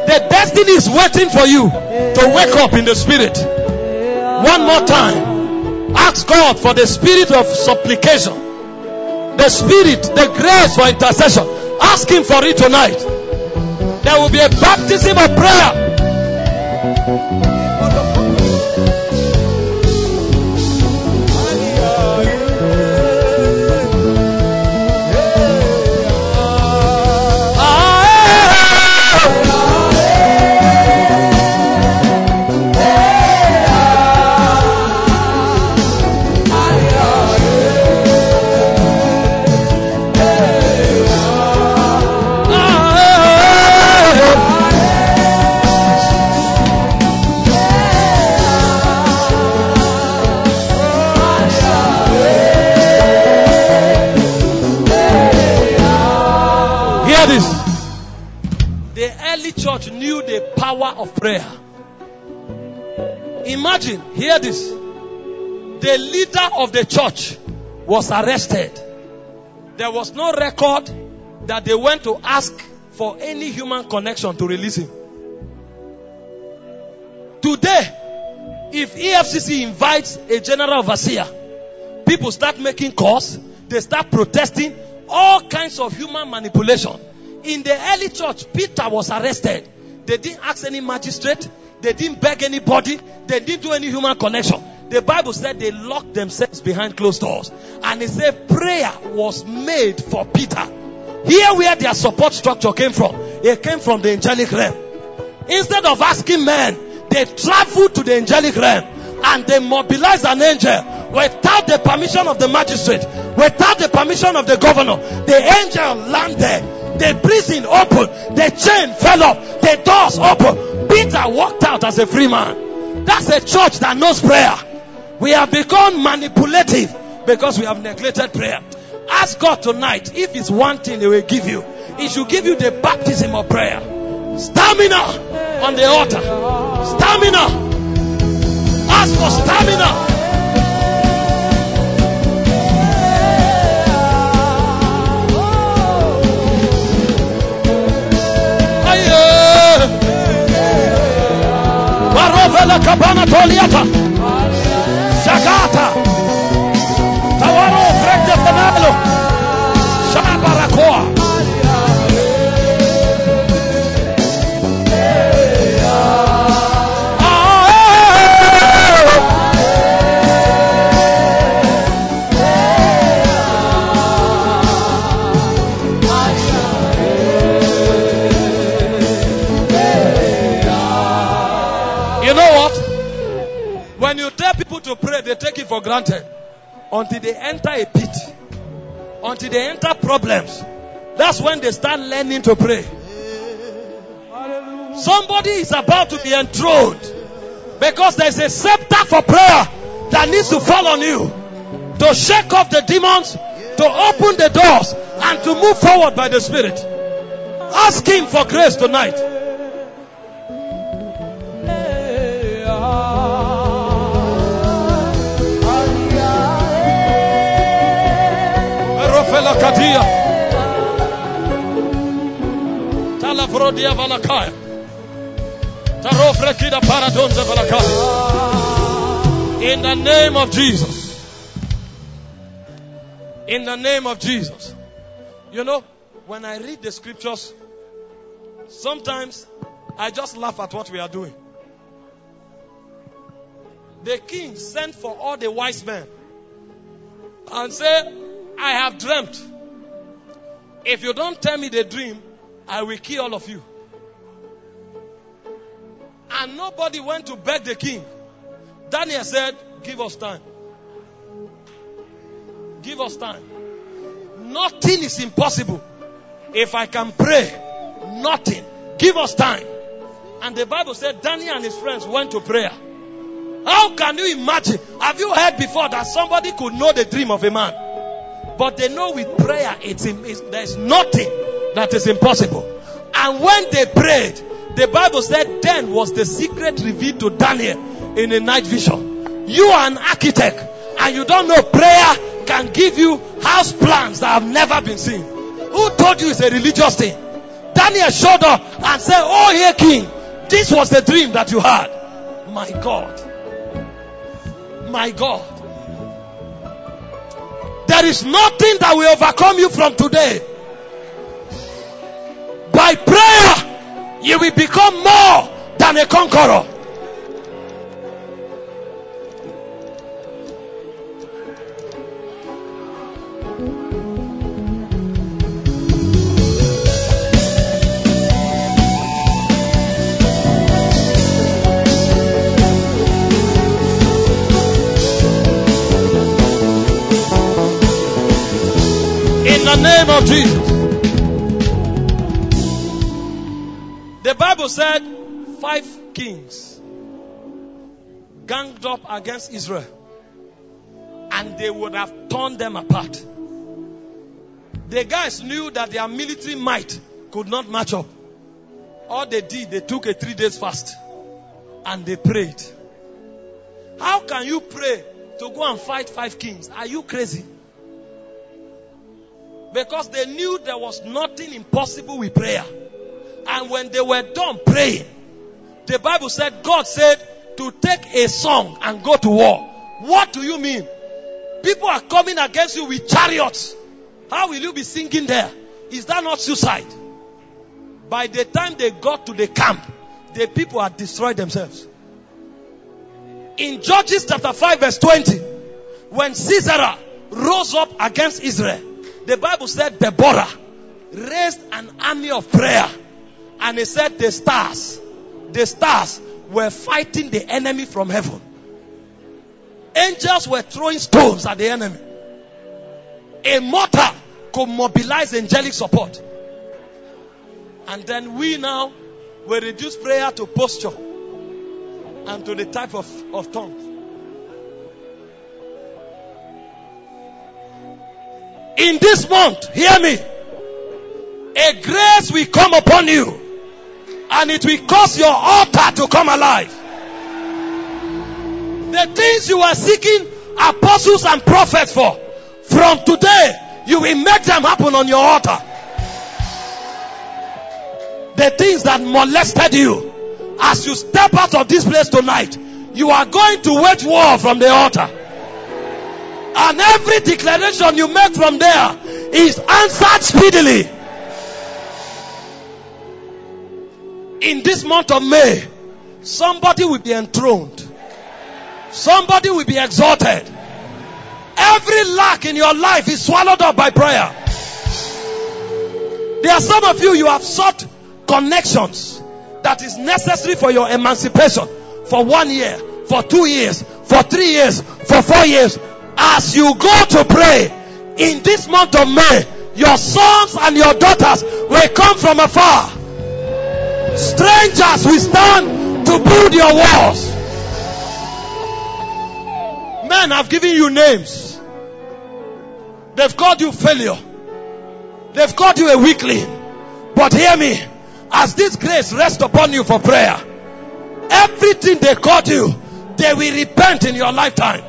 The destiny is waiting for you to wake up in the spirit. One more time. Ask God for the spirit of supplication. The spirit, the grace for intercession. Ask Him for it tonight. There will be a baptism of prayer. Church knew the power of prayer. Imagine, hear this. The leader of the church was arrested. There was no record that they went to ask for any human connection to release him. Today, if EFCC invites a general overseer, people start making calls, they start protesting, all kinds of human manipulation. In the early church, Peter was arrested. They didn't ask any magistrate. They didn't beg anybody. They didn't do any human connection. The Bible said they locked themselves behind closed doors. And it said prayer was made for Peter. Here where their support structure came from. It came from the angelic realm. Instead of asking men, they traveled to the angelic realm. And they mobilized an angel without the permission of the magistrate. Without the permission of the governor. The angel landed. The prison opened. The chain fell off. The doors opened. Peter walked out as a free man. That's a church that knows prayer. We have become manipulative because we have neglected prayer. Ask God tonight, if it's one thing He will give you, He should give you the baptism of prayer. Stamina on the altar. Stamina. Ask for stamina. Barovela kabana toliata Shagata Tawaro frekte fanalo Shabarakoa. You know what? When you tell people to pray, they take it for granted. Until they enter a pit. Until they enter problems. That's when they start learning to pray. Somebody is about to be enthroned. Because there's a scepter for prayer that needs to fall on you. To shake off the demons. To open the doors. And to move forward by the Spirit. Ask Him for grace tonight. Talavrodia Valakaya. Tarofrekida Paradonza Valakaya. In the name of Jesus. In the name of Jesus. You know, when I read the scriptures, sometimes I just laugh at what we are doing. The king sent for all the wise men and said, I have dreamt. If you don't tell me the dream, I will kill all of you. And nobody went to beg the king. Daniel said, give us time. Give us time. Nothing is impossible. If I can pray, nothing. Give us time. And the Bible said Daniel and his friends went to prayer. How can you imagine? Have you heard before that somebody could know the dream of a man? But they know with prayer, there's nothing that is impossible. And when they prayed, the Bible said then was the secret revealed to Daniel in a night vision. You are an architect and you don't know prayer can give you house plans that have never been seen. Who told you it's a religious thing? Daniel showed up and said, "Oh, here, king, this was the dream that you had." My God. My God. There is nothing that will overcome you from today. By prayer, you will become more than a conqueror. In the name of Jesus. The Bible said 5 kings ganged up against Israel, and they would have torn them apart. The guys knew that their military might could not match up. All they did, they took a 3 days fast and they prayed. How can you pray to go and fight 5 kings? Are you crazy? Because they knew there was nothing impossible with prayer. And when they were done praying, the Bible said, God said to take a song and go to war. What do you mean? People are coming against you with chariots. How will you be singing there? Is that not suicide? By the time they got to the camp, the people had destroyed themselves. In Judges chapter 5 verse 20, when Sisera rose up against Israel, the Bible said Deborah raised an army of prayer. And he said the stars were fighting the enemy from heaven. Angels were throwing stones at the enemy. A mortar could mobilize angelic support. And then we now will reduce prayer to posture and to the type of tongues. In this month, hear me, a grace will come upon you. And it will cause your altar to come alive. The things you are seeking apostles and prophets for, from today, you will make them happen on your altar. The things that molested you, as you step out of this place tonight, you are going to wage war from the altar. And every declaration you make from there is answered speedily. In this month of May, somebody will be enthroned. Somebody will be exalted. Every lack in your life is swallowed up by prayer. There are some of you, you have sought connections that is necessary for your emancipation for 1 year, for 2 years, for 3 years, for 4 years. As you go to pray in this month of May, your sons and your daughters will come from afar. Strangers will stand to build your walls. Men have given you names. They've called you failure. They've called you a weakling. But hear me, as this grace rests upon you for prayer, everything they called you, they will repent in your lifetime.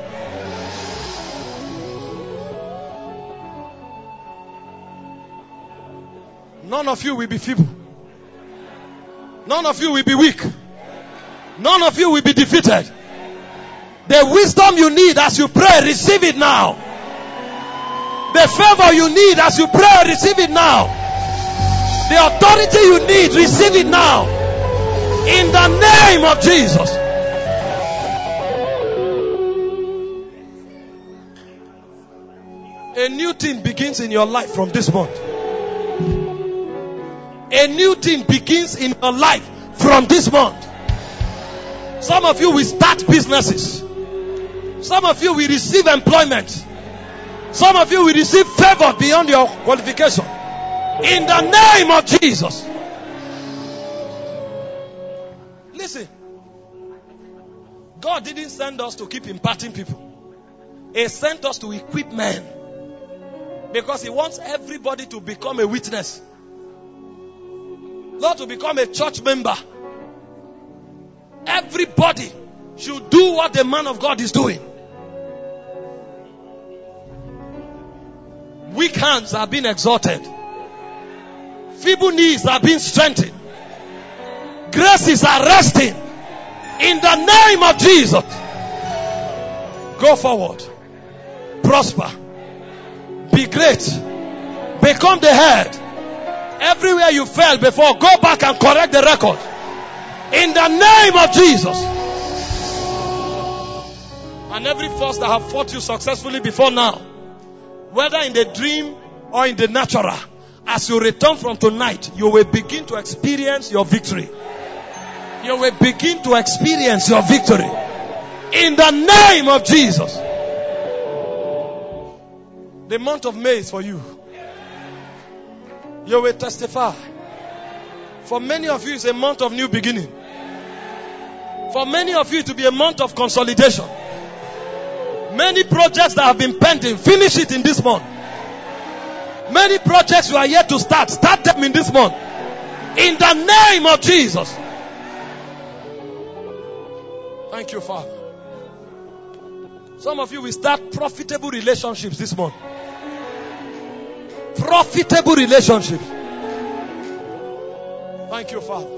None of you will be feeble. None of you will be weak. None of you will be defeated. The wisdom you need as you pray, receive it now. The favor you need as you pray, receive it now. The authority you need, receive it now. In the name of Jesus. A new thing begins in your life from this month. A new thing begins in your life from this month. Some of you will start businesses. Some of you will receive employment. Some of you will receive favor beyond your qualification. In the name of Jesus. Listen. God didn't send us to keep imparting people. He sent us to equip men. Because He wants everybody to become a witness. Not to become a church member. Everybody should do what the man of God is doing. Weak hands are being exalted. Feeble knees are being strengthened. Graces are resting. In the name of Jesus. Go forward. Prosper. Be great. Become the head. Everywhere you fell before, go back and correct the record. In the name of Jesus. And every force that have fought you successfully before now, whether in the dream or in the natural, as you return from tonight, you will begin to experience your victory. You will begin to experience your victory. In the name of Jesus. The month of May is for you. You will testify. For many of you, it's a month of new beginning. For many of you, it will be a month of consolidation. Many projects that have been pending, finish it in this month. Many projects you are yet to start them in this month. In the name of Jesus. Thank you, Father. Some of you will start profitable relationships this month. Profitable relationships. Thank you, Father.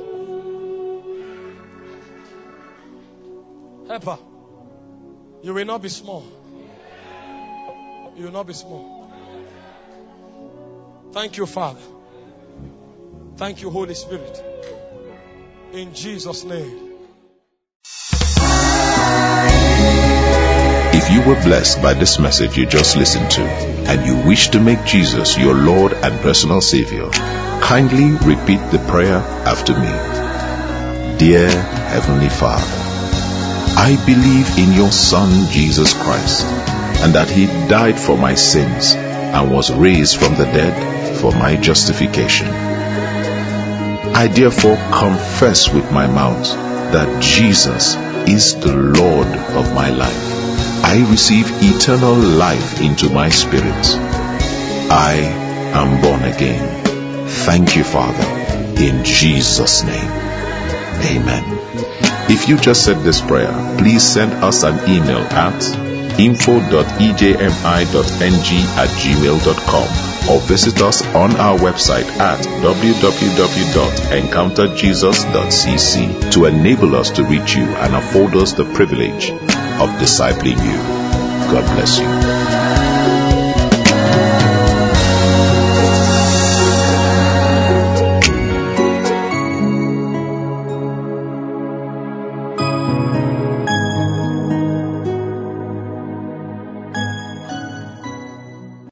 Helper, you will not be small. You will not be small. Thank you, Father. Thank you, Holy Spirit. In Jesus' name. If you were blessed by this message you just listened to, and you wish to make Jesus your Lord and personal Savior, kindly repeat the prayer after me. Dear Heavenly Father, I believe in your Son Jesus Christ, and that He died for my sins and was raised from the dead for my justification. I therefore confess with my mouth that Jesus is the Lord of my life. I receive eternal life into my spirit. I am born again. Thank you, Father, in Jesus' name. Amen. If you just said this prayer, please send us an email at info.ejmi.ng@gmail.com or visit us on our website at www.encounterjesus.cc to enable us to reach you and afford us the privilege of discipling you. God bless you.